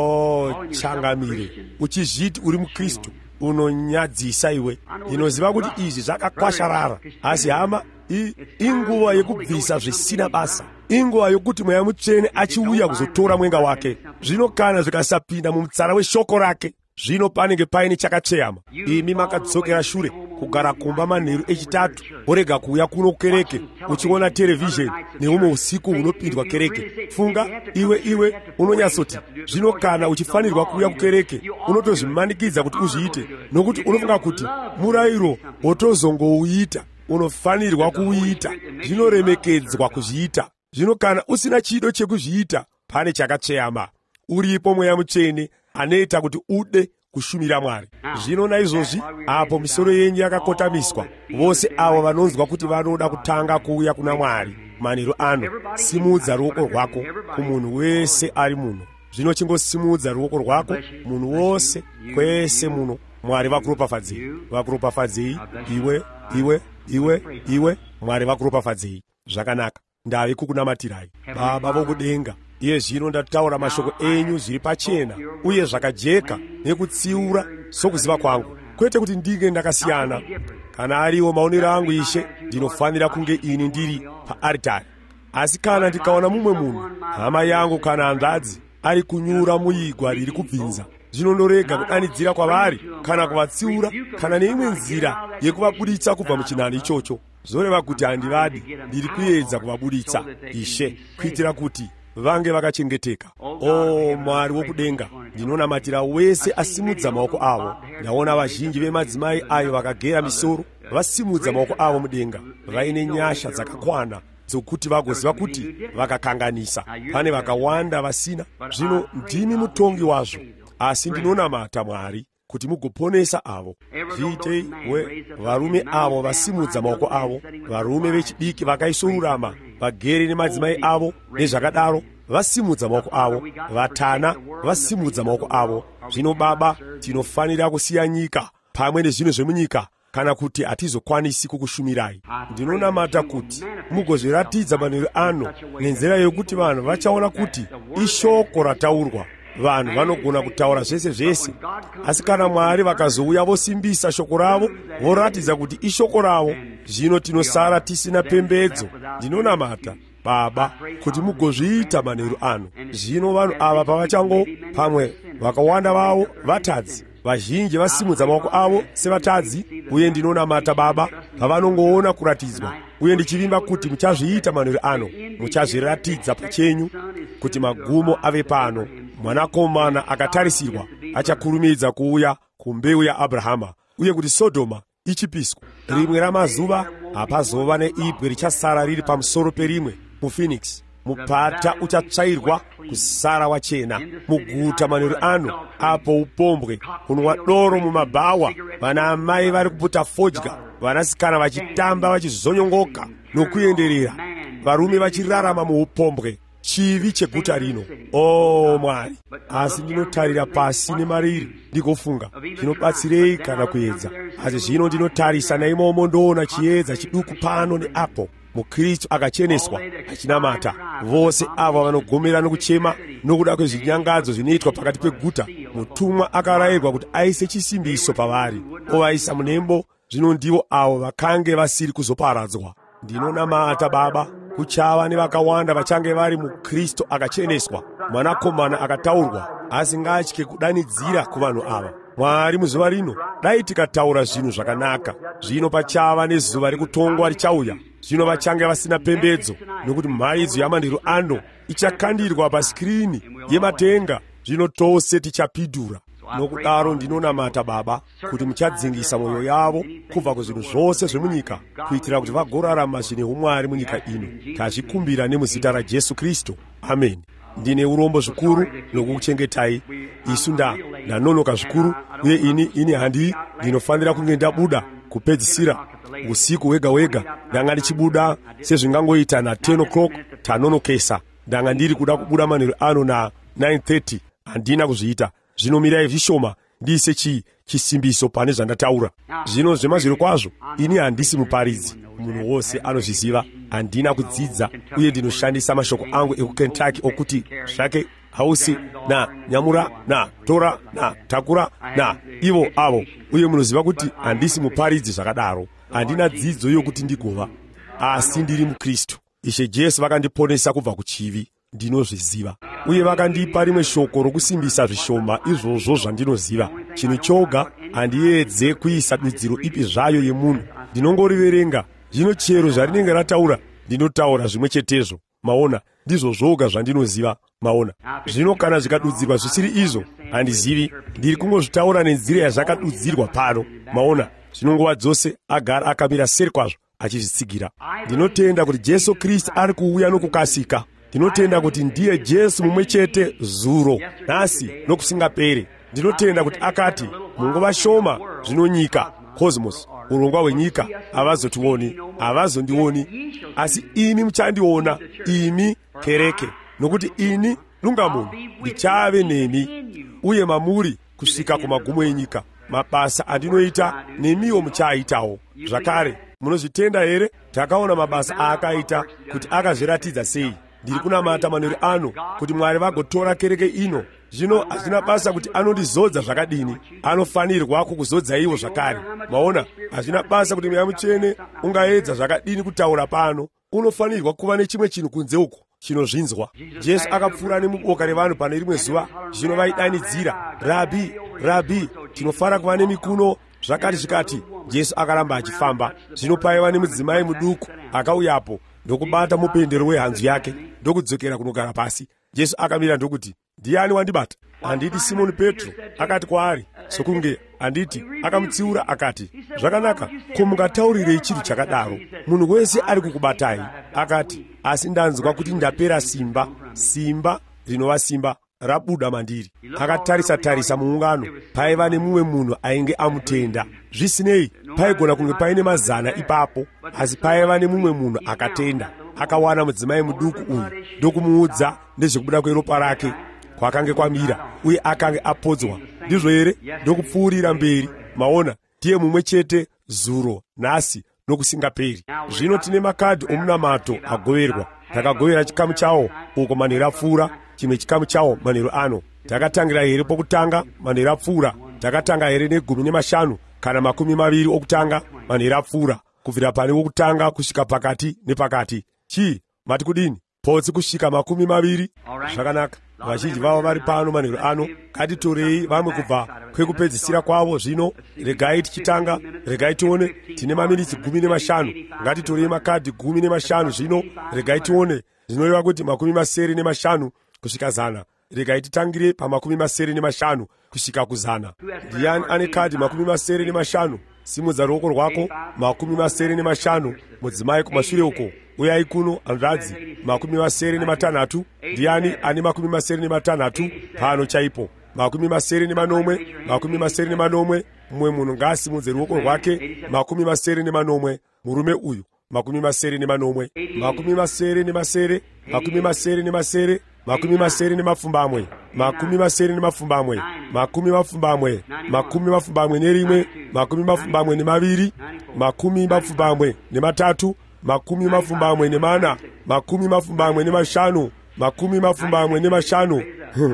Changamire, uchizviti uri muKristu, unonyadzisa iwe. Inoziva kuti izvi zvakakwasharara, asi hama, inguva yekubvisa zvisina basa. Inguva yokuti mweya mutsvene achiuya kuzotora mwenga wake. Zvino kana zvikasapinda mumutsara weshoko rake, zvino panenge paine chakacheyama. Imi makadzokera shure, kugara kumba manheru echitatu, orega kuuya kuno kereke, uchiona televisheni neumwe usiku unopindwa kereke. Funga, iwe unonyatsoti, zvino kana uchifanirwa kuuya kukereke, unotozvimanikidza kuti uzviite, nokuti unofunga kuti murayiro wotozongouita, unofanirwa kuuita, zvinoremekedzwa kuzviita. Zvino kana usina chido chekuzviita, pane chakacheyama. Uripo mweya mutsvene anoita kuti ude kushumira Mwari. Zvino naizvozvi, apo misoro yenyu yakakotamiswa, vose avo vanonzwa kuti vanoda kutanga kuuya kuna Mwari manheru ano, simudza ruoko rwako kumunhu wese ari muno. Zvino chingosimudza ruoko rwako munhu wose kwese muno. Mwari vakuropafadzei, vakuropafadzei, iwe, Mwari vakuropafadzei. Zvakanaka, ndave kukunamatirai. Baba vokudenga, iye zvino ndataura mashoko enyu zviri pachena uye zvakajeka nekutsiura sokuziva kwangu, kwete kuti ndinge ndakasiyana. Kana ariwo maonero angu, Ishe, ndinofanira kunge ini ndiri paaritari. asi kana ndikaona mumwe munhu, hama yangu kana handadzi, ari kunyura muigwa riri kubvinza, zvinondorega kudanidzira kwavari kana kuvatsiura kana neimwe nzira yekuvabuditsa kubva muchinhano ichocho. Zoreva kuti handivadi, ndiri kuedza kuvabuditsa, Ishe, kuitira kuti vange vakachengeteka. Mwari wokudenga, ndinonamatira wese asimudza maoko avo. Ndaona vazhinji vemadzimai ayo vakagera misoro, vasimudza maoko avo mudenga, vaine nyasha dzakakwana dzokuti vagoziva kuti vakakanganisa. Pane vakawanda vasina. Zvino ndimi mutongi wazvo, asi ndinonamata Mwari kuti mugoponesa avo. Zviitei varume avo vasimudza maoko avo, varume vechidiki vakaisorurama, vagere nemadzimai avo nezvakadaro, vasimudza maoko avo, vatana vasimudza maoko avo. Zvino Baba, tinofanira kusiya nyika pamwe nezvinhu zvemunyika kana kuti hatizokwanisi kukushumirai. Ndinonamata kuti mugozviratidza manheru ano nenzira yokuti vanhu vachaona kuti ishoko rataurwa. Vanhu vanogona kutaura zvese zvese, asi kana Mwari vakazouya vosimbisa shoko ravo, voratidza kuti ishoko ravo, zvino tinosara tisina pembedzo. Ndinonamata Baba kuti mugozviita manheru ano. Zvino vanhu ava pavachango, pamwe vakawanda vavo vatadzi, vazhinji vasimudza maoko avo sevatadzi, uye ndinonamata Baba pavanongoona kuratidzwa, uye ndichivimba kuti muchazviita manheru ano, muchazviratidza pachenyu kuti magumo ave pano. Mwanakomana akatarisirwa achakurumidza kuuya kumbeu yaAbhrahama, uye kuti Sodoma ichipiswa. Rimwe ramazuva hapazova neibwe richasara riri pamusoro perimwe. MuPhoenix mupata uchatsvairwa kusara wachena. Muguta manheru ano, apo upombwe, kunwa doro mumabhawa, vana amai vari kuputa fodya, vanasikana vachitamba vachizonyongoka nokuenderera, varume vachirarama muupombwe. Chivi cheguta rino. Mwari, asi ndinotarira pasi nemariri ndikofunga, zvinobatsirei kana kuedza. Asi zvino ndinotarisa naimomo ndoona chiedza chiduku pano neapo. Mukristu akacheneswa achinamata. Vose ava vanogomera nokuchema nokuda kwezvinyangadzo zvinoitwa pakati peguta. Mutumwa akarayirwa kuti aise chisimbiso pavari, ovaisa munembo. Zvino ndivo avo vakange vasiri kuzoparadzwa. Ndinonamata Baba, kuchava nevakawanda vachange vari mukristu akacheneswa, mwanakomana akataurwa, asi ngatye kudanidzira kuvanhu ava. Mwari, muzuva rino dai tikataura zvinhu zvakanaka. Zvino pachava nezuva rekutongwa richauya. Zvino vachange vasina pembedzo, nokuti mhaidzo yamanheru ano ichakandirwa paskirini yematenga. Zvino tose tichapidura. Nokudaro ndinonamata Baba kuti muchadzingisa mwoyo yavo kubva kuzvinhu zvose zvemunyika, kuitira kuti vagorarama zvine umwari munyika ino. Tazvikumbira nemuzita raJesu Kristu, amen. Ndine urombo zvikuru nokukuchengetai. Isu ndanonoka zvikuru, uye ini handii ndinofanira kunge ndabuda kupedzisira usiku wega wega. Ndanga ndichibuda sezvingangoita na 10 o'clock tanonokesa. Ndanga ndiri kuda kubuda manheru ano na 9:30. Handina kuzviita. Zvino mirai zvishoma ndiise chisimbiso pane zvandataura. Zvino zvemazviro kwazvo, ini handisi muparidzi, munhu wose anozviziva. Handina kudzidza, uye ndinoshandisa mashoko angu ekuKentucky okuti zvake hausi na nyamura na tora na takura na ivo avo, uye munoziva kuti handisi muparidzi zvakadaro. Handina dzidzo yokuti ndigova, asi ndiri muKristu. Ishe Jesu vakandiponesa kubva kuchivi, ndinozviziva, uye vakandipa rimwe shoko rokusimbisa zvishoma izvozvo zvandinoziva. Chinhu choga handiedze kuisa dudziro ipi zvayo yemunhu, ndinongoriverenga. Zvino chero zvarinenge rataura, ndinotaura zvimwe chetezvo. Maona, ndizvo zvoga zvandinoziva. Maona, zvino kana zvikadudzirwa zvisiri izvo, handizivi. Ndiri kungozvitaura nenzira yazvakadudzirwa pano. Maona, zvino nguva dzose agara akamira seri kwazvo achizvitsigira. Ndinotenda kuti Jesu Kristu ari kuuya nokukasika. Ndinotenda kuti ndiye Jesu mumwe chete zuro, nhasi nokusingaperi. Ndinotenda kuti akati munguva shoma zvino nyika, cosmos, urongwa hwenyika, havazondioni, asi imi muchandiona, imi kereke, nokuti ini lungamunhu ndichave nemi, uye mamuri kusvika kumagumo enyika. Mabasa andinoita nemiwo muchaaitawo. Zvakare, munozvitenda here? Takaona mabasa aakaita kuti akazviratidza sei. Ndiri kunamata manheru ano kuti Mwari vagotora kereke ino. Zvino hazvina basa kuti anondizodza zvakadini, anofanirwa kukuzodza iwo zvakare. Maona, hazvina basa kuti Mweya Mutsvene ungaedza zvakadini kutaura pano. unofanirwa kuva nechimwe chinhu kunze uko chinozvinzwa. Jesu akapfuura nemuboka revanhu pane rimwe zuva. Zvino vaidanidzira, "Rabhi, Rabhi, tinofara kuva nemikuno." Zvakati zvikati, Jesu akaramba achifamba. Zvino paiva nemudzimai muduku akauyapo ndokubata mupendero wehanzu yake ndokudzokera kunogara pasi. Jesu akamira ndokuti, "Ndiani wandibata?" Handiti Simoni Petro. Akati kwaari, "Sokunge handiti." Akamutsiura akati, "Zvakanaka, ko mungataurireyi chinhu chakadaro? Munhu wese ari kukubatai." Akati, "Asi ndanzwa kuti ndapera simba. Simba rinova simba rabuda mandiri." Akatarisa muungano. Paiva nemumwe munhu ainge amutenda. Zvisinei, paigona kunge paine mazana ipapo, asi paiva nemumwe munhu akatenda. Akawana mudzimai muduku uyu ndokumuudza nezvekubuda kweropa rake kwakange kwamira, uye akange apodzwa. Ndizvo here? Ndokupfuurira mberi. Maona, ndiye mumwe chete zuro, nhasi nokusingaperi. Zvino tine makadhi omunamato agoverwa. Takagovera chikamu chawo uko manheru apfuura, chimwe chikamu chawo manheru ano. Takatangira here pokutanga manheru apfuura? Takatanga here ne15 kana 20 okutanga manheru apfuura, kubvira pane wokutanga kusvika pakati nepakati? Chii mati kudini? Potsi kusvika 20? Zvakanaka. Vazhinji vavo vari pano manheru ano. Ngatitorei vamwe kubva kwekupedzisira kwavo. Zvino regai tichitanga, regai tione. Tine maminitsi 15. Ngatitorei makadhi 15. Zvino regai tione. Zvinoreva kuti 85 kusvika 100. Regai titangire pa 85 kusvika ku100. Ndiani ane kadhi 85? Simudza ruoko rwako. 85. Mudzimai kumashure uko, uyai kuno. Hanzvadzi 86. Ndiani ane 86? Pano chaipo. 86. Mumwe munhu ngaasimudze ruoko rwake. 86. Murume uyu 86. 87. 87. 70 mafumbamwe. 10 nerimwe. 20 mafumbamwe nematatu. 10 mafumbamwe nemana. 10 mafumbamwe nemashanu. 10 mafumbamwe nemashanu.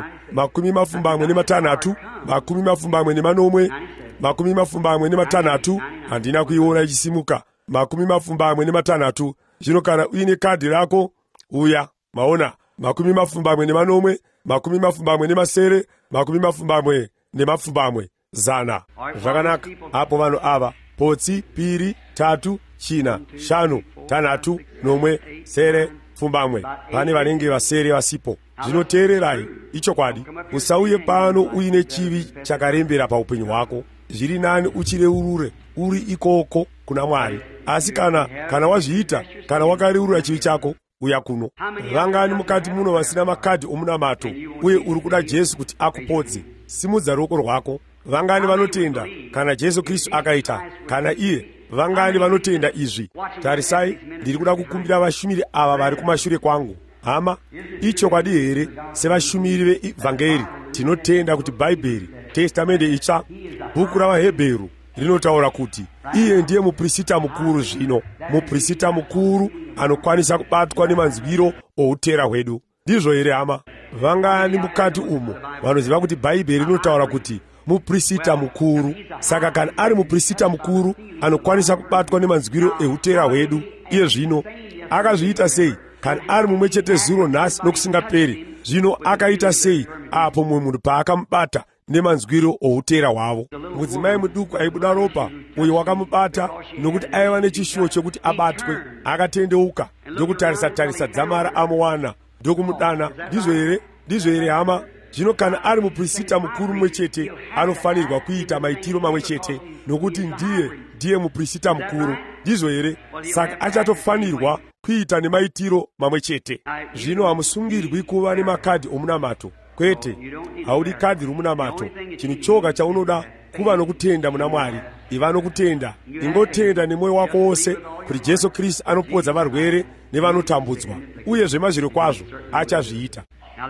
10 mafumbamwe nematanhatu. 10 mafumbamwe nemanomwe. 10 mafumbamwe nematanhatu. Handina kuiona ichisimuka. 10 mafumbamwe nematanhatu. Zvino kana uine kadhi rako, uya. Maona, 10 mafumbamwe nemanomwe. 10 mafumbamwe nemasere. 10 mafumbamwe nemafumbamwe 100. Zvakanaka. Apo vanhu ava: potsi, piri, tatu, china, shanu, tanhatu, nomwe, sere, pfumbamwe. Pane vanenge vasere vasipo. Zvinoteererai, ichokwadi. Usauye pano uine chivi chakarembera paupenyu hwako. Zviri nani uchireurure uri ikoko kuna Mwari. Asi kana wazviita, kana wakareurura chivi chako, uya kuno. Vangani mukati muno vasina makadhi omunamato, uye uri kuda Jesu kuti akupodze? Simudza ruoko rwako. Vangani vanotenda kana Jesu Kristu akaita, kana iye? Vangani vanotenda izvi? Tarisai, ndiri kuda kukumbira vashumiri ava vari kumashure kwangu. Hama, ichokwadi here, sevashumiri veevhangeri, tinotenda kuti Bhaibheri, Testamende itsva, bhuku ravaHebheru, rinotaura kuti iye ndiye muprista mukuru. Zvino muprista mukuru anokwanisa kubatwa nemanzwiro outera hwedu. Ndizvo here hama? Vangani mukati umo vanoziva kuti Bhaibheri rinotaura kuti muprista mukuru? Saka kana ari muprista mukuru anokwanisa kubatwa nemanzwiro outera hwedu, iye zvino akazviita sei? Kana ari mumwe chete zuro, nhasi nokusingaperi, zvino akaita sei apo mumwe munhu paakamubata nemanzwiro outera hwavo? Mudzimai muduku aibuda ropa, uyo wakamubata nokuti aiva nechishuwo chekuti abatwe, akatendeuka ndokutarisa dzamara amuwana ndokumudana. Ndizvo here hama? Zvino kana ari muprista mukuru mumwe chete, anofanirwa kuita maitiro mamwe chete, nokuti ndiye muprista mukuru. Ndizvo here? Saka achatofanirwa kuita nemaitiro mamwe chete. Zvino hamusungirwi kuva nemakadhi omunamato. Kwete, haudi kadhi romunamato. Chinhu choga chaunoda kuva nokutenda muna Mwari. Iva nokutenda, ingotenda nemwoyo wako wose kuti Jesu Kristu anopodza varwere nevanotambudzwa, uye zvemazviro kwazvo achazviita.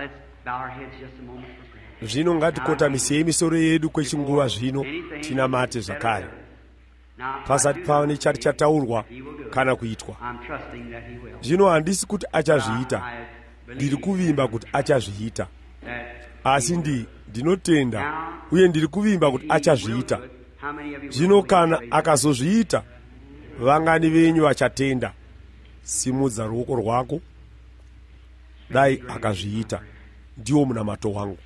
Zvino ngatikotamisei misoro yedu kwechinguva zvino, tinamate zvakare. Pasati pano chati chataurwa kana kuitwa. Zvino handisi kuti achazviita, ndiri kuvimba kuti achazviita. Asi ndinotenda uye ndiri kuvimba kuti achazviita. Zvino kana akazozviita, vangani venyu vachatenda? simudza ruoko rwako. Dai akazviita, ndiwo munamato wangu.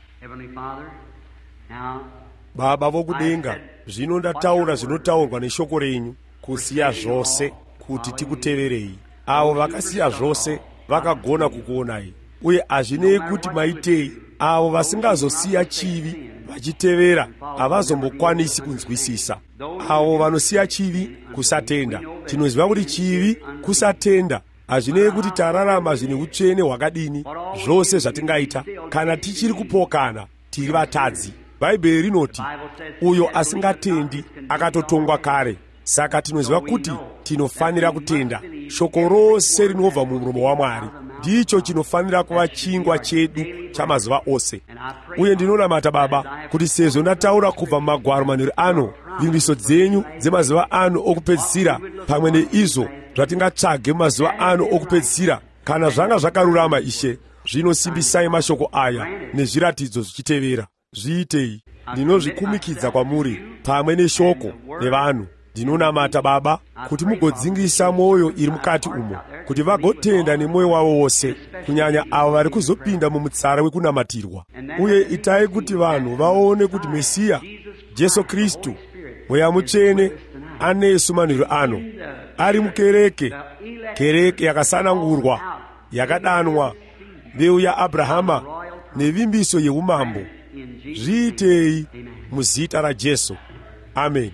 Baba vokudenga, zvino ndataura zvinotaurwa neshoko renyu, kusiya zvose kuti tikuteverei. Avo vakasiya zvose vakagona kukuonai, uye hazvinei kuti maitei. Avo vasingazosiya chivi vachitevera havazombokwanisi kunzwisisa. Avo vanosiya chivi, kusatenda. Tinoziva kuti chivi kusatenda. Hazvinei kuti tararama zvine utsvene hwakadini, zvose zvatingaita, kana tichiri kupokana tiri vatadzi. Bhaibheri rinoti uyo asingatendi akatotongwa kare. Saka tinoziva kuti tinofanira kutenda. Shoko rose rinobva mumuromo waMwari ndicho chinofanira kuva chingwa chedu chamazuva ose. Uye ndinonamata Baba kuti sezvo ndataura kubva mumagwaro manheru ano, vimbiso dzenyu dzemazuva ano okupedzisira, pamwe neizvo zvatingatsvage mumazuva ano okupedzisira, kana zvanga zvakarurama Ishe, zvinosimbisai mashoko aya nezviratidzo zvichitevera. Zviitei. Ndinozvikumikidza kwamuri pamwe neshoko nevanhu. Ndinonamata Baba kuti mugodzingisa mwoyo iri mukati umo, kuti vagotenda nemwoyo wavo wose, kunyanya avo vari kuzopinda mumutsara wekunamatirwa. Uye itai kuti vanhu vaone kuti Mesiya Jesu Kristu, Mweya Mutsvene, anesu manheru ano, ari mukereke, kereke yakasanangurwa, yakadanwa, mbeu yaAbhrahama nevimbiso yeumambo. Zviitei muzita raJesu. Amen.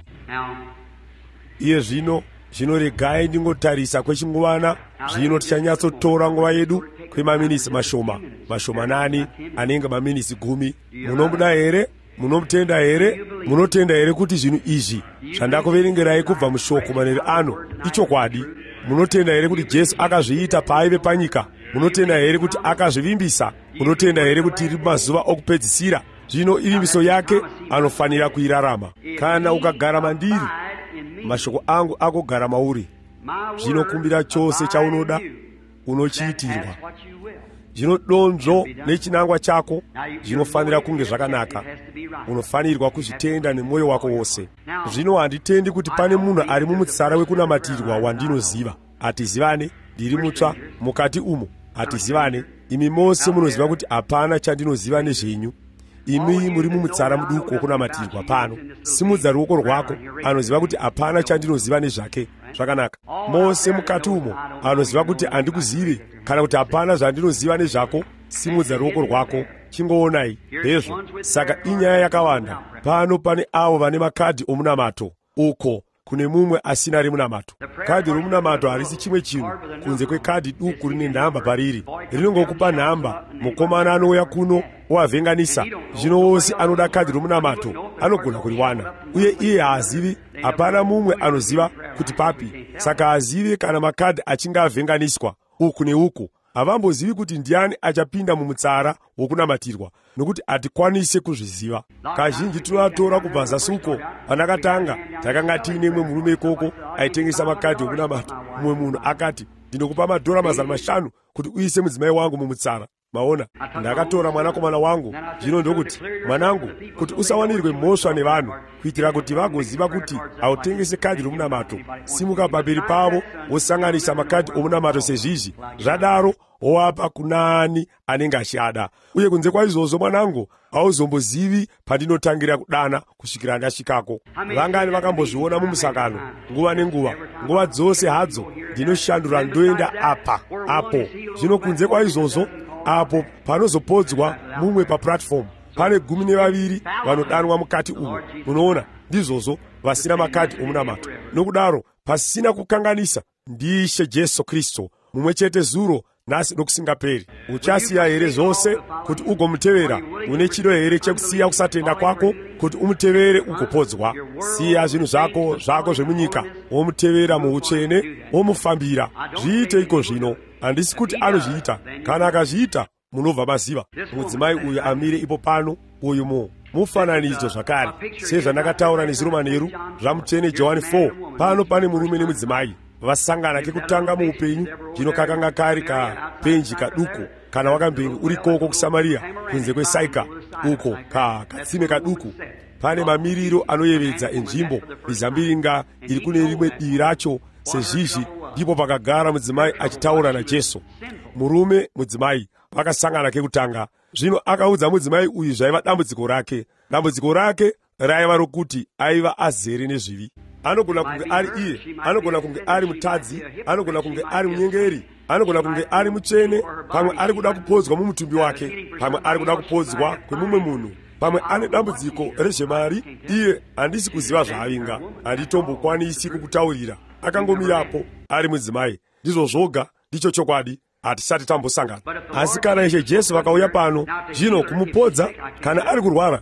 Iye zvino regai ndingotarisa kwechinguvana. Zvino tichanyatsotora nguva yedu kwemaminisi mashomanani anenge maminisi 10. Munomuda here? Munomutenda here? Munotenda here kuti zvinhu izvi zvandakuverengerai kubva mushoko manheru ano ichokwadi? Munotenda here kuti Jesu akazviita paaive panyika? Munotenda here kuti akazvivimbisa? Munotenda here kuti tiri mazuva okupedzisira? Zvino ivimbiso yake anofanira kuirarama. Kana ukagara mandiri, mashoko angu agogara mauri. Zvinokumbira chose chaunoda unochiitirwa. Zvino donzvo nechinangwa chako zvinofanira kunge zvakanaka. Unofanirwa kuzvitenda nemwoyo wako wose. Zvino handitendi kuti pane munhu ari mumutsara wekunamatirwa wandinoziva. Hatizivane, ndiri mutsva mukati umo. Hatizivane, imi mose munoziva kuti hapana chandinoziva nezvenyu. Imi muri mumutsara muduku wokunamatirwa pano. Simudza ruoko rwako, anoziva kuti hapana chandinoziva nezvake. Zvakanaka. Mose mukati umo anoziva kuti handikuzivi, kana kuti hapana zvandinoziva nezvako. Simudza ruoko rwako, chingoonai. Hezvo, saka inyaya yakawanda. Pano pane avo vane makadhi omunamato, uko kune mumwe asina remunamato. Kadhi romunamato harisi chimwe chinhu kunze kwekadhi duku rine nhamba pariri. Rinongokupa nhamba, mukomana anouya kuno oavhenganisa. Zvino wose anoda kadhi romunamato anogona kuriwana. Uye iye haazivi, hapana mumwe anoziva kuti papi. Saka haazivi kana makadhi achinge avhenganiswa uku neuku. Havambozivi kuti ndiani achapinda mumutsara wokunamatirwa, nokuti hatikwanise kuzviziva. Kazhinji tinoatora kubva zasuko. Panakatanga takanga tiine mwe murume ikoko aitengesa makadhi okunamata. Mumwe munhu akati, ndinokupa madhora 500 kuti uise mudzimai wangu mumutsara. Maona, ndakatora mwanakomana wangu. Zvino ndokuti, mwanangu, kuti usawanirwe mhosva nevanhu, kuitira kuti vagoziva kuti hautengese kadhi romunamato. Simuka pamberi pavo wosanganisa makadhi omunamato sezvizvi. Zvadaro wowapa kunani anenge achada. Uye kunze kwaizvozvo mwanangu, hauzombozivi pandinotangira kudana kusvikira ndasvikako. Vangani vakambozviona mumusangano nguva nenguva, nguva dzose hadzo ndinoshandura ndoenda apo. Zvino kunze kwaizvozvo, apo panozopodzwa mumwe paplatform, pane 12 vanodanwa mukati umu. Munoona, ndizvozvo vasina makadhi omunamato. Nokudaro, pasina kukanganisa, ndiShe Jesu Kristu, mumwe chete zuro, nhasi nokusingaperi. Uchasiya here zvose kuti ugomutevera? Une chido here chekusiya kusatenda kwako kuti umutevere ugopodzwa? Siya zvinhu zvako zvemunyika, womutevera muutsvene, womufambira. Zviite iko zvino. Handisi kuti anozviita. Kana akazviita, munobva maziva. Mudzimai uyu amire ipo pano, uyu mufananidzo zvakare, sezvandakataura nezuro manheru zvamutsvene Johani 4. Pano pane murume nemudzimai vasangana kekutanga muupenyu. Zvino kakanga kari kapenji kaduku, kana wakambenge uri koko kuSamaria kunze kweSaika, uko katsime kaduku. Pane mamiriro anoyevedza enzvimbo, mizambiringa iri kune rimwe divi racho sezvizvi ndipo pakagara mudzimai achitaura naJesu. Murume mudzimai vakasangana kekutanga. Zvino akaudza mudzimai uyu zvaiva dambudziko rake. Dambudziko rake raiva rokuti aiva azere nezvivi. Anogona kunge ari iye, anogona kunge ari mutadzi, anogona kunge ari munyengeri, anogona kunge ari mutsvene, pamwe ari kuda kupodzwa mumutumbi wake, pamwe ari kuda kupodzwa kwemumwe munhu, pamwe ane dambudziko rezvemari. Iye handisi kuziva zvaavinga, handitombokwanisi kukutaurira. Akangomirapo ari mudzimai. Ndizvo zvoga, ndicho chokwadi. Hatisati tambosangana. Asi kana Ishe Jesu vakauya pano zvino kumupodza kana ari kurwara,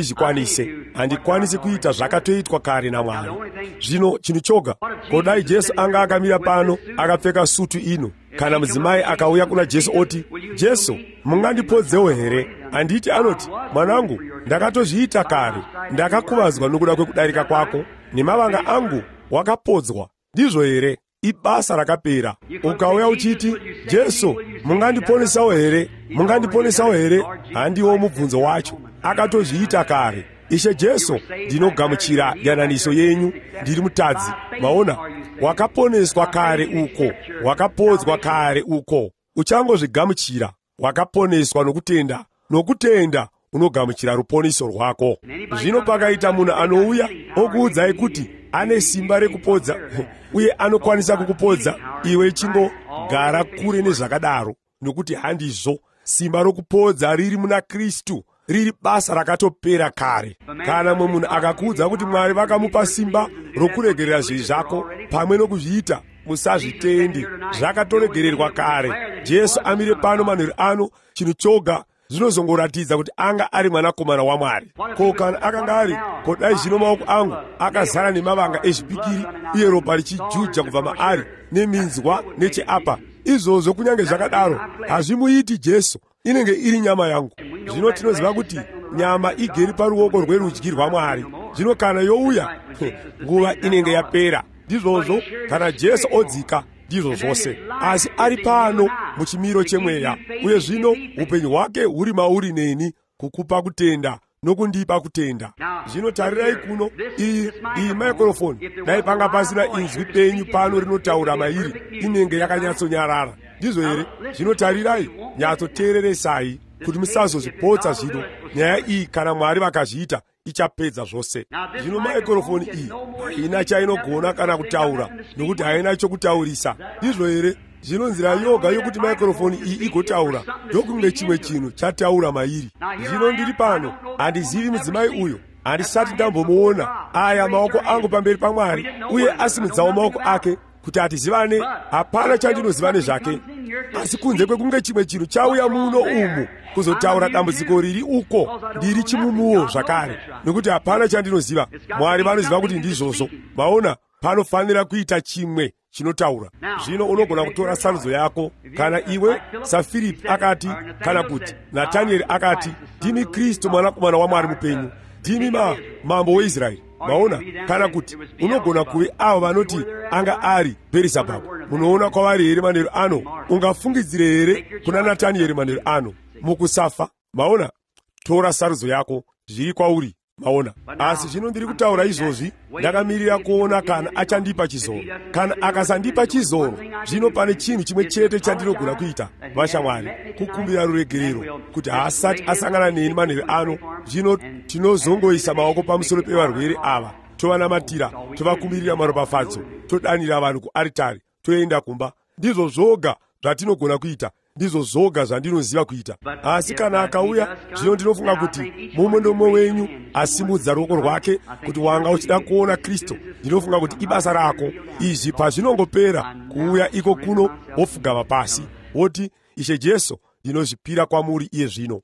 handikwanisi kuita zvakatoitwa kare naMwari. Zvino chinhu choga, kodai Jesu anga akamira pano akapfeka sutu ino, kana mudzimai akauya kuna Jesu oti, Jesu, mungandipodzewo here? Handiti anoti, mwanangu, ndakatozviita kare, ndakakuvadzwa nokuda kwekudarika kwako, nemavanga angu wakapodzwa. Ndizvo here? Ibasa rakapera. Ukauya uchiti, Jesu, mungandiponesawo here? Mungandiponesawo here? Handiwo mubvunzo wacho. Akatozviita kare. Ishe Jesu, ndinogamuchira yananiso yenyu, ndiri mutadzi. Maona, wakaponeswa kare uko, wakapodzwa kare uko. Uchangozvigamuchira, wakaponeswa nokutenda. Nokutenda unogamuchira ruponeso rwako. Zvino pakaita munhu anouya okuudzai kuti ane simba rekupodza uye anokwanisa kukupodza, iwe chingogara kure nezvakadaro, nokuti handizvo. Simba rokupodza riri muna Kristu, riri basa rakatopera kare. Kana mumwe munhu akakuudza kuti Mwari vakamupa simba rokuregerera zvivi zvako pamwe nokuzviita, musazvitende. Zvakatoregererwa kare. Jesu amire pano manheru ano, chinhu choga zvinozongoratidza kuti anga ari mwanakomana waMwari. Ko kana akanga ari, kodai zvino maoko angu akazara nemavanga ezvipikiri uye ropa richijuja kubva maari neminzwa necheapa. Izvozvo kunyange zvakadaro hazvimuiti Jesu, inenge iri nyama yangu. Zvino tinoziva kuti nyama igeri paruoko rwerudyi rwaMwari. Zvino kana youya, nguva inenge yapera. Ndizvozvo kana Jesu odzika, ndizvo zvose. Asi ari pano muchimiro chemweya, uye zvino upenyu hwake huri mauri neni, kukupa kutenda nokundipa kutenda. Zvino tarirai kuno, iyi maikrofoni, dai panga pasina inzwi penyu pano rinotaura mairi, inenge yakanyatsonyarara. Ndizvo here? Zvino tarirai, nyatsoteereresai kuti musazozvipotsa zvino. Nyaya iyi kana Mwari vakazviita, ichapedza zvose. Zvino maikrofoni iyi haina chainogona kana kutaura, nokuti haina chokutaurisa. Ndizvo here? Zvino nzira yoga yokuti maikrofoni iyi igotaura ndokunge chimwe chinhu chataura mairi. Zvino ndiri pano, handizivi mudzimai uyo, handisati ndambomuona. Aya maoko angu pamberi paMwari, uye asimudzawo maoko ake kuti atizivane. Hapana chandinoziva nezvake, asi kunze kwekunge chimwe chinhu chauya muno umu kuzotaura dambudziko riri uko, ndiri chimumuwo zvakare, nokuti hapana chandinoziva. Mwari vanoziva kuti ndizvozvo. Maona, panofanira kuita chimwe chinotaura. Zvino unogona kutora sarudzo yako. Kana iwe saFiripi akati, kana kuti Natanieri akati, ndimi Kristu mwanakomana waMwari mupenyu, ndimi mambo weIsraeri. Maona, kana kuti unogona kuve avo vanoti anga ari Bherizebhabhu. Munoona kwavari here manheru ano? Ungafungidzire here kuna Natanieri manheru ano mukusafa? Maona, tora sarudzo yako, zviri kwauri. Maona, asi zvino ndiri kutaura izvozvi ndakamirira kuona kana achandipa chizoro. Kana akasandipa chizoro, zvino pane chinhu chimwe chete chandinogona kuita, vashamwari, kukumbira ruregerero, kuti haasati asangana neni manheru ano. Zvino tinozongoisa maoko pamusoro pevarwere ava, tovanamatira, tovakumbirira maropafadzo, todanira vanhu kuaritari, toenda kumba. Ndizvo zvoga zvatinogona kuita, ndizvo zvoga zvandinoziva kuita. Asi kana akauya, zvino ndinofunga kuti mumwe nomwe wenyu asimudza ruoko rwake kuti wanga uchida kuona Kristu. Ndinofunga kuti ibasa rako. Izvi pazvinongopera kuuya iko kuno, wofugama pasi woti, Ishe Jesu, ndinozvipira kwamuri iye zvino.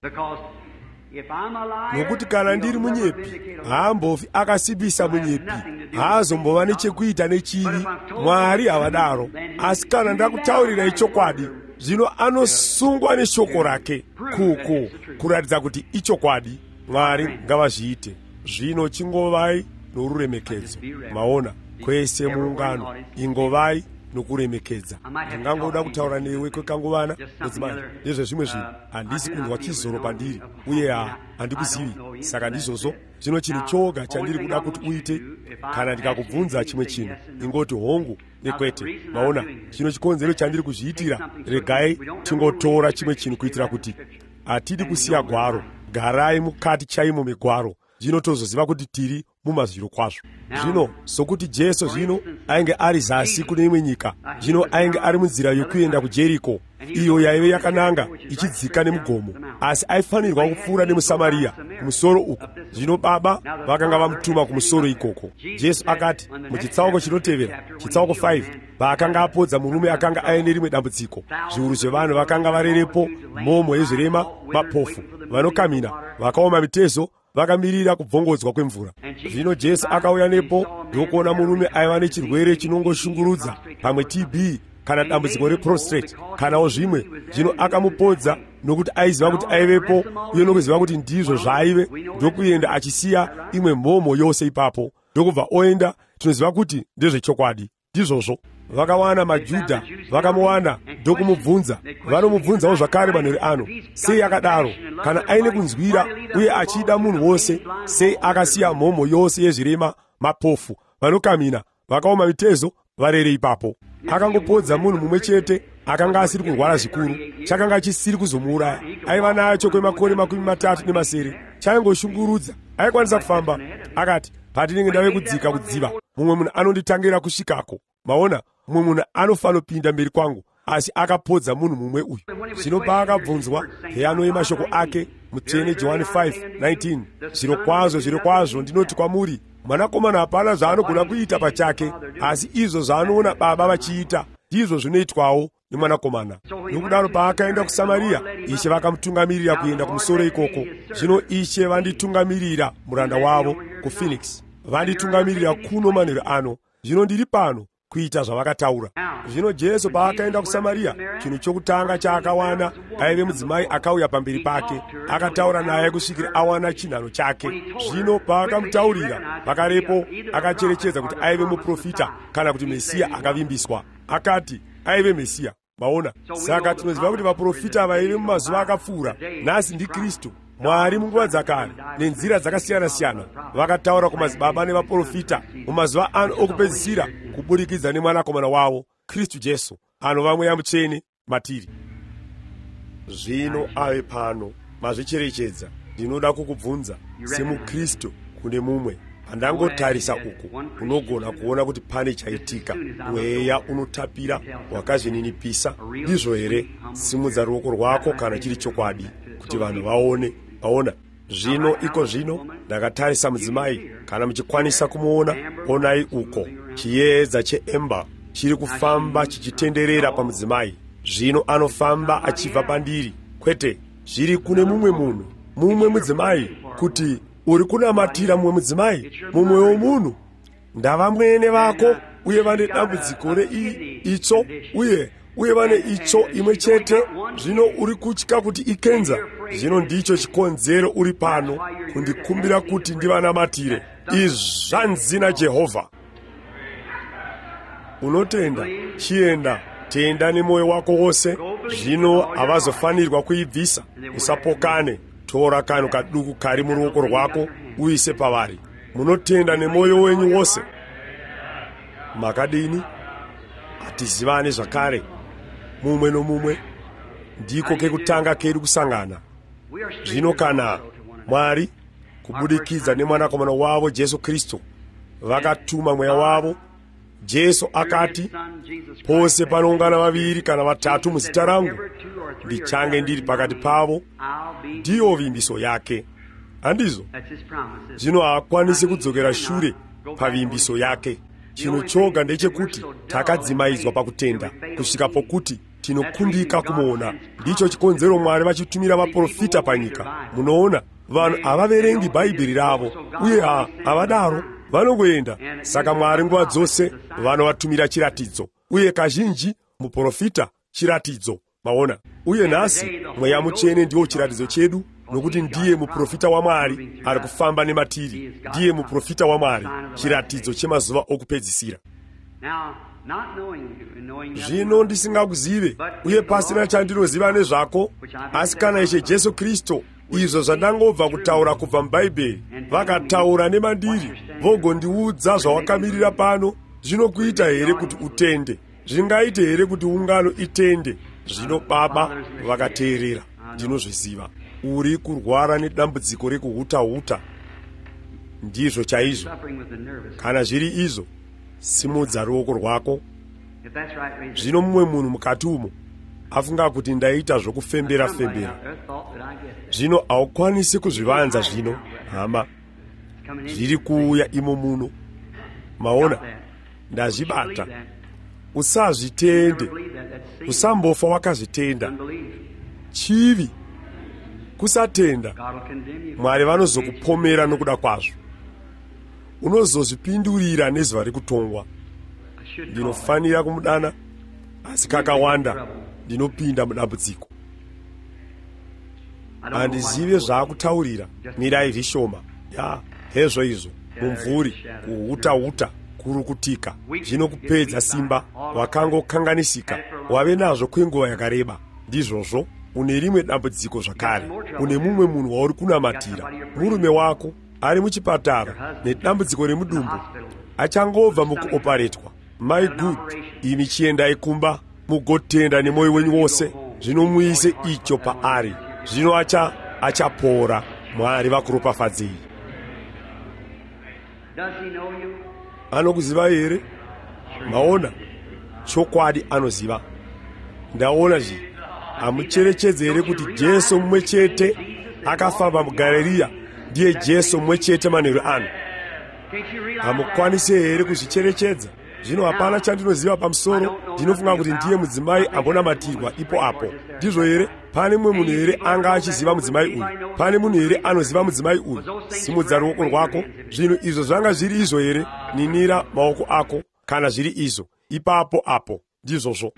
Nokuti kana ndiri munyepi, haambofi akasimbisa munyepi, haazombova nechekuita nechivi. Mwari havadaro. Asi kana ndakutaurirai chokwadi, zvino anosungwa neshoko rake kuku kuratidza kuti ichokwadi. Mwari ngavazviite. Zvino chingovai noruremekedzo. Maona, kwese muungano, ingovai nokuremekedza. Ndingangoda kutaura newe kwekanguvana mudzimai nezvezvimwe zvinhu. Handisi kunzwa chizoro pandiri uye handikuzivi, saka ndizvozvo zvino chinhu choga chandiri kuda kuti uite. Kana ndikakubvunza chimwe chinhu ingoti hongu nekwete. Maona, chino chikonzero chandiri kuzviitira. Regai tingotora chimwe chinhu kuitira kuti hatidi kusiya gwaro. Garai mukati chaimo megwaro. Zvino tozoziva kuti tiri mumazviro kwazvo. Zvino sokuti Jesu zvino ainge ari zasi kune imwe nyika, zvino ainge ari munzira yokuenda kuJeriko, iyo yaive yakananga ichidzika nemugomo, asi aifanirwa kupfuura nemuSamaria kumusoro uko. Zvino baba vakanga vamutuma kumusoro ikoko. Jesu akati muchitsauko chinotevera, chitsauko 5, paakanga apodza murume akanga aine rimwe dambudziko. Zviuru zvevanhu vakanga varerepo, mhomho yezvirema, mapofu, vanokamina, vakaoma mitezo, vakamirira kubvongodzwa kwemvura. Zvino Jesu akauya nepo ndokuona murume aiva nechirwere chinongoshungurudza, pamwe TB kana dambudziko reprostrate kanawo zvimwe. Zvino akamupodza nokuti aiziva kuti aivepo uye nokuziva kuti ndizvo zvaive, ndokuenda achisiya imwe mhomho yose ipapo, ndokubva oenda. Tinoziva kuti ndezvechokwadi ndizvozvo. Vakawana maJudha, vakamuwana ndokumubvunza. Vanomubvunzawo zvakare manhori ano, sei akadaro? Kana aine kunzwira uye achida munhu wose, sei akasiya mhomho yose yezvirema, mapofu, vanokamina, vakaoma mitezo, varere ipapo? Akangopodza munhu mumwe chete akanga asiri kurwara zvikuru, chakanga chisiri kuzomuuraya. Aiva nacho kwemakore 30 chaingoshungurudza, aikwanisa kufamba. Akati, patinenge ndave kudzika kudziva, mumwe munhu anonditangira kusvikako. Maona, mumwe munhu anofanopinda mberi kwangu, asi akapodza munhu mumwe uyu. Zvino paakabvunzwa, heanoye mashoko ake mutsvene Johani 5:19, zvirokwazvo ndinoti kwamuri, mwanakomana hapana zvaanogona kuita pachake, asi izvo zvaanoona baba vachiita ndizvo zvinoitwawo nemwanakomana. Nokudaro paakaenda kuSamaria, Ishe vakamutungamirira kuenda kumusoro ikoko. Zvino Ishe vanditungamirira muranda wavo kuPhoenix, vanditungamirira kuno manheru ano. Zvino ndiri pano kuita zvavakataura. Zvino Jesu paakaenda kuSamaria, chinhu chokutanga chaakawana aive mudzimai akauya pamberi pake, akataura naye kusvikira awana chinhano chake. Zvino paakamutaurira, pakarepo akacherechedza kuti aive muprofita kana kuti Mesiya akavimbiswa. Akati aive Mesiya. Maona, saka tinoziva kuti vaprofita vaive mumazuva akapfuura, nhasi ndiKristu, Mwari munguva dzakare nenzira dzakasiyana-siyana vakataura kumadzibaba nevaprofita mumazuva ano okupedzisira kuburikidza nemwanakomana wavo Kristu Jesu, anova Mweya Mutsvene matiri. Zvino ave pano mazvicherechedza, ndinoda kukubvunza semuKristu kune mumwe, pandangotarisa uku unogona kuona kuti pane chaitika. Mweya unotapira wakazvininipisa, ndizvo here? Simudza ruoko rwako kana chiri chokwadi kuti vanhu vaone. Aona, zvino iko zvino ndakatarisa mudzimai, kana muchikwanisa kumuona, onai uko chiedza cheemba chiri kufamba chichitenderera pamudzimai. Zvino anofamba achibva pandiri, kwete zviri kune mumwe munhu, mumwe mudzimai. Kuti uri kunamatira mumwe mudzimai, mumwe womunhu, ndava mwene vako, uye vane dambudziko reitsvo uye vane itsvo imwe chete. Zvino uri kutya kuti ikenza. Zvino ndicho chikonzero uri pano kundikumbira kuti ndivanamatire. Izvanzi naJehovha. Unotenda? Chienda, tenda nemwoyo wako wose. Zvino havazofanirwa kuibvisa. Usapokane, tora kanhu kaduku kari muruoko rwako uise pavari. Munotenda nemwoyo wenyu wose. Makadini? Hatizivane zvakare. Mumwe nomumwe ndiko kekutanga kedu kusangana. Zvino kana Mwari kubudikidza nemwanakomana wavo Jesu Kristu vakatuma mweya wavo, Jesu akati, pose panoungana vaviri kana vatatu muzita rangu, ndichange ndiri pakati pavo. Ndiyo vimbiso yake, handizvo? Zvino haakwanisi kudzokera shure pavimbiso yake. Chinhu choga ndechekuti takadzimaidzwa pakutenda kusvika pokuti tinokundika kumuona. Ndicho chikonzero Mwari vachitumira vaprofita panyika. Munoona, vanhu havaverengi Bhaibheri ravo, uye havadaro, vanongoenda. Saka Mwari nguva dzose vanovatumira chiratidzo, uye kazhinji muprofita chiratidzo. Maona, uye nhasi Mweya Mutsvene ndiwo chiratidzo chedu, nokuti ndiye muprofita waMwari ari kufamba nematiri. Ndiye muprofita waMwari, chiratidzo chemazuva okupedzisira. zvino ndisingakuzive uye pasina chandinoziva nezvako, asi kana Ishe Jesu Kristu izvo zvandangobva kutaura kubva mubhaibheri vakataura nemandiri vogondiudza zvawakamirira pano, zvinokuita here kuti utende? Zvingaite here kuti ungano itende? Zvino Baba vakateerera, ndinozviziva uri kurwara nedambudziko rekuhuta-huta. Ndizvo chaizvo. Kana zviri izvo, simudza ruoko rwako. Zvino mumwe munhu mukati umo afunga kuti ndaita zvokufembera-fembera. Zvino haukwanisi kuzvivanza. Zvino hama zviri kuuya imo muno, maona, ndazvibata. Usazvitende, usambofa wakazvitenda. Chivi kusatenda. Mwari vanozokupomera nokuda kwazvo. Unozozvipindurira nezuva rekutongwa. Ndinofanira kumudana, asi kakawanda ndinopinda mudambudziko. Handizive zvaakutaurira, mirai zvishoma. Hezvo izvo, mumvuri, kuhuta-huta, kurukutika, zvino kupedza simba, wakangokanganisika, wave nazvo kwenguva yakareba. Ndizvozvo, une rimwe dambudziko zvakare. Une mumwe munhu wauri kunamatira, murume wako ari muchipatara nedambudziko remudumbu, achangobva mukuoparetwa. My good, imi chiendai kumba mugotenda nemwoyo wenyu wose, zvino muise icho paari. Zvino achapora. Mwari vakuropafadzei. Anokuziva here? Maona, chokwadi anoziva. Ndaona zvi, hamucherechedze here kuti Jesu mumwe chete akafamba muGarirea ndiye Jesu mumwe chete manheru ano? Hamukwanisi here kuzvicherechedza? Zvino hapana chandinoziva pamusoro. Ndinofunga kuti ndiye mudzimai ambonamatirwa ipo apo. Ndizvo here? Pane mumwe munhu here anga achiziva mudzimai uyu? Pane munhu here anoziva mudzimai uyu? Simudza ruoko rwako. Zvino izvo zvanga zviri izvo here? Ninira maoko ako. Kana zviri izvo, ipapo apo. Ndizvozvo.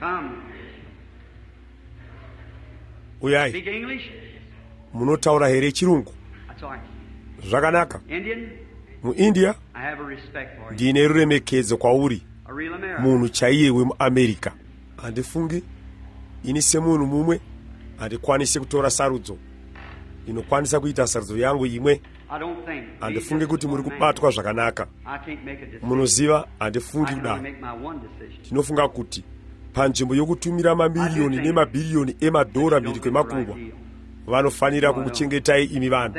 Uyai. Munotaura here chirungu? Zvakanaka. MuIndia ndine ruremekedzo kwauri, munhu chaiye wemuAmerika. Handifungi ini semunhu mumwe handikwanisi kutora sarudzo. Inokwanisa kuita sarudzo yangu imwe. Handifungi kuti muri kubatwa zvakanaka. Munoziva, handifungi kudaro. Ndinofunga kuti panzvimbo yokutumira mamiliyoni nemabhiriyoni emadhora mhiri kwemakungwa, vanofanira kukuchengetai imi vanhu.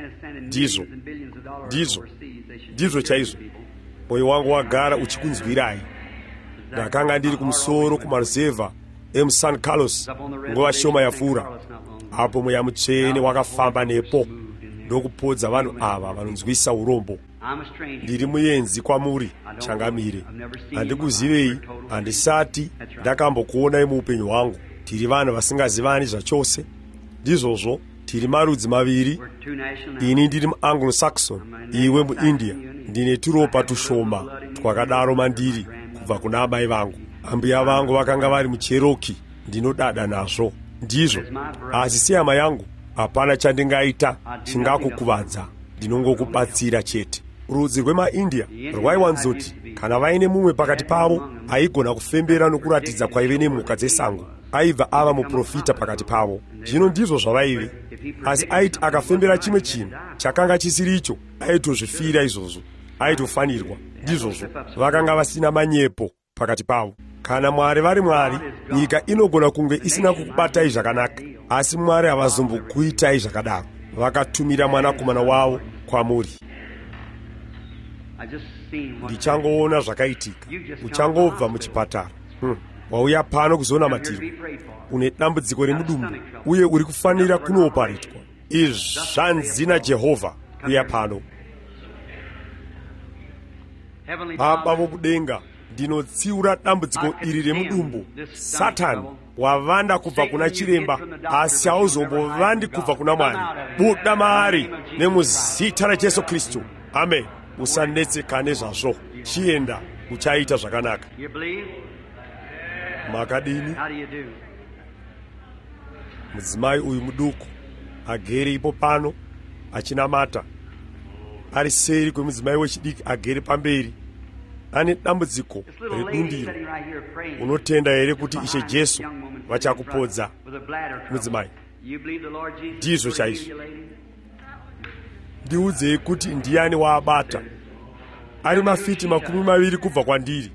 Ndizvo chaizvo. Moyo wangu wagara uchikunzwirai. Ndakanga ndiri kumusoro kumaruzevha emuSan Carlos nguva shoma yapfuura, apo mweya mutsvene wakafamba nepo ndokupodza vanhu ava vanonzwisa urombo. Ndiri muenzi kwamuri, changamire. Handikuzivei, handisati ndakambokuonai muupenyu hwangu. Tiri vanhu vasingazivani zvachose. Ndizvozvo, tiri marudzi maviri. Ini ndiri muAnglo-Saxon, iwe muIndia. Ndine turopa tushoma twakadaro mandiri kubva kuna amai vangu. Ambuya vangu vakanga vari muCheroki. Ndinodada nazvo. Ndizvo, asi sehama yangu hapana chandingaita chingakukuvadza. Ndinongokubatsira chete. Rudzi rwemaIndia rwaiwanzoti kana vaine mumwe pakati pavo aigona kufembera nokuratidza kwaive nemhuka dzesango, aibva ava muprofita pakati pavo. Zvino ndizvo zvavaive. Asi aiti akafembera chimwe chinhu chakanga chisiri icho, aitozvifira izvozvo, aitofanirwa. Ndizvozvo, vakanga vasina manyepo pakati pavo. Kana Mwari vari Mwari, nyika inogona kunge isina kukubatai zvakanaka, asi Mwari havazombokuitai zvakadaro. Vakatumira mwanakomana wavo kwamuri. Ndichangoona zvakaitika. Uchangobva muchipatara. Wauya pano kuzoona matirwa. Une dambudziko remudumbu uye uri kufanira kunooparetwa. Izvi zvanzi naJehovha. Uya pano. Baba vokudenga, ndinotsiura dambudziko iri remudumbu. Satani wavanda kubva kuna chiremba, asi hauzombovandi kubva kuna Mwari. Buda maari nemuzita raJesu Kristu. Amen. Usanetseka nezvazvo. Chienda, uchaita zvakanaka. Makadini? Mudzimai uyu muduku agere ipo pano achinamata, ari seri kwemudzimai wechidiki agere pamberi. ane dambudziko redundiro, unotenda here kuti Ishe Jesu vachakupodza mudzimai? Ndizvo chaizvo. Ndiudzei kuti ndiani waabata. Ari mafiti 20 kubva kwandiri.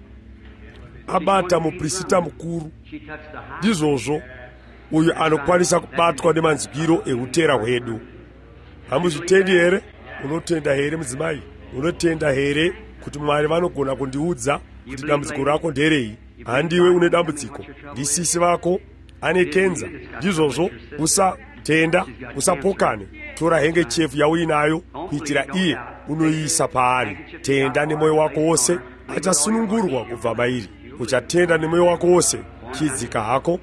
Abata muprista mukuru. Ndizvozvo uyo anokwanisa kubatwa nemanzwiro eutera hwedu. Hamuzvitendi here? Unotenda here mudzimai? Unotenda here kuti Mwari vanogona kundiudza kuti dambudziko rako nderei? Handiwe une dambudziko, ndisisi vako ane kenza. Ndizvozvo usatenda, usapokane. Tora hengechefu yauinayo kuitira iye unoiisa paari. Tenda nemwoyo wako wose, achasunungurwa kubva mairi. Uchatenda nemwoyo wako wose, chidzika hako.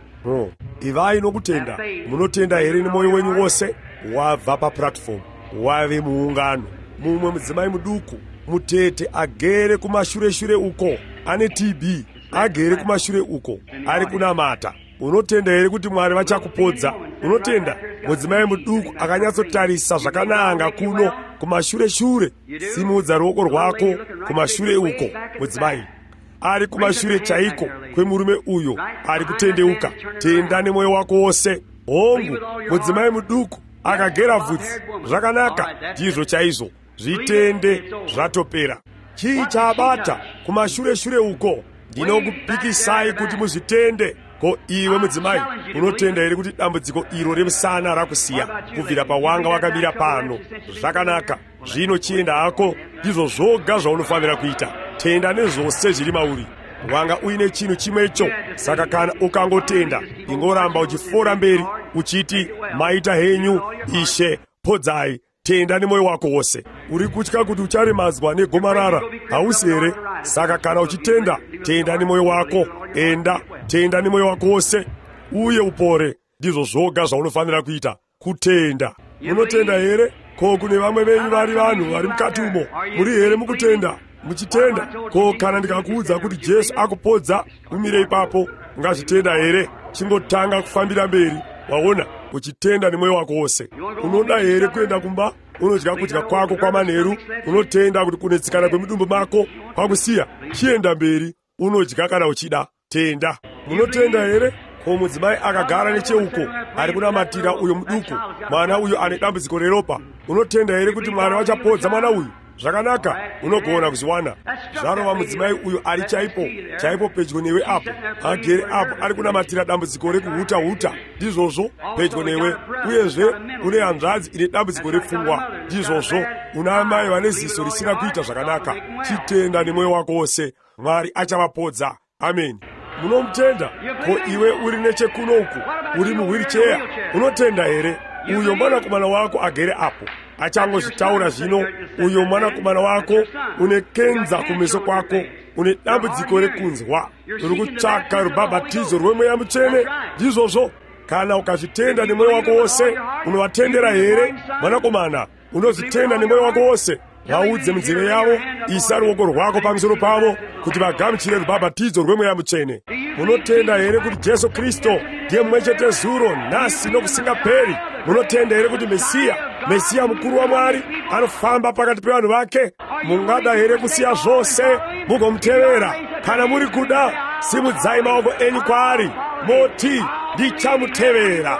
Ivai nokutenda. Munotenda here nemwoyo wenyu wose? Wabva paplatform, wave muungano. Mumwe mudzimai muduku mutete agere kumashure uko, ane TB, agere kumashure uko, ari kunamata. Unotenda here kuti Mwari vachakupodza? Unotenda? Mudzimai muduku akanyatsotarisa zvakananga kuno kumashure, simudza ruoko rwako kumashure uko. Mudzimai ari kumashure chaiko kwemurume uyo ari kutendeuka. Tenda nemwoyo wako wose. Hongu, mudzimai muduku akagera vhudzi, zvakanaka, ndizvo chaizvo. Zvitende zvatopera. Chii chabata kumashure uko? Ndinokupikisai kuti muzvitende. Ko iwe mudzimai, unotenda here kuti dambudziko iro remusana rakusiya kubvira pawanga wakamira pano? Zvakanaka, zvino chienda hako. Ndizvo zvoga zvaunofanira kuita. Tenda nezvose zviri mauri. Wanga uine chinhu chimwecho. Saka kana ukangotenda, ingoramba uchifora mberi uchiti, maita henyu Ishe, podzai. Tenda nemwoyo wako wose. Uri kutya kuti ucharemadzwa negomarara? Hausi here? Saka kana uchitenda, tenda nemwoyo wako. Enda, tenda nemwoyo wako wose uye upore. Ndizvo zvoga zvaunofanira kuita, kutenda. Munotenda here? Ko kune vamwe venyu vari vanhu vari mukati umo, muri here mukutenda? Muchitenda? Ko kana ndikakuudza kuti Jesu akupodza, umire ipapo, ungazvitenda here? Chingotanga kufambira mberi. Waona, uchitenda nemwoyo wako wose. Unoda here kuenda kumba? Unodya kudya kwako kwamanheru? Unotenda kuti kunetsikana kwemudumbu mako kwakusiya? Chienda mberi, unodya kana uchida. Tenda. Munotenda here? Ko mudzimai akagara necheuko ari kunamatira uyo muduku, mwana uyo ane dambudziko reropa. Unotenda here kuti Mwari vachapodza mwana uyu? Zvakanaka, unogona kuzviwana. Zvarova mudzimai uyo ari chaipo pedyo newe apo, agere apo ari kunamatira dambudziko rekuhuta. Ndizvozvo, pedyo newe. Uyezve une hanzvadzi ine dambudziko repfungwa. Ndizvozvo, una mai vane ziso risina kuita zvakanaka. Chitenda nemwoyo wako wose, Mwari achavapodza. Amen. Munomutenda? Ko iwe uri nechekuno uku, uri muwheelchair, unotenda here? Uyo mwanakomana wako agere apo achangozvitaura zvino. Uyo mwanakomana wako une kenza kumeso kwako, une dambudziko rekunzwa, uri kutsvaka rubhabhatidzo rwemweya mutsvene. Ndizvozvo, kana ukazvitenda nemwoyo wako wose, unovatendera here? Mwanakomana, unozvitenda nemwoyo wako wose? Vaudze munzeve yavo, isa ruoko rwako pamusoro pavo kuti vagamuchire rubhabhatidzo rwemweya mutsvene. Munotenda here kuti Jesu Kristu ndiye mumwe chete zuro, nhasi nokusingaperi? Munotenda here kuti Mesiya mukuru waMwari anofamba pakati pevanhu vake? Mungada here kusiya zvose mugomutevera? Kana muri kuda, simudzai maoko enyu kwaari, moti, ndichamutevera,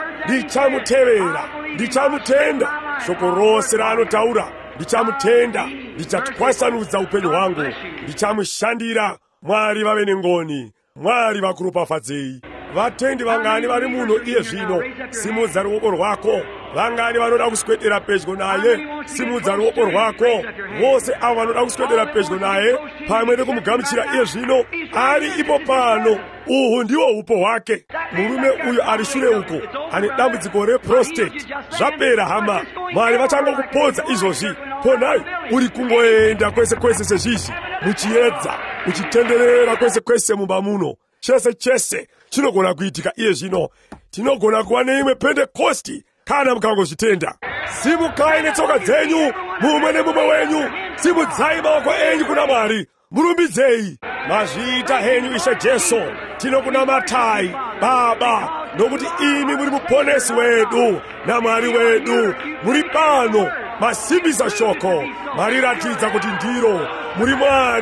ndichamutenda. Shoko rose raanotaura ndichamutenda, ndichatwasanudza upenyu hwangu, ndichamushandira. Mwari vave nengoni, Mwari vakuropafadzei. Vatendi vangani vari muno iye zvino? Simudza ruoko rwako. Vangani vanoda kuswedera pedyo naye? Simudza ruoko rwako. Vose avo vanoda kuswedera pedyo naye pamwe nekumugamuchira iye zvino, ari ipo pano. Uhu ndiwo upo hwake. Murume uyu ari shure uko ane dambudziko reprostate. Zvapera hama, Mwari vachangokupodza izvozvi. Ponai, uri kungoenda kwese sezvizvi, muchiedza, uchitenderera kwese mumba muno. Chese chinogona kuitika iye zvino. Tinogona kuva neimwe Pentekosti kana mukangozvitenda. Simukai netsoka dzenyu, mumwe nemumwe wenyu. Simudzai maoko enyu kuna Mwari, murumbidzei. Mazviita henyu Ishe Jesu, tinokunamatai Baba, nokuti imi muri muponesi wedu naMwari wedu. Muri pano, masimbisa shoko, mariratidza kuti ndiro muri Mwari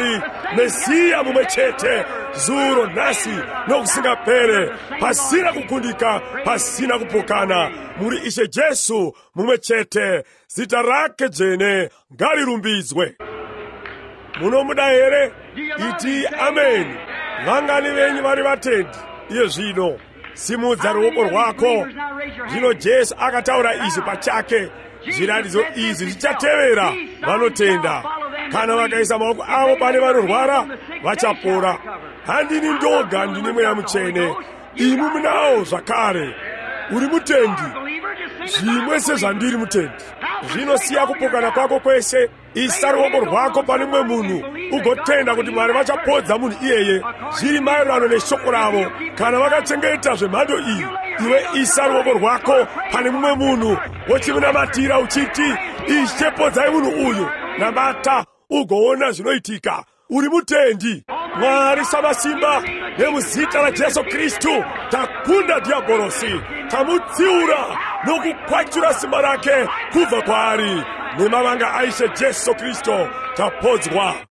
mesiya mumwe chete, dzulo nhasi nokusingapere, pasina kugundika, pasina kupokana. Muri Ishe Jesu mumwe chete, zita rake dzvene ngarirumbidzwe. Munomuda here? Iti amen. Vangani venyu vari vatendi iye zvino, simudza ruoko rwako. Zvino Jesu akataura izvi pachake. Zviratidzo izvi zvichatevera vanotenda. Kana vakaisa maoko avo pane vanorwara, vachapora. Handini ndoga, ndini Mweya Mutsvene. Imi munawo zvakare. Uri mutendi zvimwe sezvandiri mutendi. Zvino siya kupokana kwako kwese, isa ruoko rwako pane mumwe munhu, ugotenda kuti Mwari vachapodza munhu iyeye zviri maererano neshoko ravo. Kana vakachengeta zvemhando iyi, iwe isa ruoko rwako pane mumwe munhu, wochimunamatira uchiti, Ishe, podzai munhu uyu. Namata ugoona zvinoitika. Uri mutendi. Mwari samasimba, nemuzita raJesu Kristu takunda dhiabhorosi, tamutsiura nokukwachura simba rake kubva kwaari. Nemavanga aIshe Jesu Kristu tapodzwa.